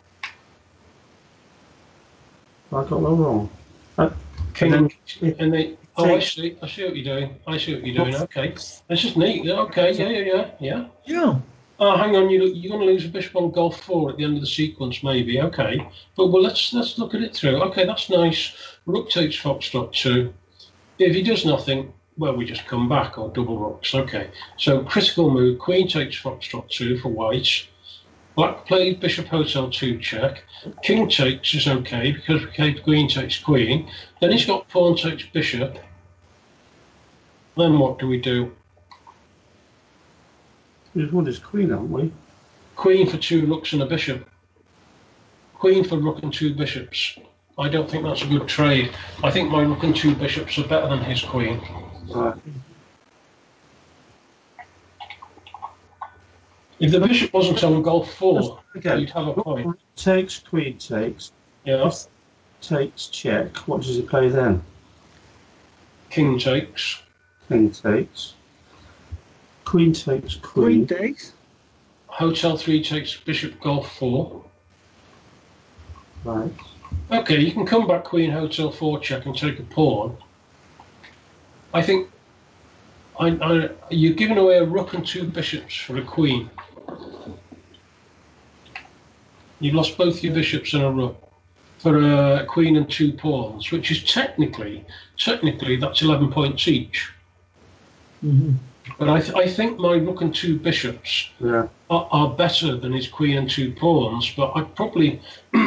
Speaker 2: I got that wrong. Uh,
Speaker 1: King
Speaker 2: and then
Speaker 1: and they. Oh, I
Speaker 2: takes-
Speaker 1: see. I see what you're doing. I see what you're doing. Okay, this is neat. Yeah, okay. Yeah, yeah, yeah, yeah.
Speaker 5: Yeah.
Speaker 1: Oh, hang on. You you're going to lose a bishop on Golf four at the end of the sequence, maybe. Okay, but well, let's let's look at it through. Okay, that's nice. Rook takes Foxtrot two. If he does nothing, well, we just come back or double rooks. Okay, so critical move. Queen takes Foxtrot two for White. Black plays Bishop Hotel two check. King takes is okay because Queen takes Queen. Then he's got Pawn takes Bishop. Then what do we do?
Speaker 2: We've won his queen, haven't we?
Speaker 1: Queen for two rooks and a bishop. Queen for rook and two bishops. I don't think that's a good trade. I think my rook and two bishops are better than his queen.
Speaker 2: Right.
Speaker 1: If the bishop wasn't on Golf four,
Speaker 2: Again,
Speaker 1: you'd have a point.
Speaker 2: Rook takes, queen takes.
Speaker 1: Yeah.
Speaker 2: If takes check, what does he play then?
Speaker 1: King takes.
Speaker 2: King takes. Queen takes
Speaker 5: Queen
Speaker 2: queen.
Speaker 5: takes.
Speaker 1: Hotel three takes Bishop Golf four.
Speaker 2: Right.
Speaker 1: Okay, you can come back Queen Hotel four check and take a pawn. I think I, I, you're giving away a rook and two bishops for a queen. You've lost both your bishops and a rook for a queen and two pawns, which is technically, technically that's eleven points each.
Speaker 5: Mm-hmm.
Speaker 1: But I, th- I think my rook and two bishops
Speaker 2: Yeah.
Speaker 1: are, are better than his queen and two pawns. But I probably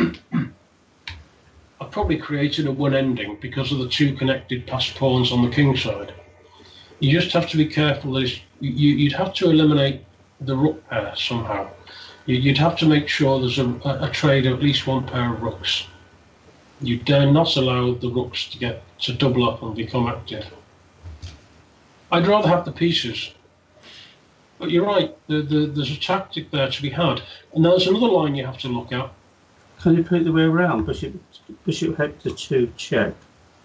Speaker 1: I probably created a one ending because of the two connected passed pawns on the king side. You just have to be careful. There's, you, you'd have to eliminate the rook pair somehow. You, you'd have to make sure there's a, a, a trade of at least one pair of rooks. You dare not allow the rooks to get to double up and become active. I'd rather have the pieces. But you're right, the, the, there's a tactic there to be had. And there's another line you have to look at.
Speaker 2: Can you put it the way around? Bishop, bishop Hector two check.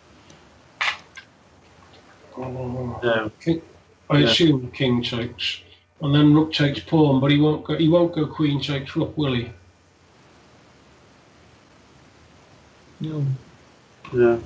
Speaker 2: No.
Speaker 1: King, I
Speaker 2: Yeah.
Speaker 1: assume king takes, and then rook takes pawn, but he won't go. He won't go queen takes rook, will he?
Speaker 5: No.
Speaker 2: No.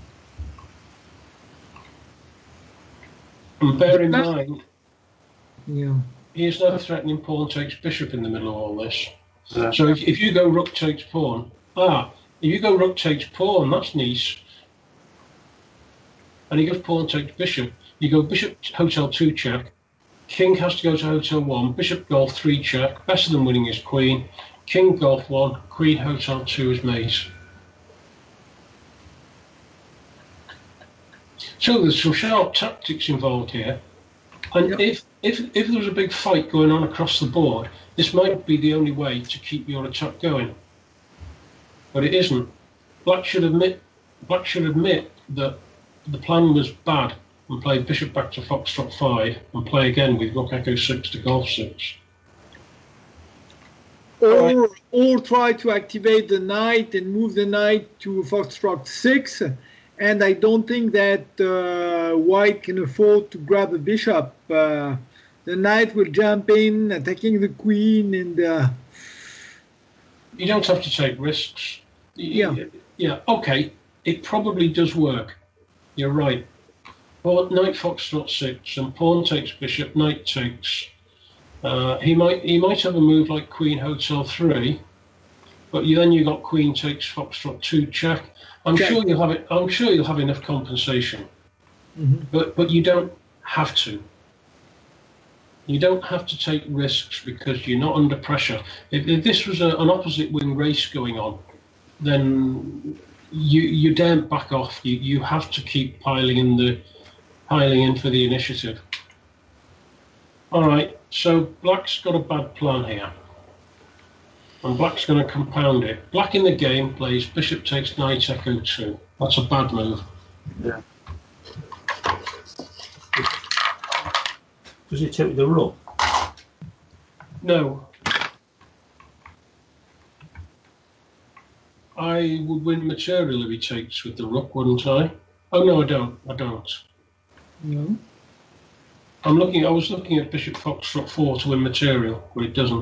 Speaker 1: And bear in mind,
Speaker 5: Yeah.
Speaker 1: he is now threatening pawn takes bishop in the middle of all this.
Speaker 2: Yeah.
Speaker 1: So if, if you go rook takes pawn, ah, if you go rook takes pawn, that's nice. And he goes pawn takes bishop. You go bishop hotel two check. King has to go to hotel one. Bishop golf three check. Better than winning his queen. King golf one. Queen hotel two is mate. So there's some sharp tactics involved here. And
Speaker 5: Yep.
Speaker 1: if, if if there was a big fight going on across the board, this might be the only way to keep your attack going. But it isn't. Black should admit Black should admit that the plan was bad and play bishop back to foxtrot five and play again with rook echo six to golf six.
Speaker 5: Or
Speaker 1: All
Speaker 5: or try to activate the knight and move the knight to foxtrot six. And I don't think that uh, white can afford to grab a bishop. Uh, the knight will jump in, attacking the queen, and uh,
Speaker 1: You don't have to take risks.
Speaker 5: Yeah.
Speaker 1: Yeah, okay, it probably does work. You're right. Pawn, knight foxtrot six and pawn takes bishop, knight takes. Uh, he might he might have a move like queen hotel three, but you, then you got queen takes foxtrot two check. I'm
Speaker 5: Check.
Speaker 1: sure you'll have it. I'm sure you'll have enough compensation,
Speaker 5: Mhm.
Speaker 1: but but you don't have to. You don't have to take risks because you're not under pressure. If, if this was a, an opposite wing race going on, then you you daren't back off. You you have to keep piling in the piling in for the initiative. All right, so Black's got a bad plan here. And Black's going to compound it. Black in the game plays bishop takes knight echo two. That's a bad move.
Speaker 2: Yeah. Does he check with the rook?
Speaker 1: No. I would win material if he takes with the rook, wouldn't I? Oh no, I don't. I don't.
Speaker 5: No.
Speaker 1: I'm looking. I was looking at bishop foxtrot four to win material, but it doesn't.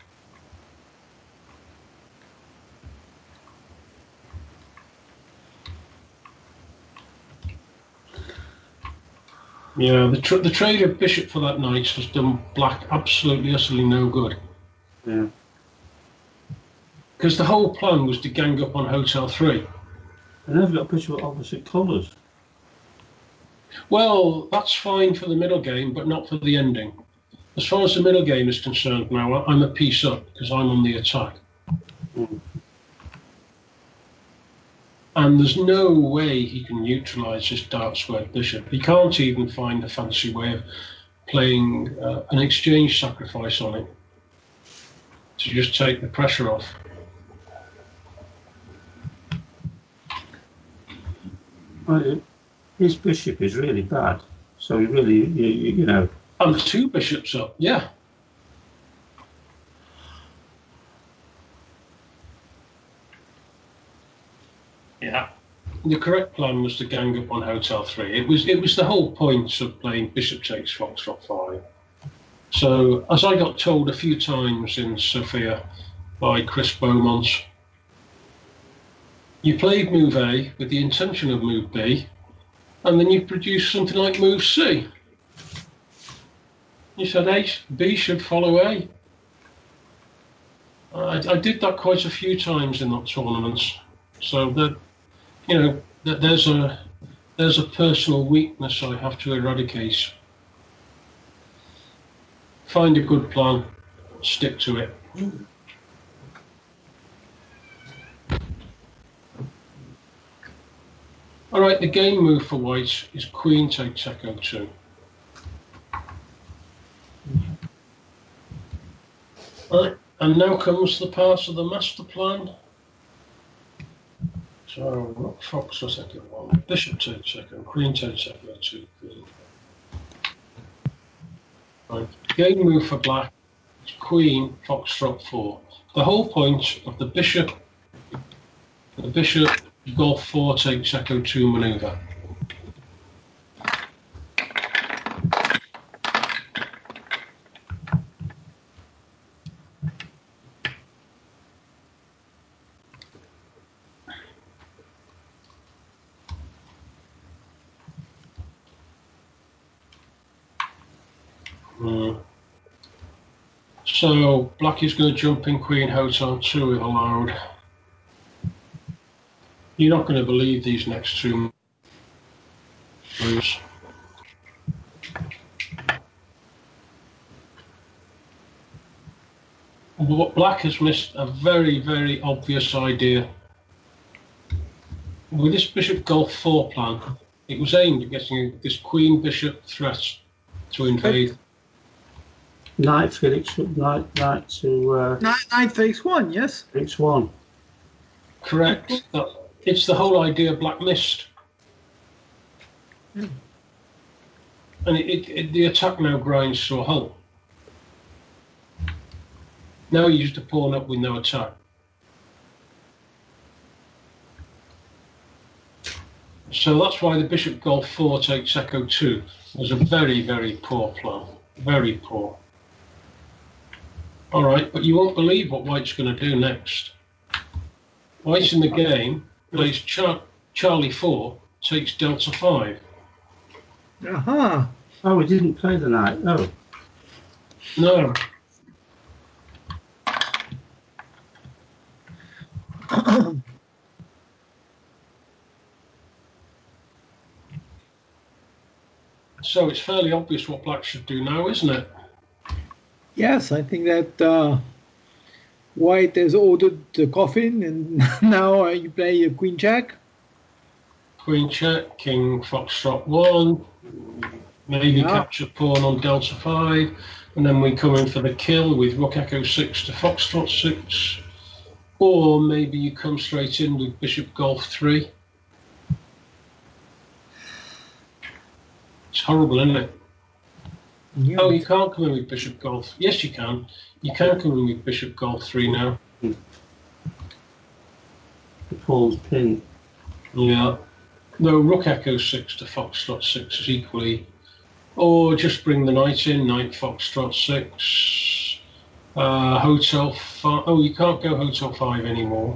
Speaker 1: Yeah, the tr the trade of bishop for that knight has done Black absolutely, utterly no good.
Speaker 2: Yeah.
Speaker 1: Because the whole plan was to gang up on hotel three.
Speaker 2: And they've got bishop at opposite colours.
Speaker 1: Well, that's fine for the middle game, but not for the ending. As far as the middle game is concerned now, I'm a piece up because I'm on the attack.
Speaker 2: Mm.
Speaker 1: And there's no way he can neutralise this dark squared bishop. He can't even find a fancy way of playing uh, an exchange sacrifice on it to just take the pressure off.
Speaker 2: Well, his bishop is really bad. So he really, you, you, you know.
Speaker 1: I'm two bishops up, yeah. Yeah. The correct plan was to gang up on hotel three. It was it was the whole point of playing bishop takes foxtrot five. So as I got told a few times in Sofia by Chris Beaumont, you played move A with the intention of move B, and then you produced something like move C. You said A, B should follow A. I, I did that quite a few times in that tournament. So that, you know, that there's a there's a personal weakness I have to eradicate. find a good plan, stick to it. All right, the game move for white is queen takes echo two. Right, and now comes the part of the master plan. So rook fox for second one, bishop takes second, queen takes echo two, queen. Right, game move for black is queen foxtrot four. The whole point of the bishop, the bishop golf four takes echo two maneuver. Mm. So black is going to jump in queen hotel two if allowed. You're not going to believe these next two moves. But black has missed a very, very obvious idea. With this bishop golf four plan, it was aimed at getting this queen bishop threat to invade.
Speaker 2: Knight Felix, knight, knight to uh,
Speaker 5: Knight, knight for x one, yes?
Speaker 2: Felix one.
Speaker 1: Correct. That, it's the whole idea black missed.
Speaker 5: Mm.
Speaker 1: And it, it, it, the attack now grinds to a halt. Now he used a pawn up with no attack. So that's why the bishop golf four takes echo two was a very, very poor plan. Very poor. All right, but you won't believe what white's going to do next. White in the game plays Char Charlie four, takes Delta five.
Speaker 5: Aha.
Speaker 2: Oh, we didn't play the knight. Oh.
Speaker 1: No. So it's fairly obvious what black should do now, isn't it?
Speaker 5: Yes, I think that uh, white has ordered the coffin, and now uh, you play a queen jack.
Speaker 1: Queen check, king foxtrot one, maybe
Speaker 5: Yeah.
Speaker 1: capture pawn on delta five, and then we come in for the kill with rook echo six to foxtrot six, or maybe you come straight in with bishop golf three. It's horrible, isn't it?
Speaker 5: Yeah.
Speaker 1: Oh, you can't come in with bishop golf. Yes, you can. You can come in with bishop golf three now.
Speaker 2: The pawn's pinned.
Speaker 1: Yeah. No, rook echo six to foxtrot six is equally. Or just bring the knight in, knight foxtrot six. Uh, hotel five. Oh, you can't go hotel five anymore.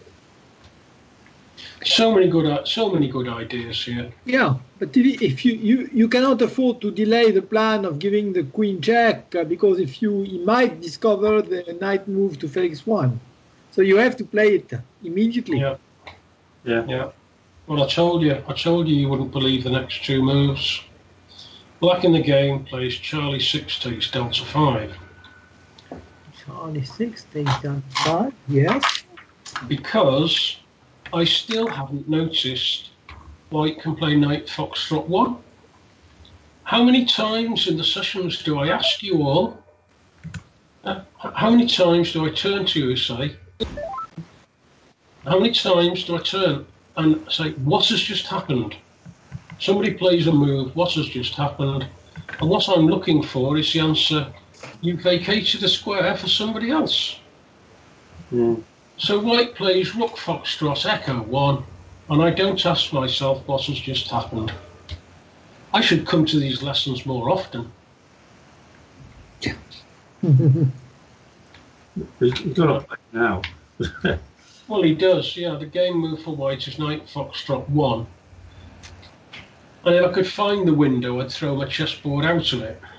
Speaker 1: So many good, so many good ideas here.
Speaker 5: Yeah, but if, if you, you, you cannot afford to delay the plan of giving the queen jack uh, because if you he might discover the knight move to Felix one, so you have to play it immediately.
Speaker 1: Yeah,
Speaker 2: Yeah.
Speaker 1: yeah. Well, I told you, I told you you wouldn't believe the next two moves. Black in the game plays Charlie six takes Delta five.
Speaker 5: Charlie six takes down five. Yes.
Speaker 1: Because I still haven't noticed white can play knight foxtrot one. How many times in the sessions do I ask you all? Uh, how many times do I turn to you and say, how many times do I turn and say, what has just happened? Somebody plays a move, what has just happened? And what I'm looking for is the answer, you vacated a square for somebody else.
Speaker 2: Mm.
Speaker 1: So white plays rook foxtrot echo one, and I don't ask myself what has just happened. I should come to these lessons more often.
Speaker 2: We've got to play now.
Speaker 1: Well, he does, yeah. The game move for white is knight foxtrot one. And if I could find the window, I'd throw my chessboard out of it.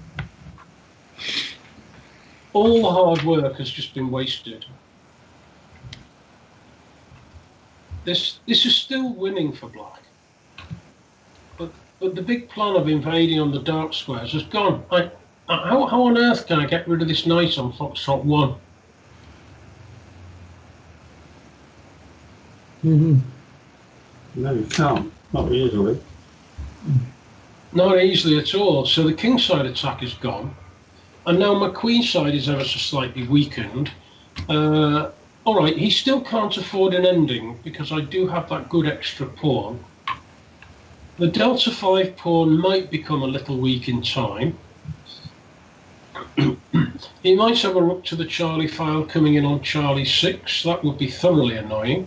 Speaker 1: All the hard work has just been wasted. This this is still winning for black. But but the big plan of invading on the dark squares has gone. I Uh, How, how on earth can I get rid of this knight on Foxtrot one?
Speaker 5: Mhm.
Speaker 2: No, you can't. Not easily.
Speaker 1: Not easily at all. So the kingside attack is gone. And now my queenside is ever so slightly weakened. Uh, all right, he still can't afford an ending because I do have that good extra pawn. The delta five pawn might become a little weak in time. He might have a rook to the Charlie file coming in on Charlie six. That would be thoroughly annoying.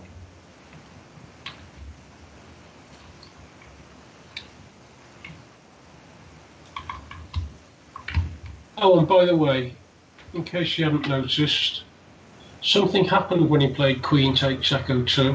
Speaker 1: Oh, and by the way, in case you haven't noticed, something happened when he played Queen takes Echo two.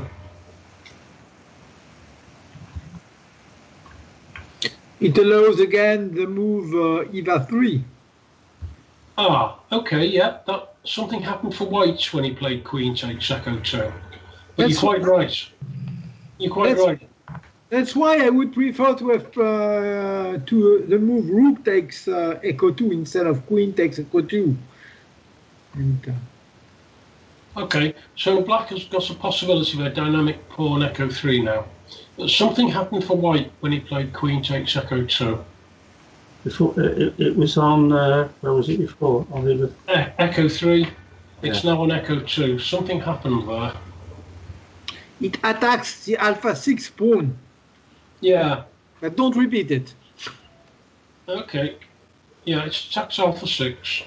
Speaker 5: It allows again the move uh, E V A three.
Speaker 1: Ah, okay, yeah, that something happened for White when he played Queen takes Echo two. But
Speaker 5: That's
Speaker 1: you're quite right. You're quite
Speaker 5: That's-
Speaker 1: right.
Speaker 5: That's why I would prefer to have uh, to the move Rook takes uh, Echo two instead of Queen takes Echo two. And, uh,
Speaker 1: Okay, so Black has got a possibility of a dynamic pawn Echo three now. But something happened for White when he played Queen takes Echo two.
Speaker 2: Before it, it was on. Uh, where was it before? On the
Speaker 1: E- Echo three. It's
Speaker 2: Yeah.
Speaker 1: now on Echo two. Something happened there.
Speaker 5: it attacks the Alpha six pawn,
Speaker 1: Yeah,
Speaker 5: but don't repeat it.
Speaker 1: okay. Yeah, it's attacks Alpha six.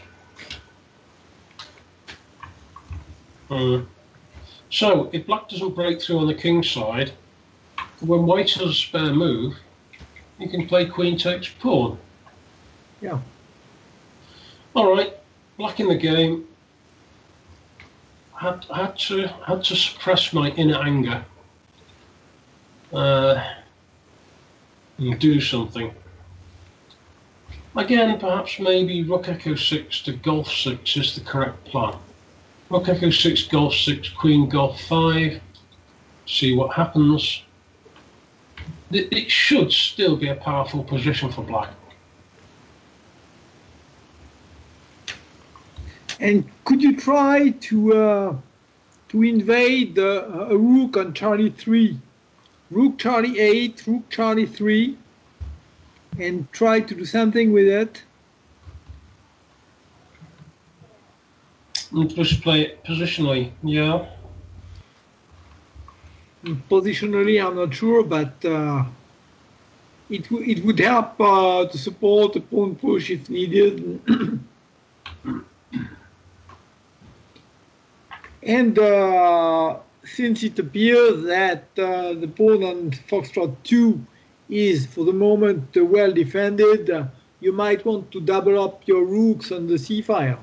Speaker 1: Hmm. So, if Black doesn't break through on the king side, when White has a spare move, you can play Queen takes pawn.
Speaker 5: Yeah.
Speaker 1: All right, Black in the game. Had had to had to suppress my inner anger. Uh, and do something. Again, perhaps maybe Rook Echo six to Golf six is the correct plan. Rook Echo six, Golf six, Queen Golf five. See what happens. It, it should still be a powerful position for Black.
Speaker 5: And could you try to uh, to invade uh, a Rook on Charlie three, Rook Charlie eight, Rook Charlie three, and try to do something with it?
Speaker 1: And just play it positionally, yeah.
Speaker 5: Positionally, I'm not sure, but uh, it, w- it would help uh, to support a pawn push if needed. And uh, since it appears that uh, the pawn on Foxtrot two is, for the moment, uh, well defended, uh, you might want to double up your rooks on the c file.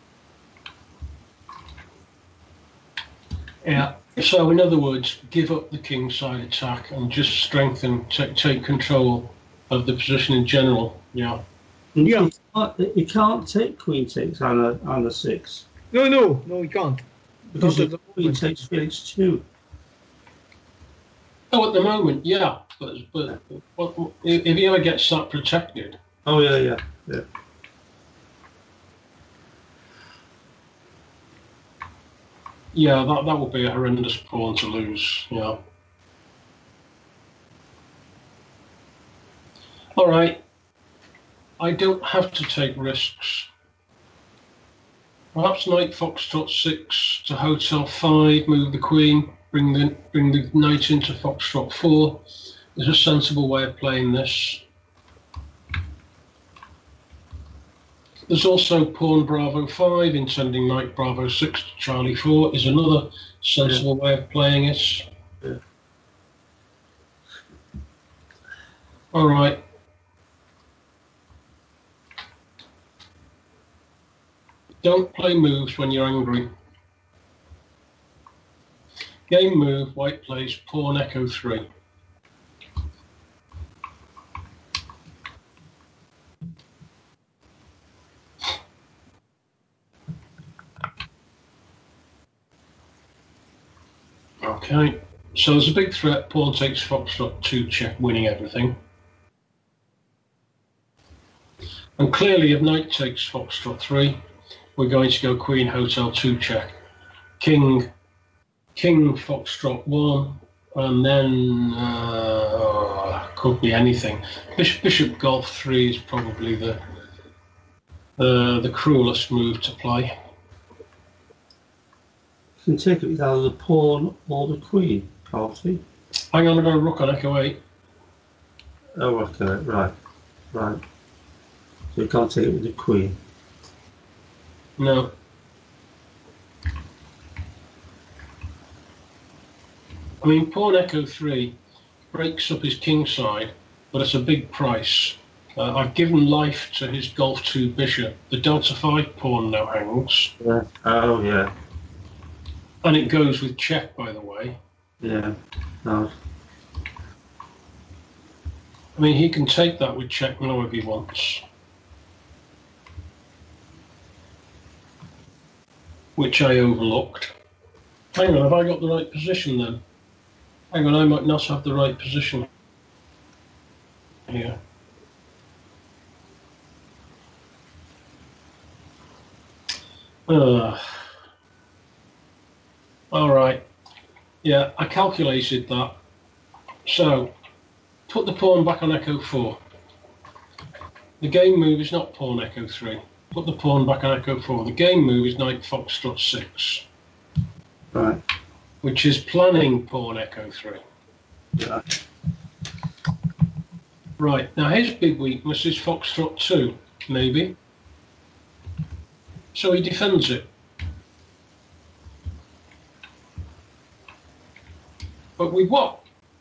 Speaker 1: Yeah. So, in other words, give up the kingside attack and just strengthen, take, take control of the position in general. Yeah.
Speaker 5: Yeah.
Speaker 2: You can't, you can't take Queen takes on a on a six
Speaker 5: No, no, no, we can't.
Speaker 2: because
Speaker 5: Not at
Speaker 2: you
Speaker 5: the
Speaker 2: Queen
Speaker 5: moment.
Speaker 2: takes Felix two.
Speaker 1: Oh, at the moment, yeah. But but what, if he ever gets that protected,
Speaker 2: Oh yeah, yeah, yeah.
Speaker 1: yeah, that that would be a horrendous pawn to lose. Yeah. All right. I don't have to take risks. Perhaps knight Foxtrot six to Hotel five, move the queen, bring the bring the knight into Foxtrot four. Is a sensible way of playing this. There's also pawn Bravo five, intending knight Bravo six to Charlie four is another sensible way of playing it.
Speaker 2: Yeah.
Speaker 1: All right. Don't play moves when you're angry. Game move, White plays pawn Echo three. Okay, so there's a big threat, pawn takes Foxtrot two check, winning everything. And clearly, if knight takes foxtrot three, we're going to go queen hotel two check. King, king foxtrot one, and then uh, oh, could be anything. Bishop, bishop golf three is probably the the the cruelest move to play.
Speaker 2: You can take it with either the pawn or the queen, can't you?
Speaker 1: Hang on, I've got a rook on echo eight.
Speaker 2: Oh, okay, right, right. So you can't take it with the queen.
Speaker 1: No. I mean, pawn echo three breaks up his king side, but it's a big price. Uh, I've given life to his golf two bishop. The delta five pawn now hangs.
Speaker 2: Yeah. Oh, yeah,
Speaker 1: And it goes with check, by the way.
Speaker 2: yeah. No.
Speaker 1: I mean, he can take that with check now if he wants. Which I overlooked. Hang on, have I got the right position then? Hang on, I might not have the right position here. Uh, all right. Yeah, I calculated that. So, put the pawn back on echo four. The game move is not pawn echo three. Put the pawn back on echo four. The game move is knight foxtrot six.
Speaker 2: Right.
Speaker 1: Which is planning pawn echo three.
Speaker 2: Yeah.
Speaker 1: Right, now his big weakness is foxtrot two, maybe. So he defends it. But with what?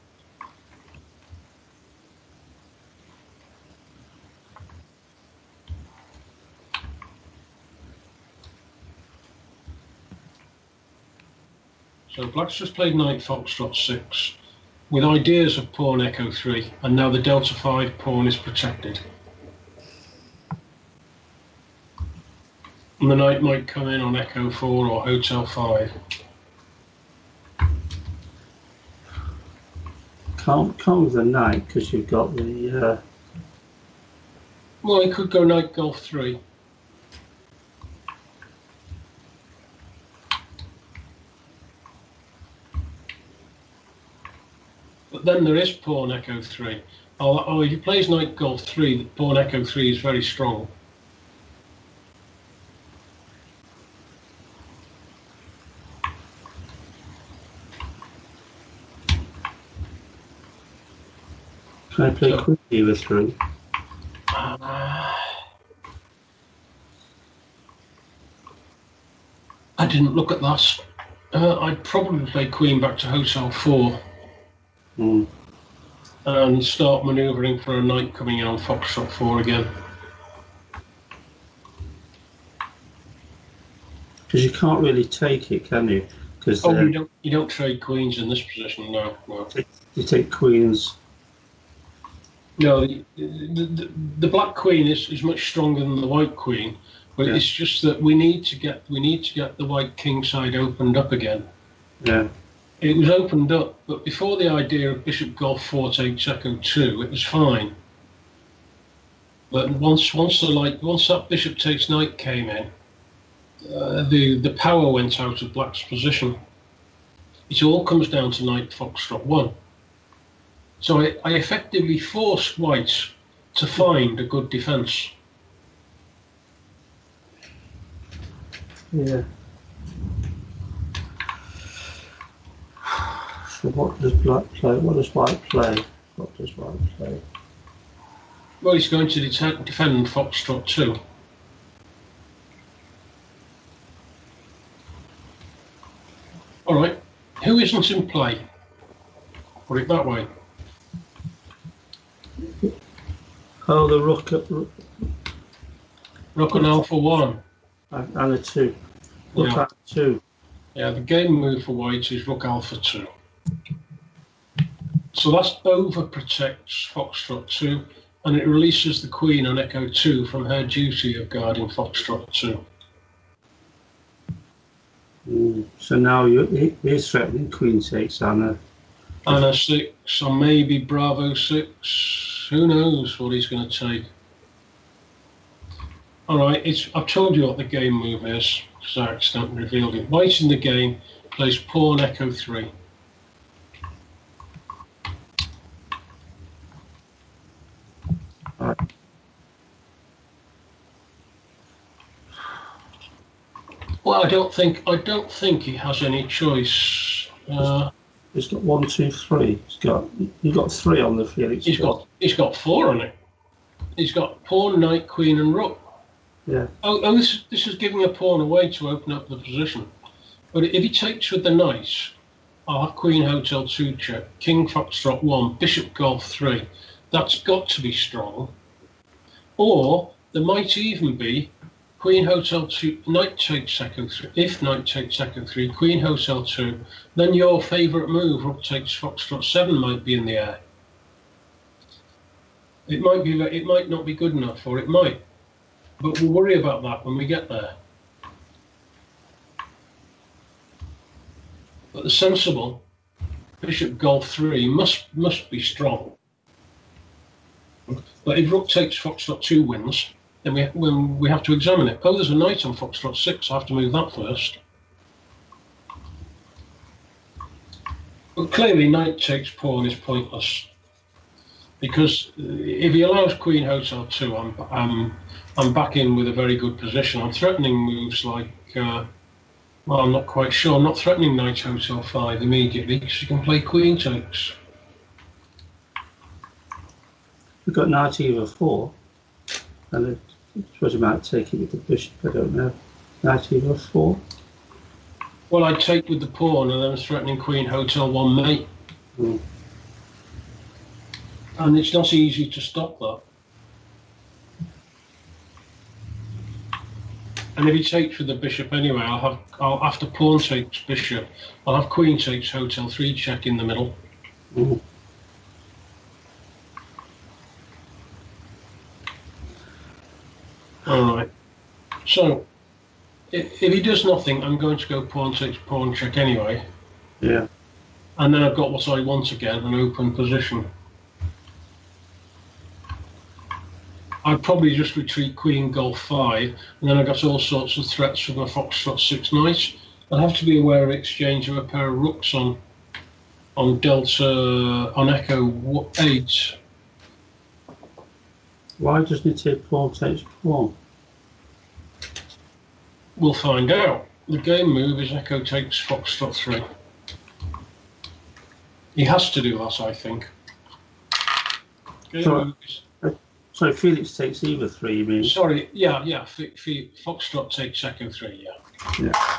Speaker 1: So black's just played knight foxtrot six with ideas of pawn echo three, and now the delta five pawn is protected. And the knight might come in on echo four or hotel five.
Speaker 2: Can't come with the knight because you've got the. Uh...
Speaker 1: Well, he could go knight golf three. But then there is pawn echo three. Oh, oh, if he plays knight golf three, pawn echo three is very strong.
Speaker 2: Can I play
Speaker 1: So,
Speaker 2: queen d with three?
Speaker 1: Uh, I didn't look at that. Uh, I'd probably play queen back to hotel four.
Speaker 2: Mm.
Speaker 1: And start manoeuvring for a knight coming in on foxtrot four again.
Speaker 2: Because you can't really take it, can you? Because
Speaker 1: Oh,
Speaker 2: uh,
Speaker 1: you don't you don't trade queens in this position, no, no.
Speaker 2: you take queens.
Speaker 1: No, the, the, the black queen is, is much stronger than the white queen, but
Speaker 2: Yeah.
Speaker 1: it's just that we need to get we need to get the white king side opened up again.
Speaker 2: Yeah.
Speaker 1: It was opened up, but before the idea of bishop golf four takes echo two, it was fine. But once once the like once that bishop takes knight came in, uh, the the power went out of black's position. It all comes down to knight foxtrot one. So I, I effectively forced white to find a good defence.
Speaker 2: Yeah. So what does black play? What does white play? What does white play?
Speaker 1: Well, he's going to det- defend foxtrot two. All right, who isn't in play? Put it that way.
Speaker 2: Oh, the rook, rook
Speaker 1: Rook on alpha one.
Speaker 2: and a two. Rook
Speaker 1: Yeah.
Speaker 2: and two.
Speaker 1: Yeah, the game move for white is rook alpha two. So that's over protects foxtrot two, and it releases the queen on echo two from her duty of guarding foxtrot two.
Speaker 2: Mm. So now you he, he's threatening queen takes and a
Speaker 1: And a six, or maybe bravo six. Who knows what he's going to take? All right, it's, I've told you what the game move is, because I accidentally revealed it. White in the game plays pawn echo three.
Speaker 2: All right.
Speaker 1: Well, I don't think I don't think he has any choice. Uh,
Speaker 2: He's got one, two, three. He's got you got three on the Felix.
Speaker 1: he's
Speaker 2: board.
Speaker 1: got he's got four on it. He's got pawn, knight, queen, and rook.
Speaker 2: Yeah.
Speaker 1: Oh, oh this this is giving a pawn away to open up the position. But if he takes with the knight, I'll have queen hotel two check, king foxtrot one, bishop golf three. That's got to be strong. Or there might even be queen hotel two, knight takes echo three. If knight takes echo three, queen hotel two, then your favourite move, rook takes foxtrot seven, might be in the air. It might be that it might not be good enough, or it might. But we'll worry about that when we get there. But the sensible bishop golf three must must be strong. But if rook takes foxtrot two wins, then we when we have to examine it. Oh, there's a knight on foxtrot six. I have to move that first. But clearly, knight takes pawn is pointless, because if he allows queen hotel two, I'm I'm I'm back in with a very good position. I'm threatening moves like. Uh, Well, I'm not quite sure. I'm not threatening knight hotel five immediately, because you can play queen takes.
Speaker 2: We've got knight e four, and I suppose you might take it with the bishop. I don't know. Knight e four.
Speaker 1: Well, I'd take with the pawn, and then I'm threatening queen hotel one mate.
Speaker 2: Mm.
Speaker 1: And it's not easy to stop that. And if he takes with the bishop anyway, I'll have I'll, after pawn takes bishop, I'll have queen takes hotel three check in the middle.
Speaker 2: Mm.
Speaker 1: All right. So if, if he does nothing, I'm going to go pawn takes pawn check anyway.
Speaker 2: Yeah.
Speaker 1: And then I've got what I want again, an open position. I'd probably just retreat queen golf five, and then I got all sorts of threats from a foxtrot six knight. I'd have to be aware of exchange of a pair of rooks on on delta on echo eight.
Speaker 2: Why doesn't he take pawn takes pawn?
Speaker 1: We'll find out. The game move is echo takes foxtrot three. He has to do that, I think. Game
Speaker 2: So-
Speaker 1: move is,
Speaker 2: So Felix takes either three, you mean?
Speaker 1: sorry, yeah, yeah. F F foxtrot takes echo three, yeah.
Speaker 2: Yeah.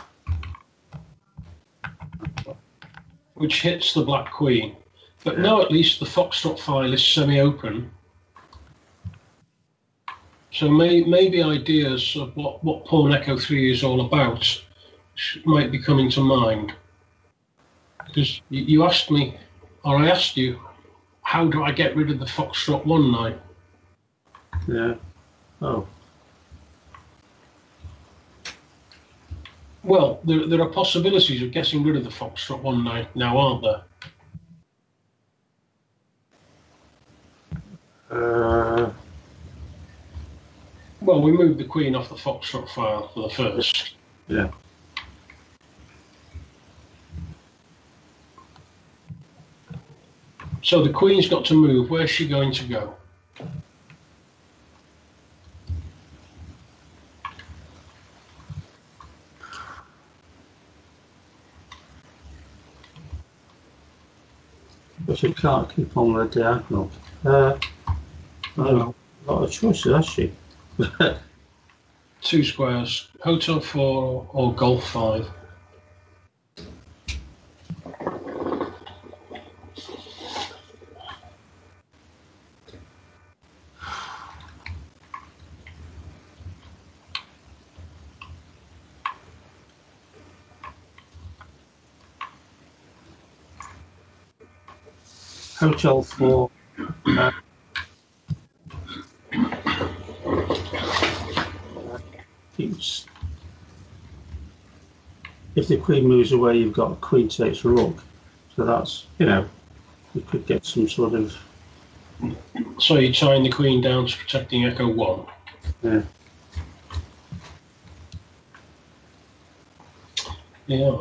Speaker 1: Which hits the black queen. But
Speaker 2: Yeah.
Speaker 1: now at least the foxtrot file is semi-open. So may, maybe ideas of what, what pawn echo three is all about sh- might be coming to mind. Because you, you asked me, or I asked you, how do I get rid of the foxtrot one knight?
Speaker 2: Yeah. Oh.
Speaker 1: Well, there, there are possibilities of getting rid of the foxtrot one knight now, aren't there?
Speaker 2: Uh,
Speaker 1: Well, we moved the queen off the foxtrot file for the first.
Speaker 2: yeah.
Speaker 1: So the queen's got to move. Where's she going to go?
Speaker 2: But she can't keep on the diagonal. Uh,
Speaker 1: No.
Speaker 2: a lot of choices, has she?
Speaker 1: Two squares, hotel four or golf five.
Speaker 2: Hotel four. Uh, keeps. If the queen moves away, you've got queen takes rook. So that's, you know, you could get some sort of.
Speaker 1: So you're tying the queen down to protecting echo one.
Speaker 2: Yeah.
Speaker 1: Yeah.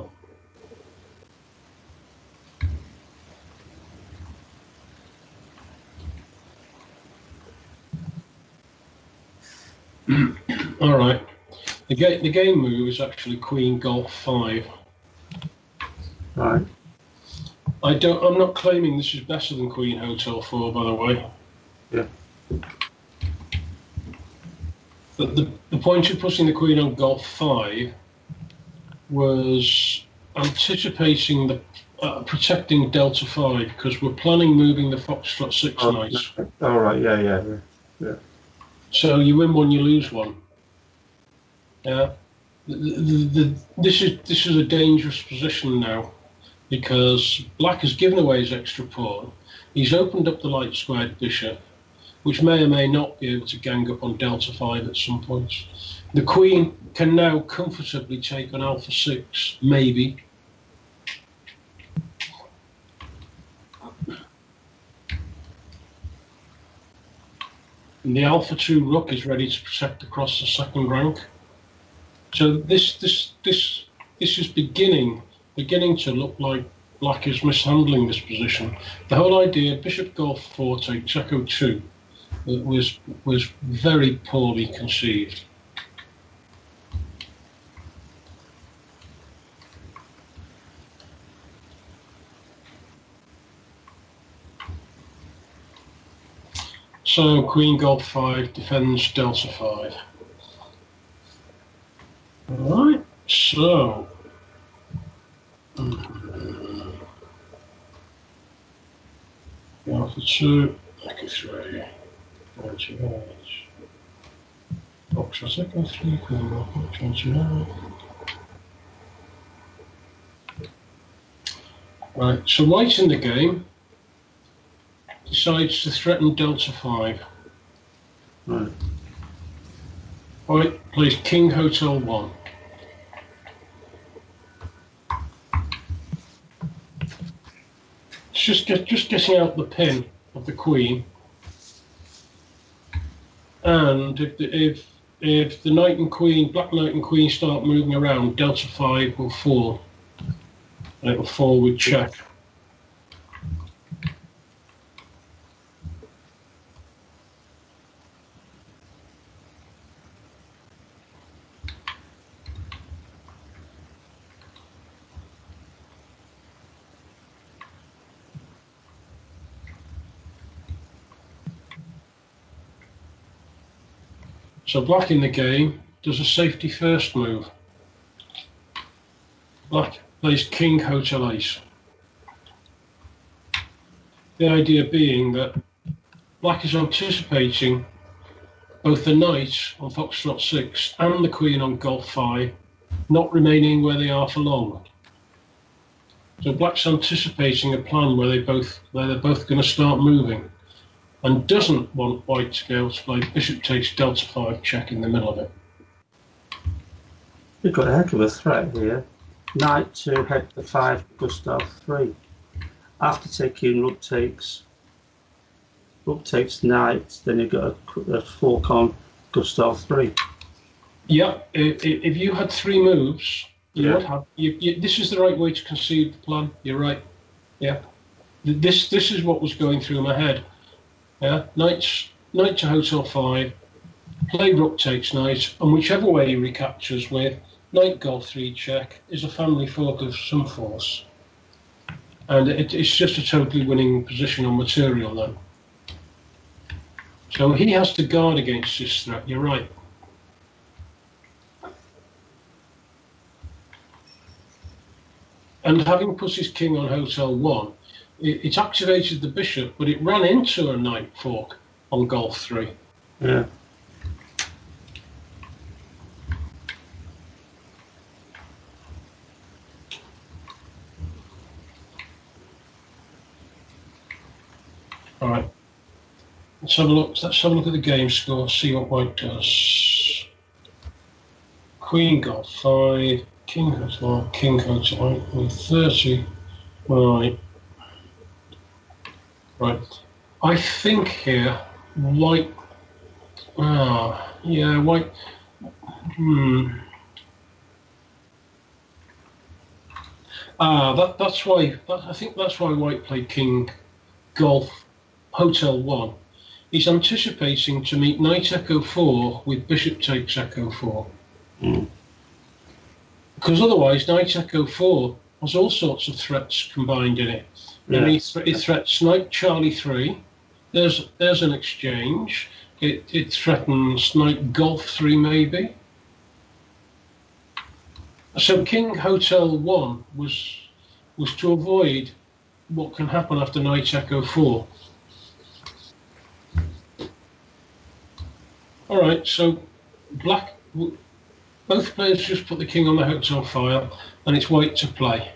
Speaker 1: All right. The game, the game move is actually Queen Golf five.
Speaker 2: Right.
Speaker 1: I don't. I'm not claiming this is better than Queen Hotel four, by the way.
Speaker 2: Yeah.
Speaker 1: But the, the point of putting the Queen on Golf five was anticipating the uh, protecting Delta five, because we're planning moving the Foxtrot six
Speaker 2: Oh,
Speaker 1: knights.
Speaker 2: all right. Yeah, yeah, yeah. Yeah.
Speaker 1: So you win one, you lose one. Yeah. The, the, the, this is this is a dangerous position now, because Black has given away his extra pawn. He's opened up the light squared bishop, which may or may not be able to gang up on Delta five at some point. The Queen can now comfortably take on Alpha six, maybe. And the Alpha two Rook is ready to protect across the second rank. So this this this this is beginning beginning to look like Black is mishandling this position. The whole idea, Bishop Golf four take Check oh two, was was very poorly conceived. So Queen Golf five defends Delta five. All right. So. Alpha two, Echo three, ninety-eight. Foxtrot Echo three, Queen Golf twenty-nine. Right, so White in the game decides to threaten Delta five.
Speaker 2: Right.
Speaker 1: White plays King Hotel one. It's just get, just getting out the pin of the Queen, and if the, if if the Knight and Queen, Black Knight and Queen start moving around, Delta five will fall, and it will fall with check. So Black in the game does a safety first move. Black plays King Hotel Ace. The idea being that Black is anticipating both the Knight on Foxtrot six and the Queen on Golf five not remaining where they are for long. So Black's anticipating a plan where they both where they're both going to start moving, and doesn't want White to be able to play Bishop takes Delta five check in the middle of it.
Speaker 2: We've got a heck of a threat here. Knight to Hector five, Gustav three. After taking Rook takes Rook takes Knight, then you've got a, a fork on Gustav three.
Speaker 1: Yeah, if, if you had three moves, you
Speaker 2: Yeah.
Speaker 1: would have. You, you, this is the right way to conceive the plan. You're right. Yeah, this this is what was going through my head. Yeah, Knight Knight to Hotel five, play Rook takes Knight, and whichever way he recaptures with Knight Golf three check is a family fork of some force, and it, it's just a totally winning position on material then. So he has to guard against this threat. You're right. And having put his king on Hotel one, it, it activated the bishop, but it ran into a knight fork on Golf three.
Speaker 2: Yeah.
Speaker 1: All right. Let's have a look. Let's have a look at the game score. See what White does. Queen Golf five, King Hotel, King Hotel eight with thirty. Right. Right. I think here White. Ah, yeah, White. Hmm. Ah, that, that's why, that, I think that's why White played King Golf Hotel one. He's anticipating to meet Knight Echo four with Bishop takes Echo four.
Speaker 2: Mm.
Speaker 1: Because otherwise, Knight Echo four has all sorts of threats combined in it.
Speaker 2: Yeah.
Speaker 1: And he, th- it threats Knight Charlie three. There's there's an exchange. It, it threatens Knight Golf three, maybe. So King Hotel one was was to avoid what can happen after Knight Echo four. All right, so black. Both players just put the king on the hotel file, and it's white to play.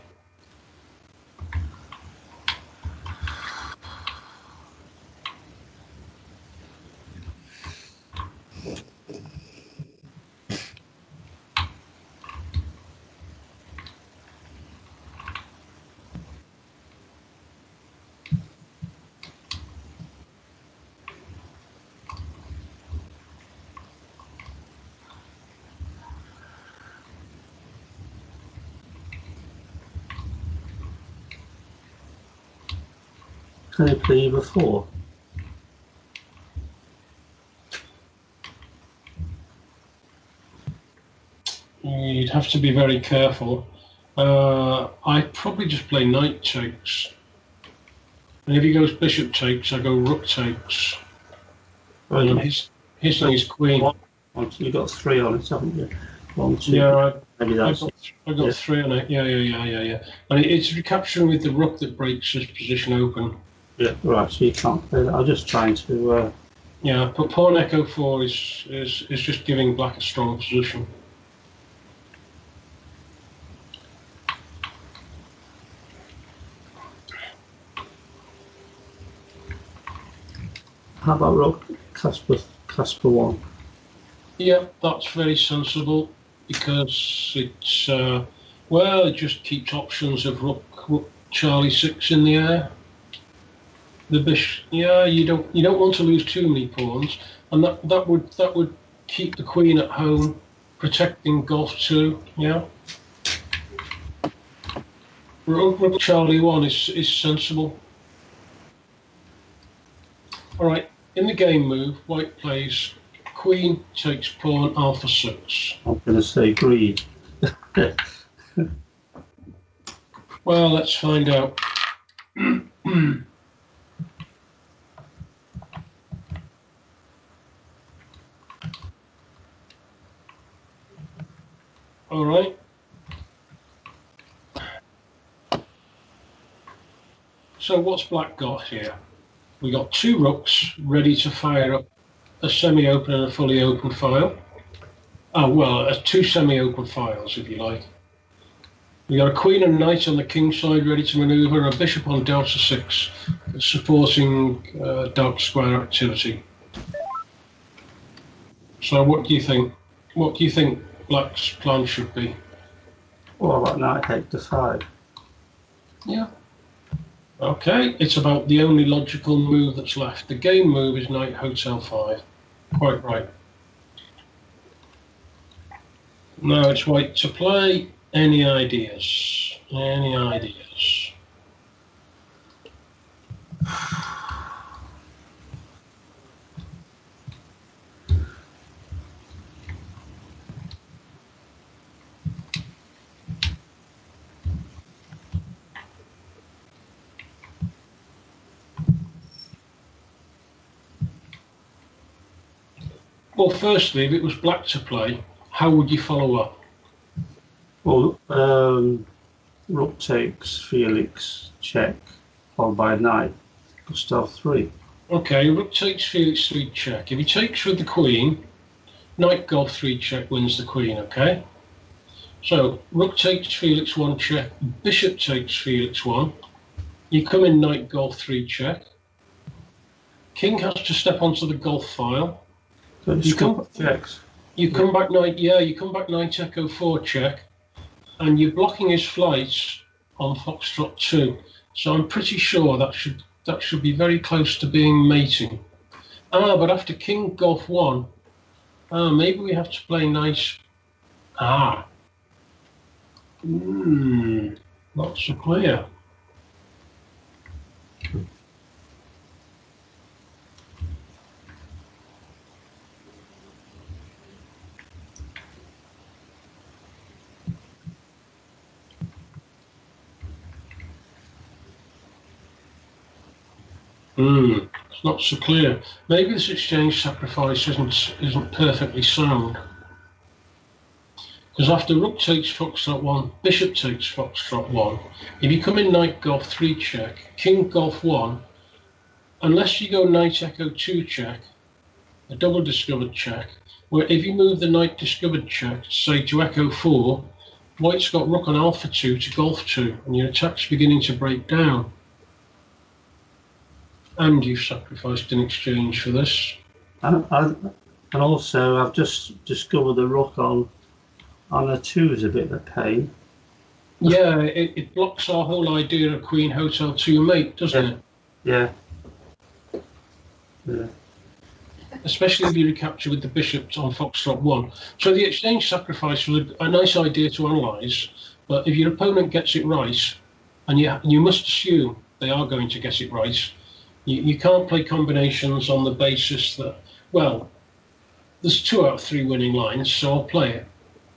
Speaker 2: Can he play either four?
Speaker 1: You'd have to be very careful. Uh, I'd probably just play knight takes. And if he goes bishop takes, I go rook takes.
Speaker 2: Well,
Speaker 1: And
Speaker 2: you,
Speaker 1: his, his thing is queen.
Speaker 2: one, one, you got three on it, haven't you? One, two.
Speaker 1: Yeah, I,
Speaker 2: Maybe
Speaker 1: I
Speaker 2: that's
Speaker 1: got,
Speaker 2: it.
Speaker 1: I got
Speaker 2: Yeah.
Speaker 1: three on it. Yeah, yeah, yeah, yeah, yeah. And it, it's recapturing with the rook that breaks his position open.
Speaker 2: Yeah, right. So you can't play that. I'm just trying to. Uh,
Speaker 1: Yeah, but pawn echo four is, is, is just giving black a strong position.
Speaker 2: how about rook Casper Casper one?
Speaker 1: Yeah, that's very sensible because it's uh, well, it just keeps options of rook, rook Charlie six in the air. The bishop, yeah, you don't you don't want to lose too many pawns, and that that would that would keep the queen at home, protecting Golf two. Yeah, rook, rook Charlie one is is sensible. All right, in the game move, White plays Queen takes pawn alpha six.
Speaker 2: I'm going to say greed.
Speaker 1: Well, let's find out. All right. So what's black got here? We got two rooks ready to fire up a semi-open and a fully open file. Oh, well, uh, two semi-open files, if you like. We got a queen and knight on the king side ready to maneuver, a bishop on delta six, supporting uh, dark square activity. So what do you think? What do you think black's plan should be?
Speaker 2: What about knight take to five?
Speaker 1: Yeah. Okay, it's about the only logical move that's left. The game move is knight hotel five. Quite right. Now it's white to play. Any ideas? Any ideas? Well, firstly, if it was black to play, how would you follow up?
Speaker 2: Well, um, rook takes Felix check, followed by knight Gustav three.
Speaker 1: Okay, rook takes Felix three check. If he takes with the queen, knight golf three check wins the queen, okay? So, rook takes Felix one check, bishop takes Felix one. You come in knight golf three check. King has to step onto the golf file.
Speaker 2: So
Speaker 1: You come,
Speaker 2: checks.
Speaker 1: you come back knight, yeah, you come back knight echo four check, and you're blocking his flights on Foxtrot two. So I'm pretty sure that should that should be very close to being mating. Ah, but after King Golf one, ah, maybe we have to play knight. Ah. Hmm. Not so clear. Hmm, it's not so clear. Maybe this exchange sacrifice isn't isn't perfectly sound. Because after rook takes foxtrot one, bishop takes foxtrot one, if you come in knight golf three check, king golf one, unless you go knight echo two check, a double discovered check, where if you move the knight discovered check, say to echo four, white's got rook on alpha two to golf two, and your attack's beginning to break down. And you've sacrificed in exchange for this.
Speaker 2: And, and, and also, I've just discovered the rook on on a two is a bit of a pain.
Speaker 1: Yeah, it, it blocks our whole idea of Queen Hotel two mate, doesn't it?
Speaker 2: Yeah. Yeah.
Speaker 1: Especially if you recapture with the bishop on foxtrot one. So the exchange sacrifice was a, a nice idea to analyse, but if your opponent gets it right, and you, you must assume they are going to get it right, you, you can't play combinations on the basis that, well, there's two out of three winning lines, so I'll play it.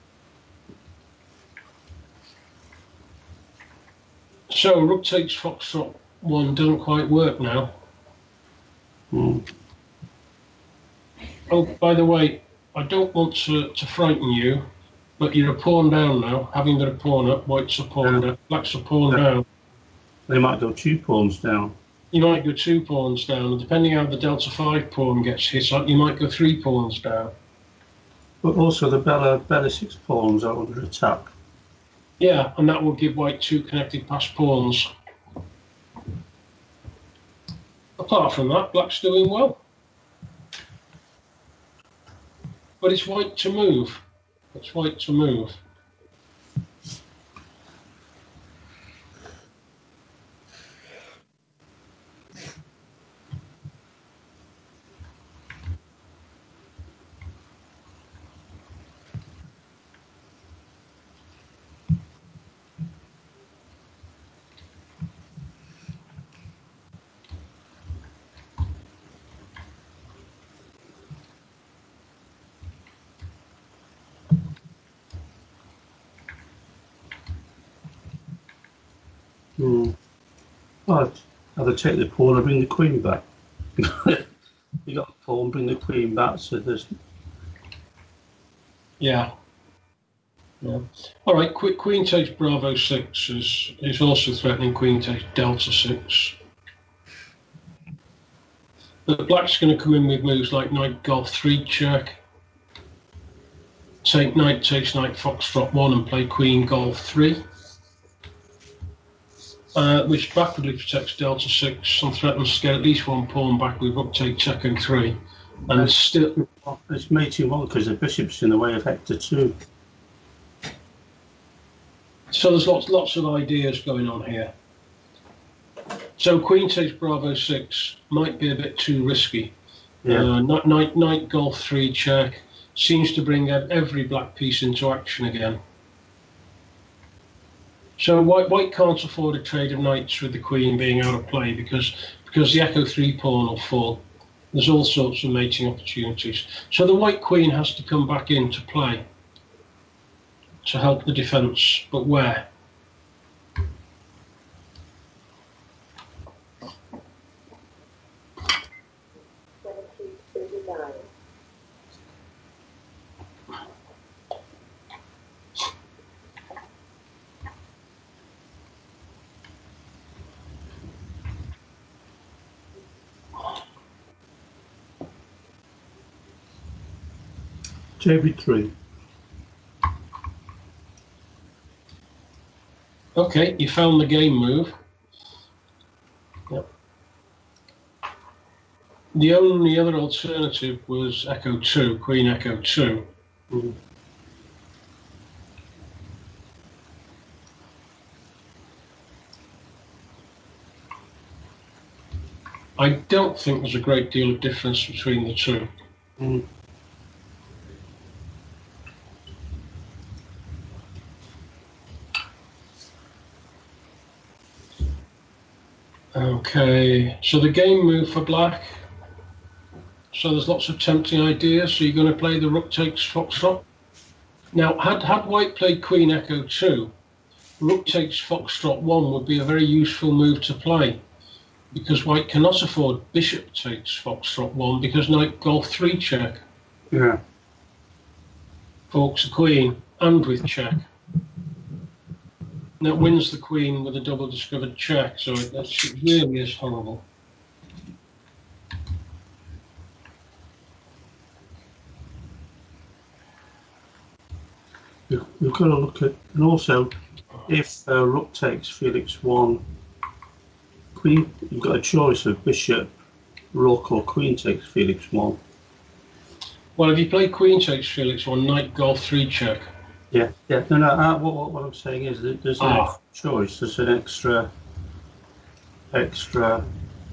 Speaker 1: So rook takes foxtrot one doesn't quite work now.
Speaker 2: Mm.
Speaker 1: Oh, by the way, I don't want to, to frighten you, but you're a pawn down now. Having got a pawn up, white's a pawn down, black's a pawn down.
Speaker 2: They might go two pawns down.
Speaker 1: You might go two pawns down, and depending how the delta five pawn gets hit up, you might go three pawns down.
Speaker 2: But also the bella bella six pawns are under attack.
Speaker 1: Yeah, and that will give white two connected passed pawns. Apart from that, black's doing well. But it's white to move. It's white to move.
Speaker 2: Hmm. I'd either take the pawn or bring the queen back. You got the pawn, bring the queen back, so there's.
Speaker 1: Yeah. Yeah. All right, qu queen takes bravo six is, is also threatening queen takes delta six. But black's going to come in with moves like knight golf three check, take knight takes knight foxtrot one and play queen golf three, uh, which backwardly protects delta six and threatens to get at least one pawn back with rook takes echo three. And
Speaker 2: It's
Speaker 1: still,
Speaker 2: it's mating one because the bishop's in the way of Hector two.
Speaker 1: so there's lots lots of ideas going on here. So queen takes bravo six might be a bit too risky.
Speaker 2: Yeah.
Speaker 1: Uh, knight, knight, knight golf three check seems to bring every black piece into action again. So white, white can't afford a trade of knights with the queen being out of play because because the echo three pawn will fall. There's all sorts of mating opportunities. So the white queen has to come back into play to help the defence, but where?
Speaker 2: J B three.
Speaker 1: Okay, you found the game move. Yep. The only other alternative was echo two, queen echo two.
Speaker 2: Mm.
Speaker 1: I don't think there's a great deal of difference between the two.
Speaker 2: Mm.
Speaker 1: Okay, so the game move for black. So there's lots of tempting ideas. So you're going to play the rook takes foxtrot. Now, had, had white played queen echo two, rook takes foxtrot one would be a very useful move to play, because white cannot afford bishop takes foxtrot one because knight golf three check
Speaker 2: Yeah.
Speaker 1: forks the queen and with check. And that wins the queen with a double discovered check, so it, it really is horrible.
Speaker 2: You- You've got to look at, and also, if uh, rook takes Felix one, queen, you've got a choice of bishop, rook, or queen takes Felix one.
Speaker 1: Well, if you play queen takes Felix one, knight golf three check.
Speaker 2: Yeah, yeah. No, no. Uh, what, what, what I'm saying is that there's an
Speaker 1: Ah.
Speaker 2: extra choice. There's an extra, extra.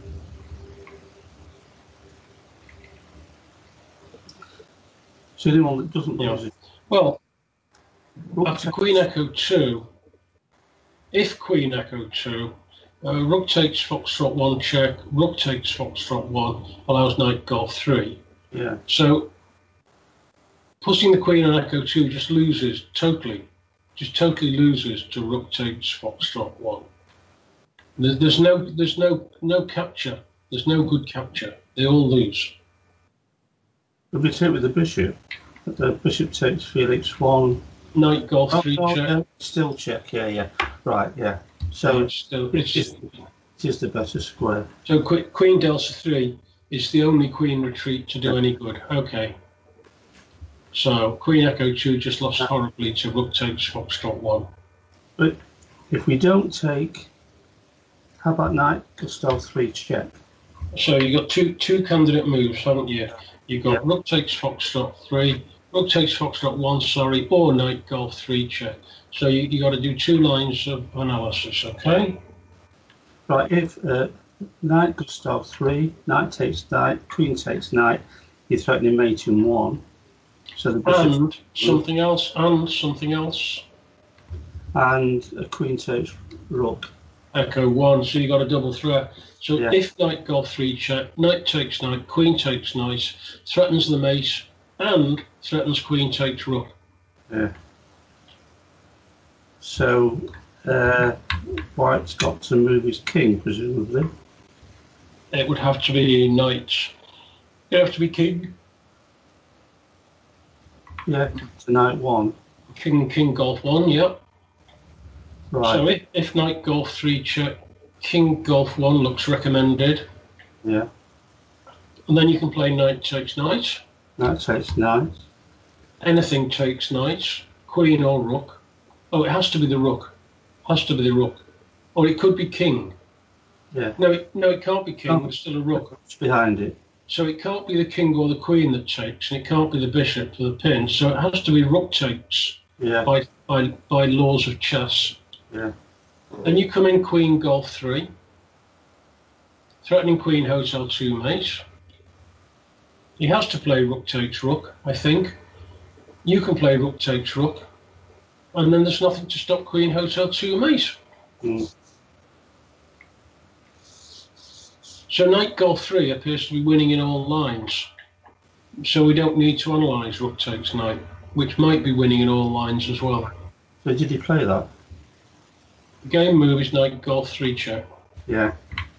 Speaker 2: So anyone that doesn't
Speaker 1: Yeah.
Speaker 2: lose it.
Speaker 1: Well,
Speaker 2: Rook
Speaker 1: after
Speaker 2: takes-
Speaker 1: queen echo two, if queen echo two, uh, rook takes foxtrot one check, rook takes foxtrot one allows knight golf three.
Speaker 2: Yeah,
Speaker 1: So putting the queen on echo two just loses totally, just totally loses to rook takes foxtrot one. There- There's no, there's no, no capture. There's no good capture. They all lose.
Speaker 2: if we take with the bishop, the bishop takes Felix one.
Speaker 1: Knight golf
Speaker 2: Oh,
Speaker 1: three
Speaker 2: oh,
Speaker 1: check.
Speaker 2: yeah, still check. Yeah, yeah. Right, yeah. So
Speaker 1: it's still,
Speaker 2: it's,
Speaker 1: it's,
Speaker 2: it is the better square.
Speaker 1: so que- queen delta three is the only queen retreat to do any good. Okay. So queen echo two just lost horribly to rook takes foxtrot one.
Speaker 2: But if we don't take, how about knight Gustav three check?
Speaker 1: So you got two two candidate moves, haven't you? You've got
Speaker 2: Yeah.
Speaker 1: rook takes foxtrot three, rook takes foxtrot one, sorry, or knight golf three check. So you you got to do two lines of analysis, okay?
Speaker 2: Right, if uh, knight Gustav three, knight takes knight, queen takes knight, you're threatening mate in one. So the bishop
Speaker 1: And something else, and something else.
Speaker 2: and a queen takes rook.
Speaker 1: Echo one, so you got a double threat. So
Speaker 2: Yeah.
Speaker 1: if knight golf three check, knight takes knight, queen takes knight, threatens the mate, and threatens queen takes rook.
Speaker 2: Yeah. So uh, white's got to move his king, presumably.
Speaker 1: It would have to be knight. It would have to be king.
Speaker 2: Yeah, to knight one.
Speaker 1: King, king golf one, yeah.
Speaker 2: Right.
Speaker 1: So if, if knight golf three check, king golf one looks recommended.
Speaker 2: Yeah.
Speaker 1: And then you can play knight takes knight.
Speaker 2: Knight takes knight.
Speaker 1: Anything takes knight, queen or rook. Oh, it has to be the rook. Has to be the rook. Or it could be king.
Speaker 2: Yeah.
Speaker 1: No, it, no, it can't be king.
Speaker 2: Oh.
Speaker 1: There's still a rook.
Speaker 2: What's behind it?
Speaker 1: So it can't be the king or the queen that takes, and it can't be the bishop or the pin. So it has to be rook takes
Speaker 2: Yeah.
Speaker 1: by by by laws of chess.
Speaker 2: Yeah.
Speaker 1: Then you come in queen golf three, threatening queen hotel two mate. He has to play rook takes rook, I think. You can play rook takes rook, and then there's nothing to stop queen hotel two mate.
Speaker 2: Mm.
Speaker 1: So knight golf three appears to be winning in all lines. So we don't need to analyse rook takes knight, which might be winning in all lines as well.
Speaker 2: So did he play that?
Speaker 1: The game move is knight golf three check.
Speaker 2: Yeah.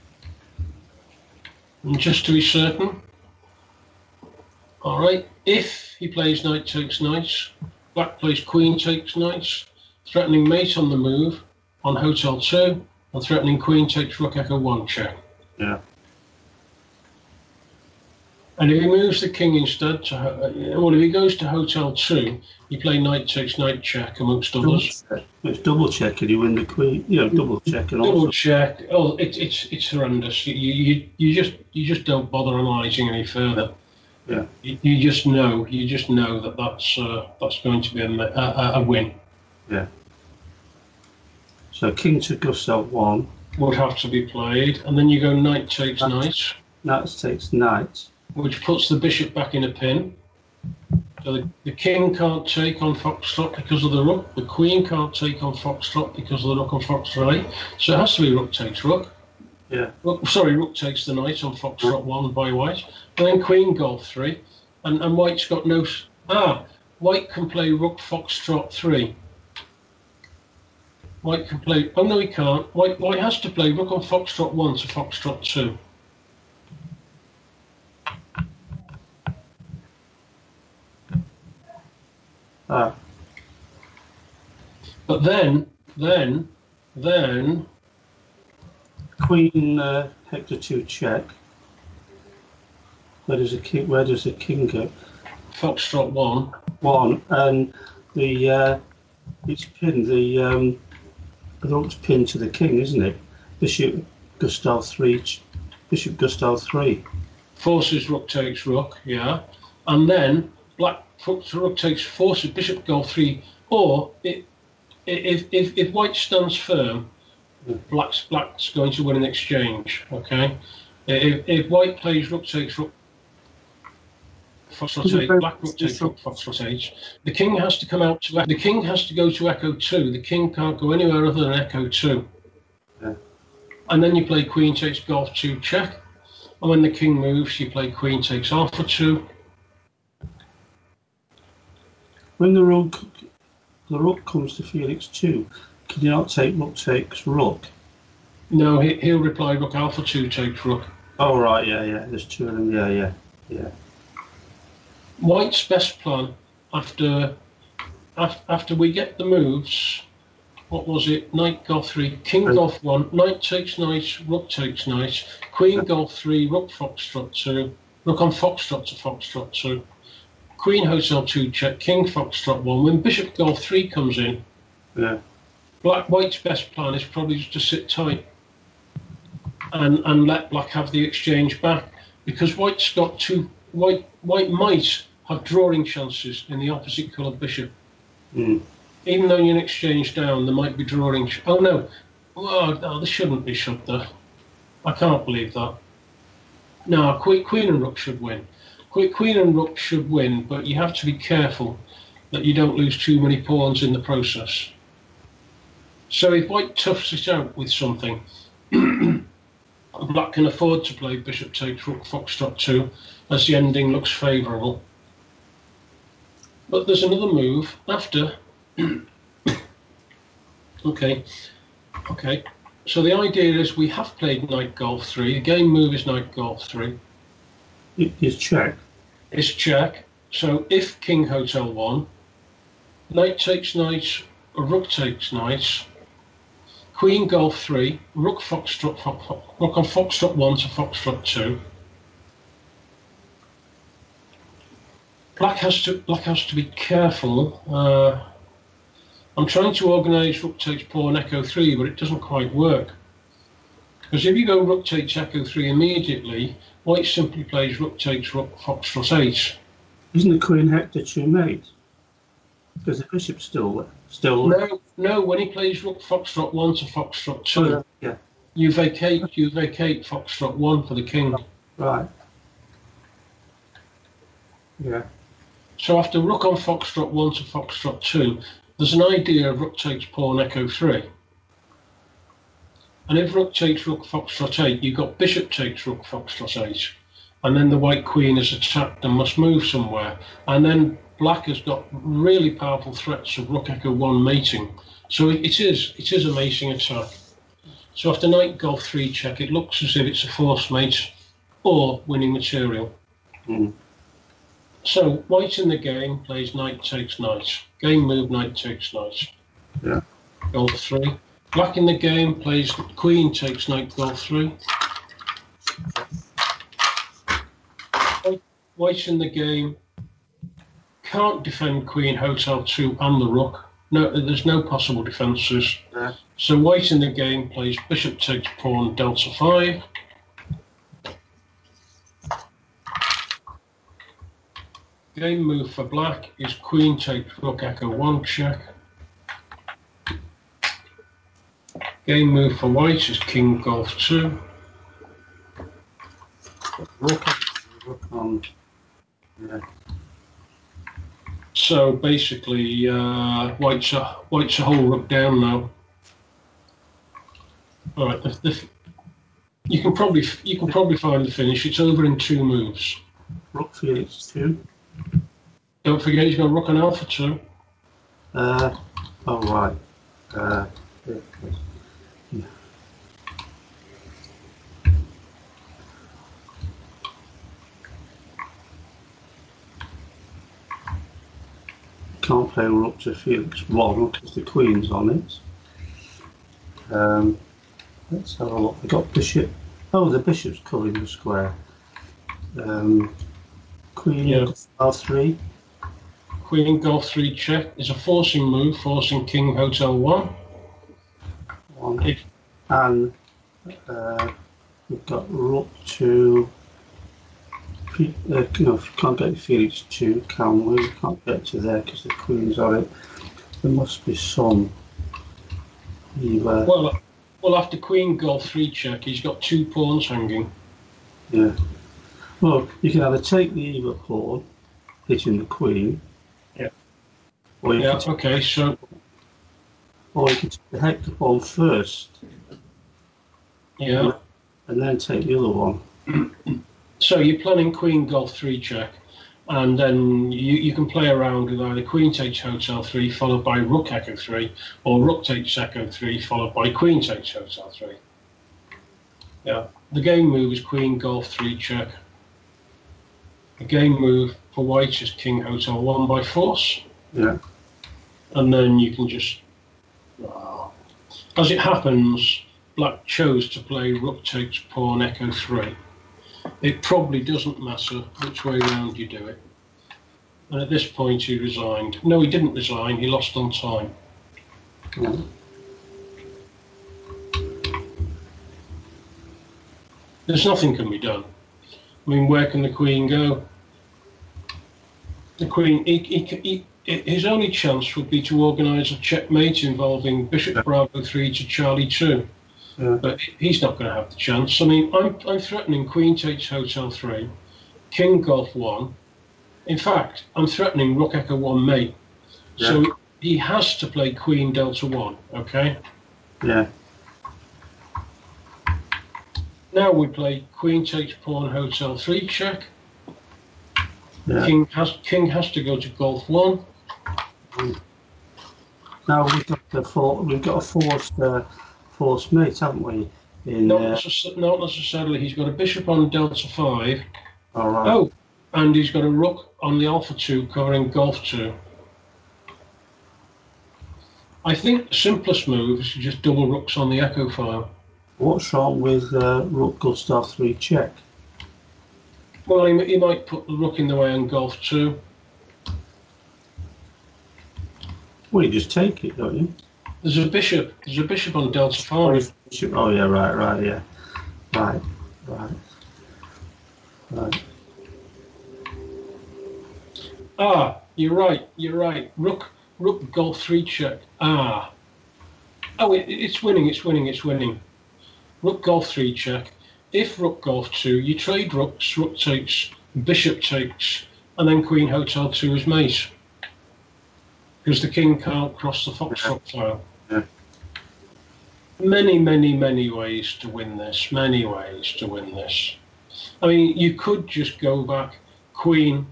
Speaker 1: And just to be certain, all right, if he plays knight takes knight, black plays queen takes knight, threatening mate on the move on hotel two, and threatening queen takes rook echo one check.
Speaker 2: Yeah.
Speaker 1: And if he moves the king instead, to, uh, well, if he goes to hotel two, you play knight takes knight check amongst
Speaker 2: Double
Speaker 1: others.
Speaker 2: check. It's double check and you win the queen. You know, double check and
Speaker 1: Double
Speaker 2: also.
Speaker 1: check. Oh, it's it's it's horrendous. You, you you just you just don't bother analysing any further.
Speaker 2: Yeah.
Speaker 1: You, you just know. You just know that that's uh, that's going to be a, a, a win.
Speaker 2: Yeah. So king to Gustav one.
Speaker 1: Would have to be played, and then you go knight takes knight,
Speaker 2: Knight takes knight.
Speaker 1: which puts the bishop back in a pin. So the, the king can't take on foxtrot because of the rook. The queen can't take on foxtrot because of the rook on foxtrot eight. So it has to be rook takes rook.
Speaker 2: Yeah.
Speaker 1: Rook, sorry, rook takes the knight on foxtrot one by white, and then queen golf three, and, and white's got no... Ah, white can play rook foxtrot three. White can play... Oh, no, he can't. White, white has to play rook on foxtrot one to foxtrot two.
Speaker 2: Ah.
Speaker 1: But then, then, then...
Speaker 2: Queen uh, Hector two check. Where does the king? Where does the king go?
Speaker 1: Foxtrot one.
Speaker 2: One, and the uh, it's pinned. The um, the rook's pinned to the king, isn't it? Bishop Gustav three. Bishop Gustav three.
Speaker 1: Forces rook takes rook, yeah, and then black rook takes forces bishop golf three, or it, if if if white stands firm, black's black's going to win an exchange. Okay, if if white plays rook takes rook. Foxtrot eight, black rook takes rook, foxtrot eight. The king has to come out to the king has to go to echo two. The king can't go anywhere other than echo two.
Speaker 2: Yeah.
Speaker 1: And then you play queen takes golf two check. And when the king moves, you play queen takes alpha two.
Speaker 2: When the rook the rook comes to Felix two, can you not take rook takes rook?
Speaker 1: No, he, he'll reply rook alpha two takes rook.
Speaker 2: Oh right, yeah, yeah. There's two of them. Yeah, yeah, yeah.
Speaker 1: White's best plan after after we get the moves. What was it? Knight golf three, king
Speaker 2: Right.
Speaker 1: golf one, knight takes knight, rook takes knight, queen golf three, rook foxtrot two, rook on foxtrot to foxtrot two, queen hotel two check, king foxtrot one. When bishop golf three comes in,
Speaker 2: Yeah.
Speaker 1: black white's best plan is probably just to sit tight and and let black have the exchange back, because white's got two. White white might have drawing chances in the opposite coloured bishop.
Speaker 2: Mm.
Speaker 1: Even though you're in exchange down, there might be drawing. Sh oh no, oh, no, there shouldn't be, should there? I can't believe that. No, queen, queen and rook should win. Queen, queen and rook should win, but you have to be careful that you don't lose too many pawns in the process. So if white toughs it out with something, black can afford to play bishop takes rook foxtrot two, as the ending looks favourable. But there's another move after. Okay, okay. So the idea is we have played knight golf three. The game move is knight golf three.
Speaker 2: It is check.
Speaker 1: It's check. So if king hotel one, knight takes knight, rook takes knight, queen golf three, rook foxtrot, fo fo rook on foxtrot one to foxtrot two. Black has to black has to be careful. Uh, I'm trying to organise rook takes pawn echo three, but it doesn't quite work. Because if you go rook takes echo three immediately, white simply plays rook takes rook foxtrot eight.
Speaker 2: Isn't the queen Hector two mate? Because the bishop's still still.
Speaker 1: No, no. When he plays rook foxtrot one to foxtrot two,
Speaker 2: Oh, yeah. yeah.
Speaker 1: you vacate you vacate foxtrot one for the king.
Speaker 2: Right. Yeah.
Speaker 1: So after rook on foxtrot one to foxtrot two, there's an idea of rook takes pawn echo three. And if rook takes rook foxtrot eight, you've got bishop takes rook foxtrot eight. And then the white queen is attacked and must move somewhere. And then black has got really powerful threats of rook echo one mating. So it, it is it is a mating attack. So after knight golf three check, it looks as if it's a forced mate or winning material.
Speaker 2: Mm.
Speaker 1: So white in the game plays knight takes knight. Game move knight takes knight.
Speaker 2: Yeah.
Speaker 1: Golf three. Black in the game plays queen takes knight golf three. White, white in the game can't defend queen hotel two and the rook. No, there's no possible defences.
Speaker 2: Yeah.
Speaker 1: So white in the game plays bishop takes pawn delta five. Game move for black is queen takes rook echo one check. Game move for white is king golf two.
Speaker 2: Rook, rook on. Yeah.
Speaker 1: So basically, uh, white's a white's a whole rook down now. All right, the, the, You can probably you can probably find the finish. It's over in two moves.
Speaker 2: Rook Felix two.
Speaker 1: Don't forget he's got rook on alpha two.
Speaker 2: Uh, oh right. Uh, yeah. Can't play rook to Felix one because the queen's on it. Um, let's have a look. We got bishop. Oh, the bishop's covering the square. Um, queen
Speaker 1: Yeah.
Speaker 2: r three.
Speaker 1: Queen golf three check is a forcing move, forcing king hotel one.
Speaker 2: One.
Speaker 1: If,
Speaker 2: And uh, we've got rook to. Uh, no, can't get Felix two, can we? Can't get to there because the queen's on it. There must be some. Either.
Speaker 1: well, well, after queen golf three check, he's got two pawns hanging.
Speaker 2: Yeah. Well, you can either take the either pawn, hitting the queen.
Speaker 1: Yeah.
Speaker 2: Or you
Speaker 1: Yeah.
Speaker 2: can
Speaker 1: Okay. So.
Speaker 2: Or you can take the hector pawn first.
Speaker 1: Yeah.
Speaker 2: And then take the other one.
Speaker 1: So you're planning queen golf three check, and then you, you can play around with either queen takes hotel three followed by rook echo three, or rook takes echo three followed by queen takes hotel three. Yeah. The game move is queen golf three check. The game move for white is king hotel one by force.
Speaker 2: Yeah.
Speaker 1: And then you can just. Oh. As it happens, black chose to play rook takes pawn echo three. It probably doesn't matter which way round you do it. And at this point he resigned. No, he didn't resign, he lost on time.
Speaker 2: Yeah.
Speaker 1: There's nothing can be done. I mean, where can the queen go? The queen, he, he, he, his only chance would be to organise a checkmate involving bishop bravo three to Charlie two.
Speaker 2: Yeah.
Speaker 1: But he's not going to have the chance. I mean, I'm, I'm threatening queen takes hotel three, king golf one. In fact, I'm threatening rook echo one mate.
Speaker 2: Yeah.
Speaker 1: So he has to play queen delta one, okay?
Speaker 2: Yeah.
Speaker 1: Now we play queen takes pawn hotel three check.
Speaker 2: Yeah.
Speaker 1: King has king has to go to golf one.
Speaker 2: Now we've got the for, we've got a forced uh, forced mate, haven't we? In
Speaker 1: Not,
Speaker 2: uh,
Speaker 1: necess- not necessarily. He's got a bishop on delta five.
Speaker 2: all right.
Speaker 1: Oh, and he's got a rook on the alpha two covering golf two. I think the simplest move is to just double rooks on the echo file.
Speaker 2: What's wrong with uh, rook Gustav three check?
Speaker 1: Well, he, he might put the rook in the way on golf two.
Speaker 2: Well, you just take it, don't you?
Speaker 1: There's a bishop. There's a bishop on delta five.
Speaker 2: Oh yeah, right, right, yeah, right, right, right.
Speaker 1: Ah, you're right. You're right. Rook, rook, golf three check. Ah. Oh, it, it's winning. It's winning. It's winning. Rook, golf three check. If rook, golf two, you trade rooks. Rook takes, bishop takes, and then queen hotel two is mate. Because the king can't cross the foxtrot file.
Speaker 2: Yeah.
Speaker 1: Many, many, many ways to win this. Many ways to win this. I mean, you could just go back, queen.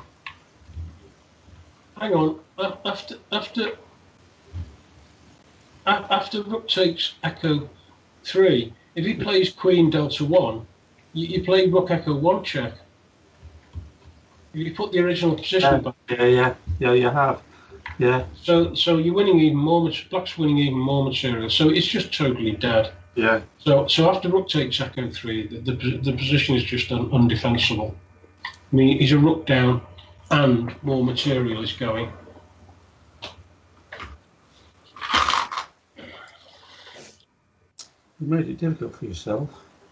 Speaker 1: Hang on. After after after rook takes echo three, if he plays queen delta one, you, you play rook echo one check. If you put the original position
Speaker 2: Yeah,
Speaker 1: back.
Speaker 2: yeah, yeah, yeah, you have. Yeah.
Speaker 1: So so you're winning even more. Black's winning even more material. So it's just totally dead.
Speaker 2: Yeah.
Speaker 1: So so after rook takes echo three, the the, the position is just un, undefensible. I mean, he's a rook down, and more material is going.
Speaker 2: You made it difficult for yourself.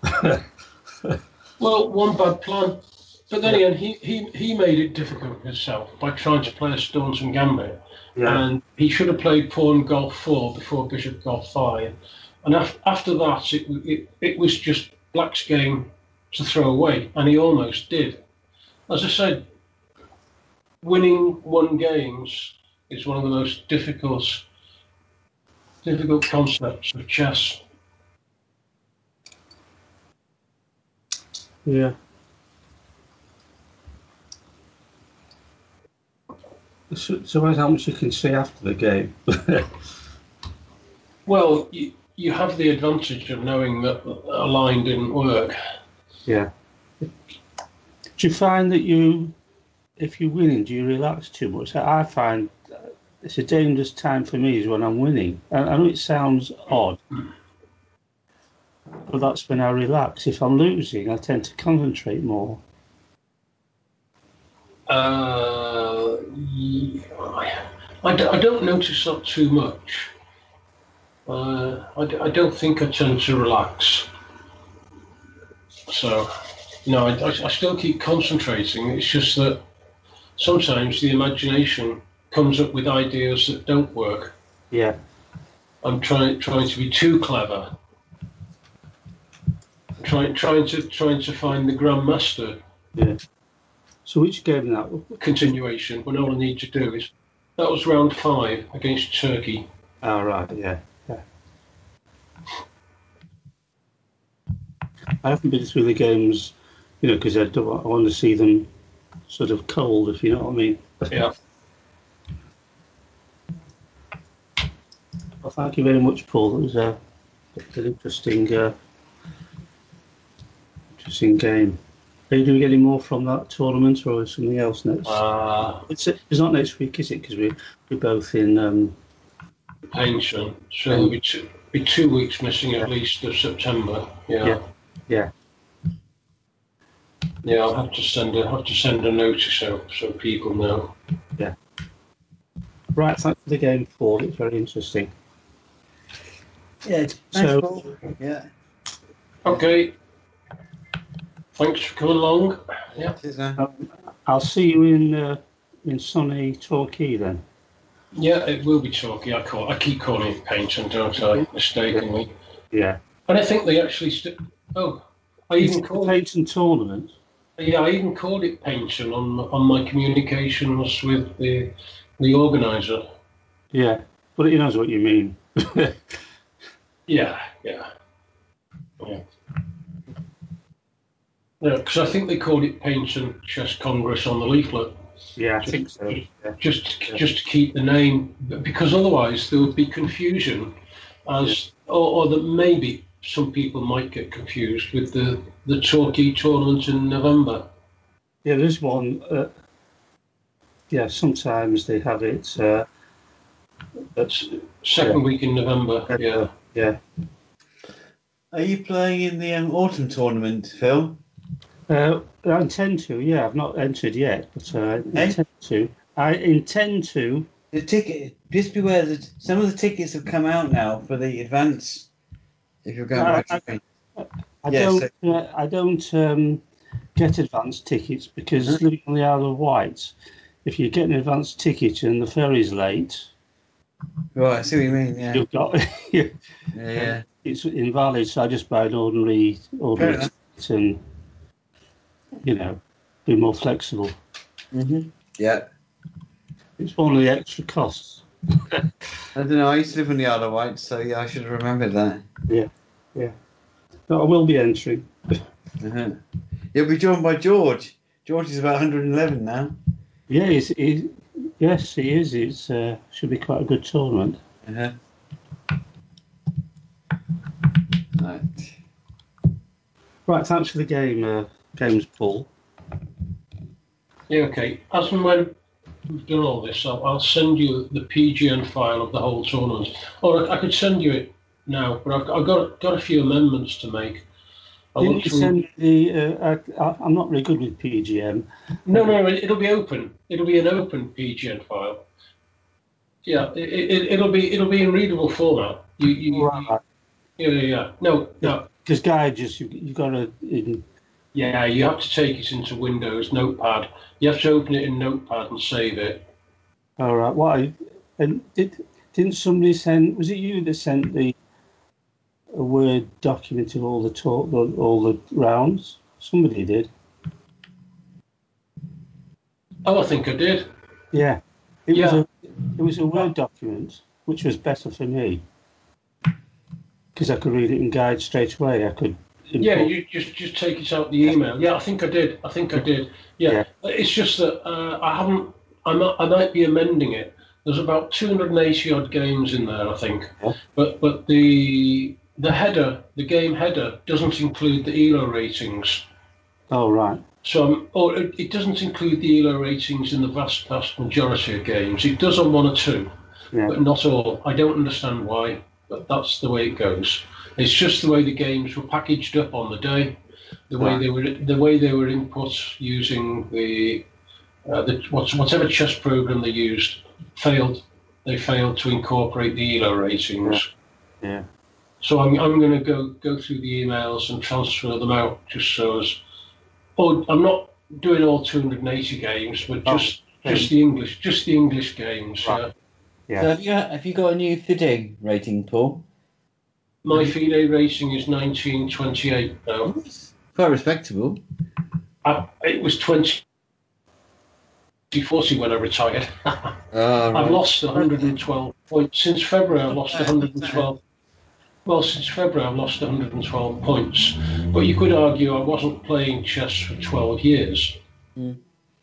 Speaker 1: Well, one bad plan. But then
Speaker 2: Yeah.
Speaker 1: again, he, he, he made it difficult himself by trying to play a Staunton gambit.
Speaker 2: Yeah.
Speaker 1: And he should have played pawn golf four before bishop golf five. And af- after that, it, it, it was just Black's game to throw away. And he almost did. As I said, winning one games is one of the most difficult, difficult concepts of chess.
Speaker 2: Yeah. So, so that's how much you can see after the game.
Speaker 1: Well, you, you have the advantage of knowing that a line didn't work.
Speaker 2: Yeah. Do you find that you, if you're winning, do you relax too much? I find it's a dangerous time for me is when I'm winning. I, I know it sounds odd, but that's when I relax. If I'm losing, I tend to concentrate more.
Speaker 1: Uh, I, I, d- I don't notice that too much. Uh, I, d- I don't think I tend to relax. So, no, I, I, I still keep concentrating. It's just that sometimes the imagination comes up with ideas that don't work.
Speaker 2: Yeah.
Speaker 1: I'm trying trying to be too clever. Trying trying to trying to find the grandmaster.
Speaker 2: Yeah. So which game that?
Speaker 1: Continuation when all I need to do is that was round five against Turkey.
Speaker 2: Oh, right, yeah, yeah. I haven't been through the games, you know, because I, don't- I want to see them sort of cold, if you know what I mean.
Speaker 1: Yeah.
Speaker 2: Well, thank you very much, Paul. It was a, an interesting, uh, interesting game. Are you doing any more from that tournament, or is something else next?
Speaker 1: Uh,
Speaker 2: it's, it's not next week, is it? Because we're, we're both in um,
Speaker 1: pension. So we'll be two, be two weeks missing at
Speaker 2: Yeah.
Speaker 1: least of September. Yeah.
Speaker 2: Yeah. Yeah.
Speaker 1: Yeah, I'll have to send a have to send a notice out so people know.
Speaker 2: Yeah. Right, thanks for the game, Paul. It's very interesting.
Speaker 3: Yeah. Thanks,
Speaker 2: So-
Speaker 3: Paul. Yeah.
Speaker 1: Okay. Thanks for coming along. Yeah.
Speaker 3: Cheers, man.
Speaker 2: Um, I'll see you in uh, in sunny Torquay then.
Speaker 1: Yeah, it will be Torquay. I call I keep calling it Paynton, don't I? Mistakenly.
Speaker 2: Yeah.
Speaker 1: And I think they actually st- oh I
Speaker 2: Is
Speaker 1: even
Speaker 2: it the
Speaker 1: called
Speaker 2: Paynton tournament?
Speaker 1: yeah, I even called it Paynton on on my communications with the the organizer.
Speaker 2: Yeah, but he knows what you mean.
Speaker 1: Yeah, yeah. Yeah. Yeah, because I think they called it Paynton Chess Congress on the leaflet.
Speaker 2: Yeah, I
Speaker 1: Just,
Speaker 2: think so.
Speaker 1: just,
Speaker 2: Yeah.
Speaker 1: just,
Speaker 2: Yeah.
Speaker 1: just to keep the name, because otherwise there would be confusion, as or, or that maybe some people might get confused with the the Torquay tournament in November.
Speaker 2: Yeah, there's one. Uh, yeah, sometimes they have it. Uh,
Speaker 1: That's second
Speaker 2: Yeah.
Speaker 1: week in November.
Speaker 2: uh,
Speaker 1: Yeah.
Speaker 2: Yeah.
Speaker 3: Are you playing in the um, autumn tournament, Phil?
Speaker 2: Uh, I intend to. Yeah, I've not entered yet, but uh, I
Speaker 3: Eh?
Speaker 2: intend to. I intend to.
Speaker 3: The ticket. Just beware that some of the tickets have come out now for the advance. If you're going
Speaker 2: I,
Speaker 3: by
Speaker 2: I,
Speaker 3: train.
Speaker 2: I
Speaker 3: Yes,
Speaker 2: don't. Uh, I don't um, get advance tickets because
Speaker 3: Huh?
Speaker 2: living on the Isle of Wight, if you get an advance ticket and the ferry's late,
Speaker 3: Right, I see what you mean. Yeah,
Speaker 2: you've got
Speaker 3: yeah, yeah.
Speaker 2: it's invalid. So I just buy an ordinary ordinary
Speaker 3: enough.
Speaker 2: ticket and you know be more flexible.
Speaker 3: Mhm. Yeah.
Speaker 2: It's one of the extra costs.
Speaker 3: I don't know. I used to live in the Isle of Wight, so yeah, I should have remembered that.
Speaker 2: Yeah, yeah. But I will be entering.
Speaker 3: Uh-huh. You'll be joined by George. George is about one hundred eleven now.
Speaker 2: Yeah, he's, he, yes, he is. It uh, should be quite a good tournament.
Speaker 3: Uh-huh. Right.
Speaker 2: Right, thanks for the game, uh, games, Paul.
Speaker 1: Yeah. Okay. As and when we've done all this, I'll, I'll send you the P G N file of the whole tournament, or I, I could send you it now. But I've, I've got got a few amendments to make. I
Speaker 2: Didn't
Speaker 1: want
Speaker 2: you
Speaker 1: to.
Speaker 2: send me the? Uh, I, I'm not really good with P G M.
Speaker 1: No, no, it- it'll be open. It'll be an open P G N file. Yeah, it, it, it'll be it'll be in readable format. You, you, you
Speaker 2: Right.
Speaker 1: yeah, yeah, yeah. No, no,
Speaker 2: Because Guy, just you, you got to. In,
Speaker 1: yeah. You have to take it into Windows Notepad. You have to open it in Notepad and save it.
Speaker 2: all right. Why? And did didn't somebody send? Was it you that sent the a Word document of all the talk, all the rounds? Somebody did.
Speaker 1: Oh, I think I did.
Speaker 2: Yeah. It was
Speaker 1: Yeah.
Speaker 2: a it was a Word document, which was better for me because I could read it in Guide straight away. I could
Speaker 1: Yeah, you just just take it out the email. Yeah, I think I did. I think I did. Yeah,
Speaker 2: Yeah.
Speaker 1: it's just that uh, I haven't. I might, I might be amending it. There's about two hundred eighty odd games in there, I think.
Speaker 2: Yeah.
Speaker 1: But but the the header, the game header, doesn't include the E L O ratings.
Speaker 2: Oh, right.
Speaker 1: So, um, or it, it doesn't include the E L O ratings in the vast vast majority of games. It does on one or two,
Speaker 2: Yeah.
Speaker 1: but not all. I don't understand why, but that's the way it goes. It's just the way the games were packaged up on the day, the way
Speaker 2: Right.
Speaker 1: they were, the way they were input using the, uh, the what's, whatever chess program they used failed. They failed to incorporate the E L O ratings.
Speaker 2: Yeah.
Speaker 1: So I'm I'm going to go go through the emails and transfer them out just so as. Oh, I'm not doing all two hundred eighty games, but
Speaker 2: Oh,
Speaker 1: just
Speaker 2: okay.
Speaker 1: just the English, just the English games.
Speaker 2: Right.
Speaker 1: Yeah.
Speaker 2: Yeah.
Speaker 3: So have you have you got a new FIDE rating, Paul?
Speaker 1: My FIDE rating is nineteen twenty-eight now.
Speaker 3: It's quite respectable.
Speaker 1: I, it was twenty forty when I retired.
Speaker 3: Oh,
Speaker 1: I've lost one hundred twelve points since February. I've lost one hundred twelve. Well, since February, I've lost one hundred twelve points. But you could argue I wasn't playing chess for twelve years.
Speaker 3: Mm.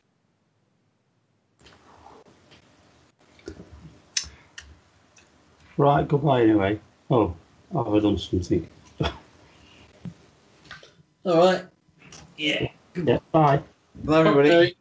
Speaker 2: Right, goodbye anyway. Oh, have I done something?
Speaker 3: All right. Yeah.
Speaker 2: Yeah, bye.
Speaker 3: Bye, everybody.
Speaker 1: Okay.